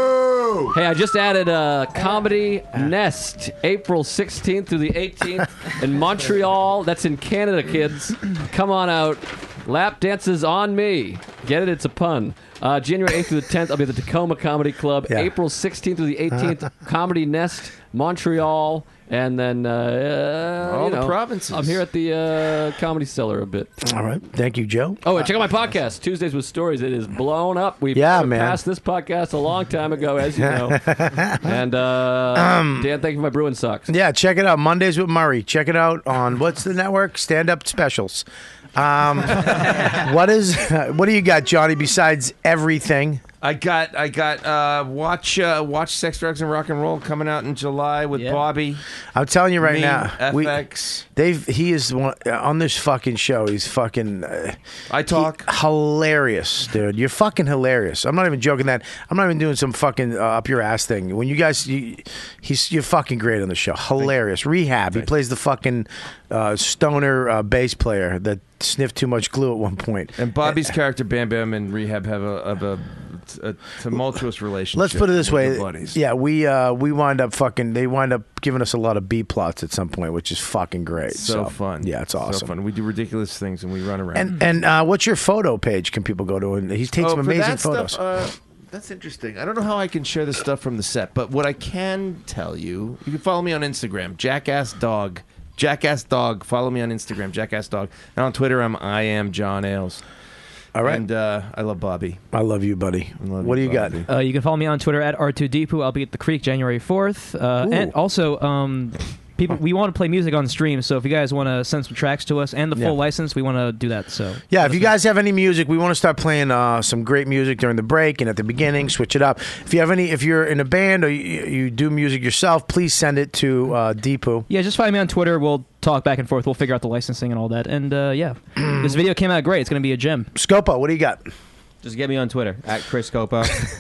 a- Hey, I just added a Comedy Nest, April sixteenth through the eighteenth in Montreal. That's in Canada, kids. Come on out. Lap dances on me. Get it? It's a pun. Uh, January eighth through the tenth, I'll be at the Tacoma Comedy Club. Yeah. April sixteenth through the eighteenth, Comedy Nest, Montreal. And then, uh, All you the know, provinces. I'm here at the uh, Comedy Cellar a bit. All right. Thank you, Joe. Oh, and check out my podcast, Tuesdays with Stories. It is blown up. We Yeah, man. passed this podcast a long time ago, as you know. and uh, Dan, thank you for my Bruin socks. Yeah, check it out. Mondays with Murray. Check it out on what's the network? Stand Up Specials. Um, what is? What do you got, Johnny? Besides everything, I got, I got. Uh, watch, uh, watch Sex, Drugs, and Rock and Roll coming out in July with Yeah. Bobby. I'm telling you right me, now, we, F X. they've he is one, on this fucking show. He's fucking. Uh, I talk. he- hilarious, dude. You're fucking hilarious. I'm not even joking. That I'm not even doing some fucking uh, up your ass thing. When you guys, you, he's you're fucking great on the show. Hilarious. Rehab. He plays the fucking uh, stoner uh, bass player that sniffed too much glue at one point. And Bobby's character Bam Bam and Rehab have a, have a, a tumultuous relationship. Let's put it this with way. the buddies. Yeah, we uh, we wind up fucking. They wind up giving us a lot of B plots at some point, which is fucking great. So, fun. Yeah, it's awesome. So fun. We do ridiculous things and we run around. And and uh, what's your photo page? Can people go to? And he takes Oh, some for amazing that photos. Stuff, uh, that's interesting. I don't know how I can share this stuff from the set, but what I can tell you, you can follow me on Instagram, Jackass Dog. Jackass Dog. Follow me on Instagram, Jackass Dog. And on Twitter, I'm I am John Ailes. All right. And uh, I love Bobby. I love you, buddy. I love What do you got? Bobby. Uh, you can follow me on Twitter at R two Deepu. I'll be at the Creek January fourth. Uh, Ooh. and also, um, people, we want to play music on stream, so if you guys want to send some tracks to us and the full Yeah. license, we want to do that. So Yeah, if you guys have any music, we want to start playing uh, some great music during the break and at the beginning. Switch it up. If you have any, if you're in a band or you, you do music yourself, please send it to uh, Deepu. Yeah, just find me on Twitter. We'll talk back and forth. We'll figure out the licensing and all that. And uh, yeah, this video came out great. It's going to be a gem. Scopo, what do you got? Just get me on Twitter at Chris Copo.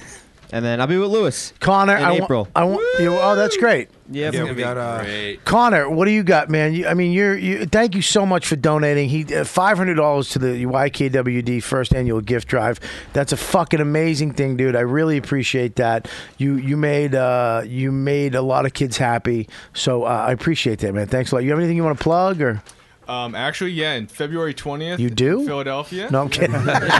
And then I'll be with Lewis. Connor, in I want- April. I want. You, oh, that's great. Yeah, Yeah, we got uh, Connor, what do you got, man? You, I mean, you're. You, thank you so much for donating. He uh, five hundred dollars to the Y K W D first annual gift drive. That's a fucking amazing thing, dude. I really appreciate that. You you made uh, you made a lot of kids happy. So uh, I appreciate that, man. Thanks a lot. You have anything you want to plug or? Um, actually, yeah, in February twentieth. You do? in Philadelphia. No, I'm kidding.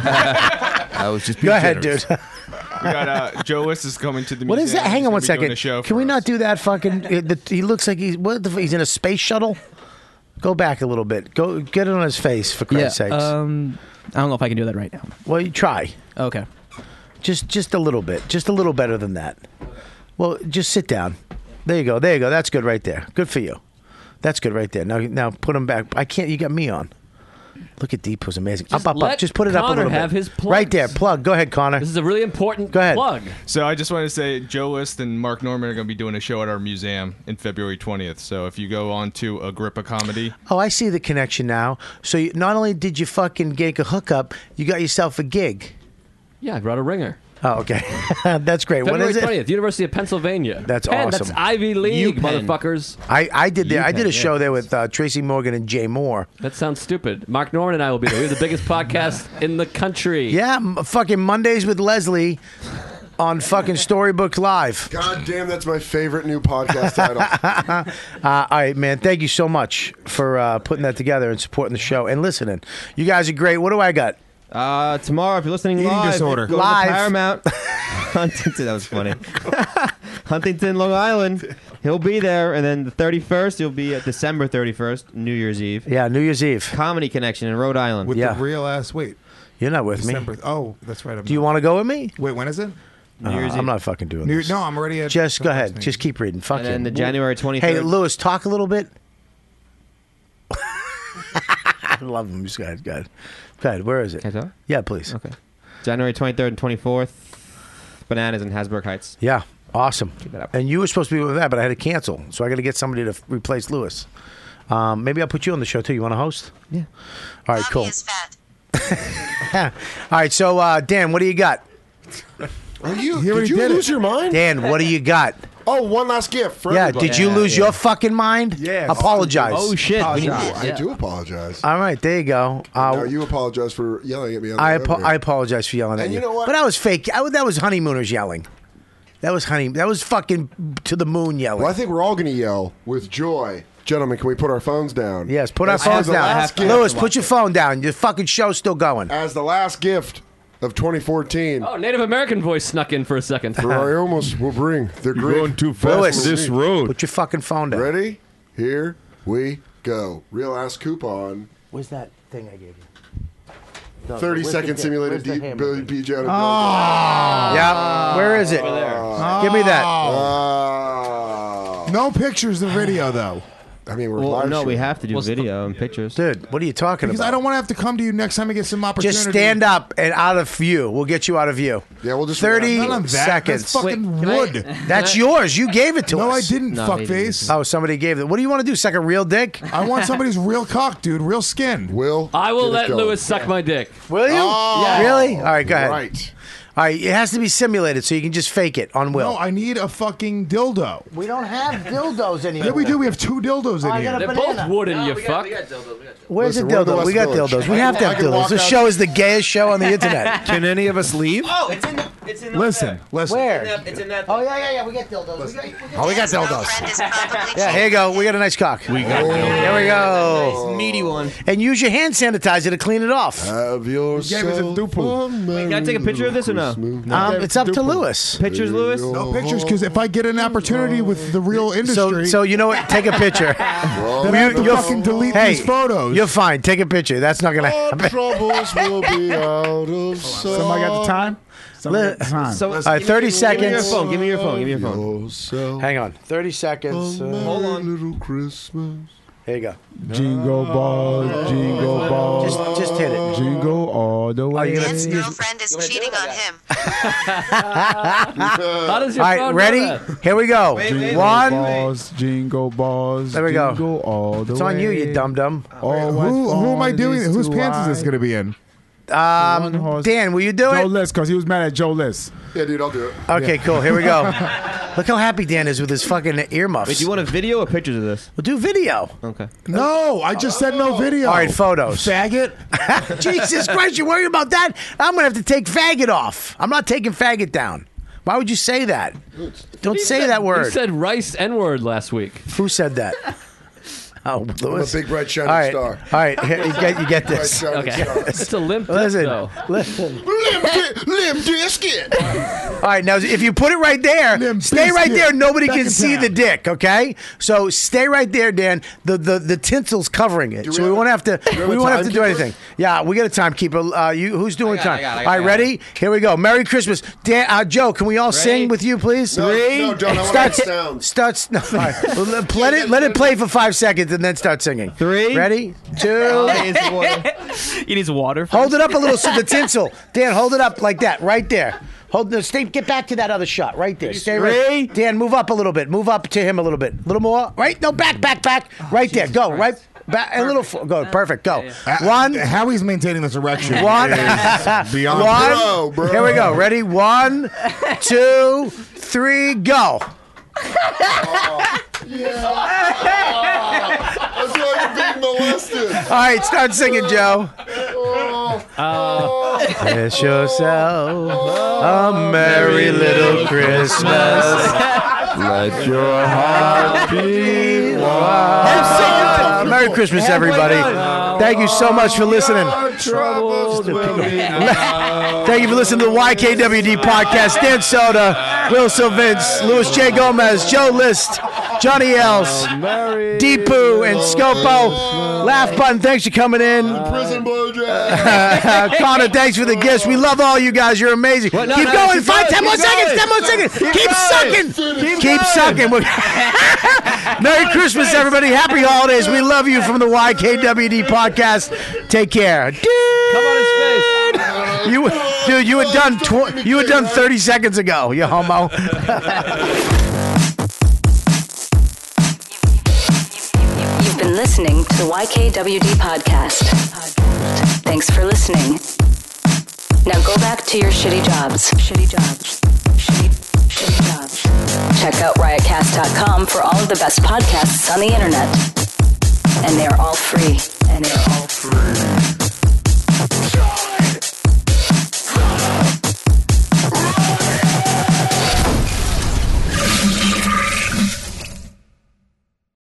I was just. Go ahead, dude. We got uh, Joe List is coming to the What museum. is that? Hang He's on gonna one be doing second. a show Can we not do that? Fucking. It, the, he looks like he's what? The, he's in a space shuttle. Go back a little bit. Go get it on his face for Christ's Yeah, sakes. um, I don't know if I can do that right now. Well, you try. Okay. Just just a little bit. Just a little better than that. Well, just sit down. There you go. There you go. That's good right there. Good for you. That's good right there. Now now put him back. I can't. You got me on. Look at Deep, who's amazing. Just up, up, let up. Just put it up a Connor little bit. have his plugs. Right there. Plug. Go ahead, Connor. This is a really important Go ahead. plug. So I just wanted to say Joe List and Mark Norman are going to be doing a show at our museum in February twentieth. So if you go on to Agrippa Comedy, Oh, I see the connection now. So you, not only did you fucking get a hookup, you got yourself a gig. Yeah, I brought a ringer. Oh, okay. That's great. What February is it? twentieth, University of Pennsylvania. That's Penn, awesome. That's Ivy League, UPenn. motherfuckers. I, I did there. I did a UPenn, show yeah. there with uh, Tracy Morgan and Jay Moore. That sounds stupid. Mark Norman and I will be there. We have the biggest podcast in the country. Yeah, m- fucking Mondays with Leslie on fucking Storybooks Live. God damn, that's my favorite new podcast title. uh, all right, man. Thank you so much for uh, putting that together and supporting the show and listening. You guys are great. What do I got? Uh, tomorrow, if you're listening Eating live, disorder. go Live. to Paramount. Huntington, that was funny. Huntington, Long Island. He'll be there, and then the thirty-first, he'll be at December thirty-first, New Year's Eve. Yeah, New Year's Eve. Comedy Connection in Rhode Island. with Yeah. the real ass. Wait, You're not with December. me. Oh, that's right. I'm Do you not. want to go with me? Wait, when is it? Uh, I'm not fucking doing New, this. no, I'm already at. Just go ahead. Just keep reading. Fuck And it. then the January twenty-third. Hey, Lewis, talk a little bit. I love him. Just go ahead. Go ahead. Go ahead. Where is it? Can I talk? Yeah, please. Okay. January twenty-third and twenty-fourth, Bananas in Hasbrook Heights. Yeah, awesome. that up. And you were supposed to be with that, but I had to cancel. So I got to get somebody to f- replace Lewis. Um, maybe I'll put you on the show too. You want to host? Yeah. All right, cool. All right, so uh, Dan, what do you got? Are you? He already Did you did lose it. your mind? Dan, what do you got? Oh, one last gift for Yeah, everybody. did you lose your fucking mind? Yes. Apologize. Oh, shit. I We do, need- I yeah. do apologize. All right, there you go. Uh, no, you apologize for yelling at me. On the I road apo- here. I apologize for yelling at And you. you know what? But that was fake. I, that was honeymooners yelling. That was honey. That was fucking to the moon yelling. Well, I think we're all going to yell with joy. Gentlemen, can we put our phones down? Yes, put our As phones the down. last gift- Lewis, put your phone down. Your fucking show's still going. As the last gift of twenty fourteen, Oh, Native American voice snuck in for a second. for our almost will bring the great. going too fast Lewis, for this road. Put your fucking phone down. Ready? Here we go. Real ass coupon. Where's that thing I gave you? No, Thirty where's second the- simulated where's the deep hammer? Billy B J. Oh. Yeah. Where is it? Give me that. Oh. No pictures of video though. I mean, we're Well, live no, we streaming. have to do video and pictures. Dude, what are you talking Because about? I don't want to have to come to you next time I get some opportunity. Just stand up and out of view. We'll get you out of view. Yeah, we'll just thirty None of that. seconds. That's fucking Wait, can I- wood. That's yours. You gave it to No, I us. didn't, No, he fuckface. Oh, somebody gave it. What do you want to do? Suck a real dick? I want somebody's real cock, dude. Real skin. Will I will get it let going. Lewis suck my dick. Will you? Oh, Yeah. Really? All right, go ahead. Right. All right, it has to be simulated, so you can just fake it on Will. No, I need a fucking dildo. we don't have dildos anymore. Yeah, we do. We have two dildos in I here. got a They're banana. both wooden, No, you we fuck. got, we got dildos. We got dildos. Where's Listen, the we're in the dildo? West We got Village. dildos. We I have can- to I have can dildos. walk This out- show is the gayest show on the internet. Can any of us leave? Oh, it's in the. It's in the. Listen, listen. Where? It's in that. It's in that Oh yeah, yeah, yeah. We got dildos. We got, we got Oh, we got His dildos. girlfriend is probably Yeah, here you go. We got a nice cock. We got There we go. Meaty one. And use your hand sanitizer to clean it off. Have yourself gave us a duple. a merry Can I take a picture of this or no? Christmas. Um, it's up to Lewis. Pictures, Lewis? No pictures, because if I get an opportunity with the real So, industry, so you know what? Take a picture. then I have to you'll- fucking delete hey, these photos. You're fine. Take a picture. That's not gonna Our happen. troubles will be out of sight. Somebody got the time? Somebody got the time. So, All right, give me- thirty Give me your seconds. phone. Give me your phone. Give me your phone. Yourself Hang on. Thirty seconds. a Uh, Hold merry on. little Christmas. here you go. Jingle balls, jingle balls. Just, just hit it. Jingle all the way. you gonna- His girlfriend is cheating on him. How does your All right, phone ready? know that? Here we go. Jingle One. balls, jingle balls. There we go. Jingle all the It's way. on you, you dum dum. Oh, who, who am I doing? Whose pants is this going to be in? Um, Dan, will you do Joe it? List, because he was mad at Joe List. Yeah, dude, I'll do it. Okay, Yeah. cool. Here we go. Look how happy Dan is with his fucking earmuffs. Wait, do you want a video or pictures of this? We'll do video. Okay. No, I just said no video. All right, photos. Faggot. Jesus Christ, you worried about that? I'm gonna have to take faggot off. I'm not taking faggot down. Why would you say that? Don't He say said- that word. He said rice N-word last week. Who said that? Oh, Lewis. I'm a big bright shining All right, star. all right. Here, you get you get this. Bright shining Okay. star. It's a limp dick, Listen, though. listen. Limp, limp biscuit. All right, now if you put it right there, stay right biscuit. there. Nobody Back can in see town. the dick. Okay, so stay right there, Dan. The the the tinsel's covering it, Do we so we have a- won't have to. do we have We a won't have to do timekeeper? anything. Yeah, we got a timekeeper. Uh, you who's doing I got it, time? I got it, I All right, got it. ready? Here we go. Merry Christmas, Dan. Uh, Joe, can we all sing with you, please? No, no, don't. I want Start. to sounds. Starts. No, all right. Well, let, let it let it play for five seconds and then start singing. Three. Ready? Two. He needs water. Hold it up a little so the tinsel. Dan, hold it up like that, right there. Hold no, stay. Get back to that other shot, right there. Stay right. Dan, move up a little bit. Move up to him a little bit. A little more. Right? No, back, back, back. Right there. Go. Right. Back. A little. f- Go. Perfect. Go. One. How he's maintaining this erection One. is beyond. One. Bro, bro. Here we go. Ready? One, two, three, go. I feel like I'm being molested. All right, start singing, Joe. Oh. Wish yourself a merry little Christmas. Let your heart be wild. Merry Christmas, everybody. Thank you so much for listening. Thank you for listening to the Y K W D podcast. Dan Soda, Will Sylvince, Louis J. Gomez, Joe List, Johnny Els, Deepu, and Scopo. Laugh Button, thanks for coming in. Prison blowjob. Connor, thanks for the gifts. We love all you guys. You're amazing. What? No, keep no, going. keep Five, going, ten more keep seconds. going. Ten more seconds. Keep, Keep sucking. going. Keep, Keep sucking. We're- Merry Christmas, everybody. Happy holidays. We love you from the Y K W D podcast. Take care. Dude. Come on his face. You, dude, you were done. Tw- you were done thirty seconds ago. You homo. You've been listening to the Y K W D podcast. Thanks for listening. Now go back to your shitty jobs. Shitty jobs. Shitty, shitty jobs. Check out riot cast dot com for all of the best podcasts on the internet. And they are all free. And they are all